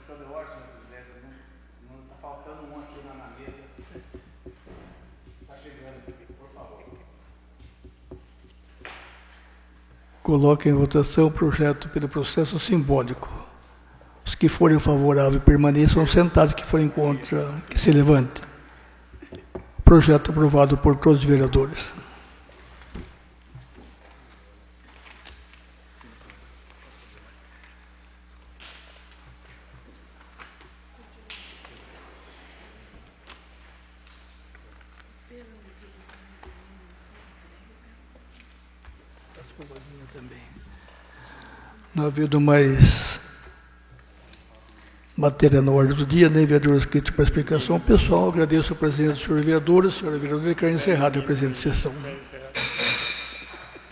Coloque em votação o projeto pelo processo simbólico. Os que forem favoráveis permaneçam sentados, que forem contra, que se levantem. Projeto aprovado por todos os vereadores. Não havendo mais matéria na ordem do dia, nem vereadores inscritos para explicação pessoal, agradeço a presença dos senhores vereadores, senhora vereadora, e quero encerrar a presente sessão.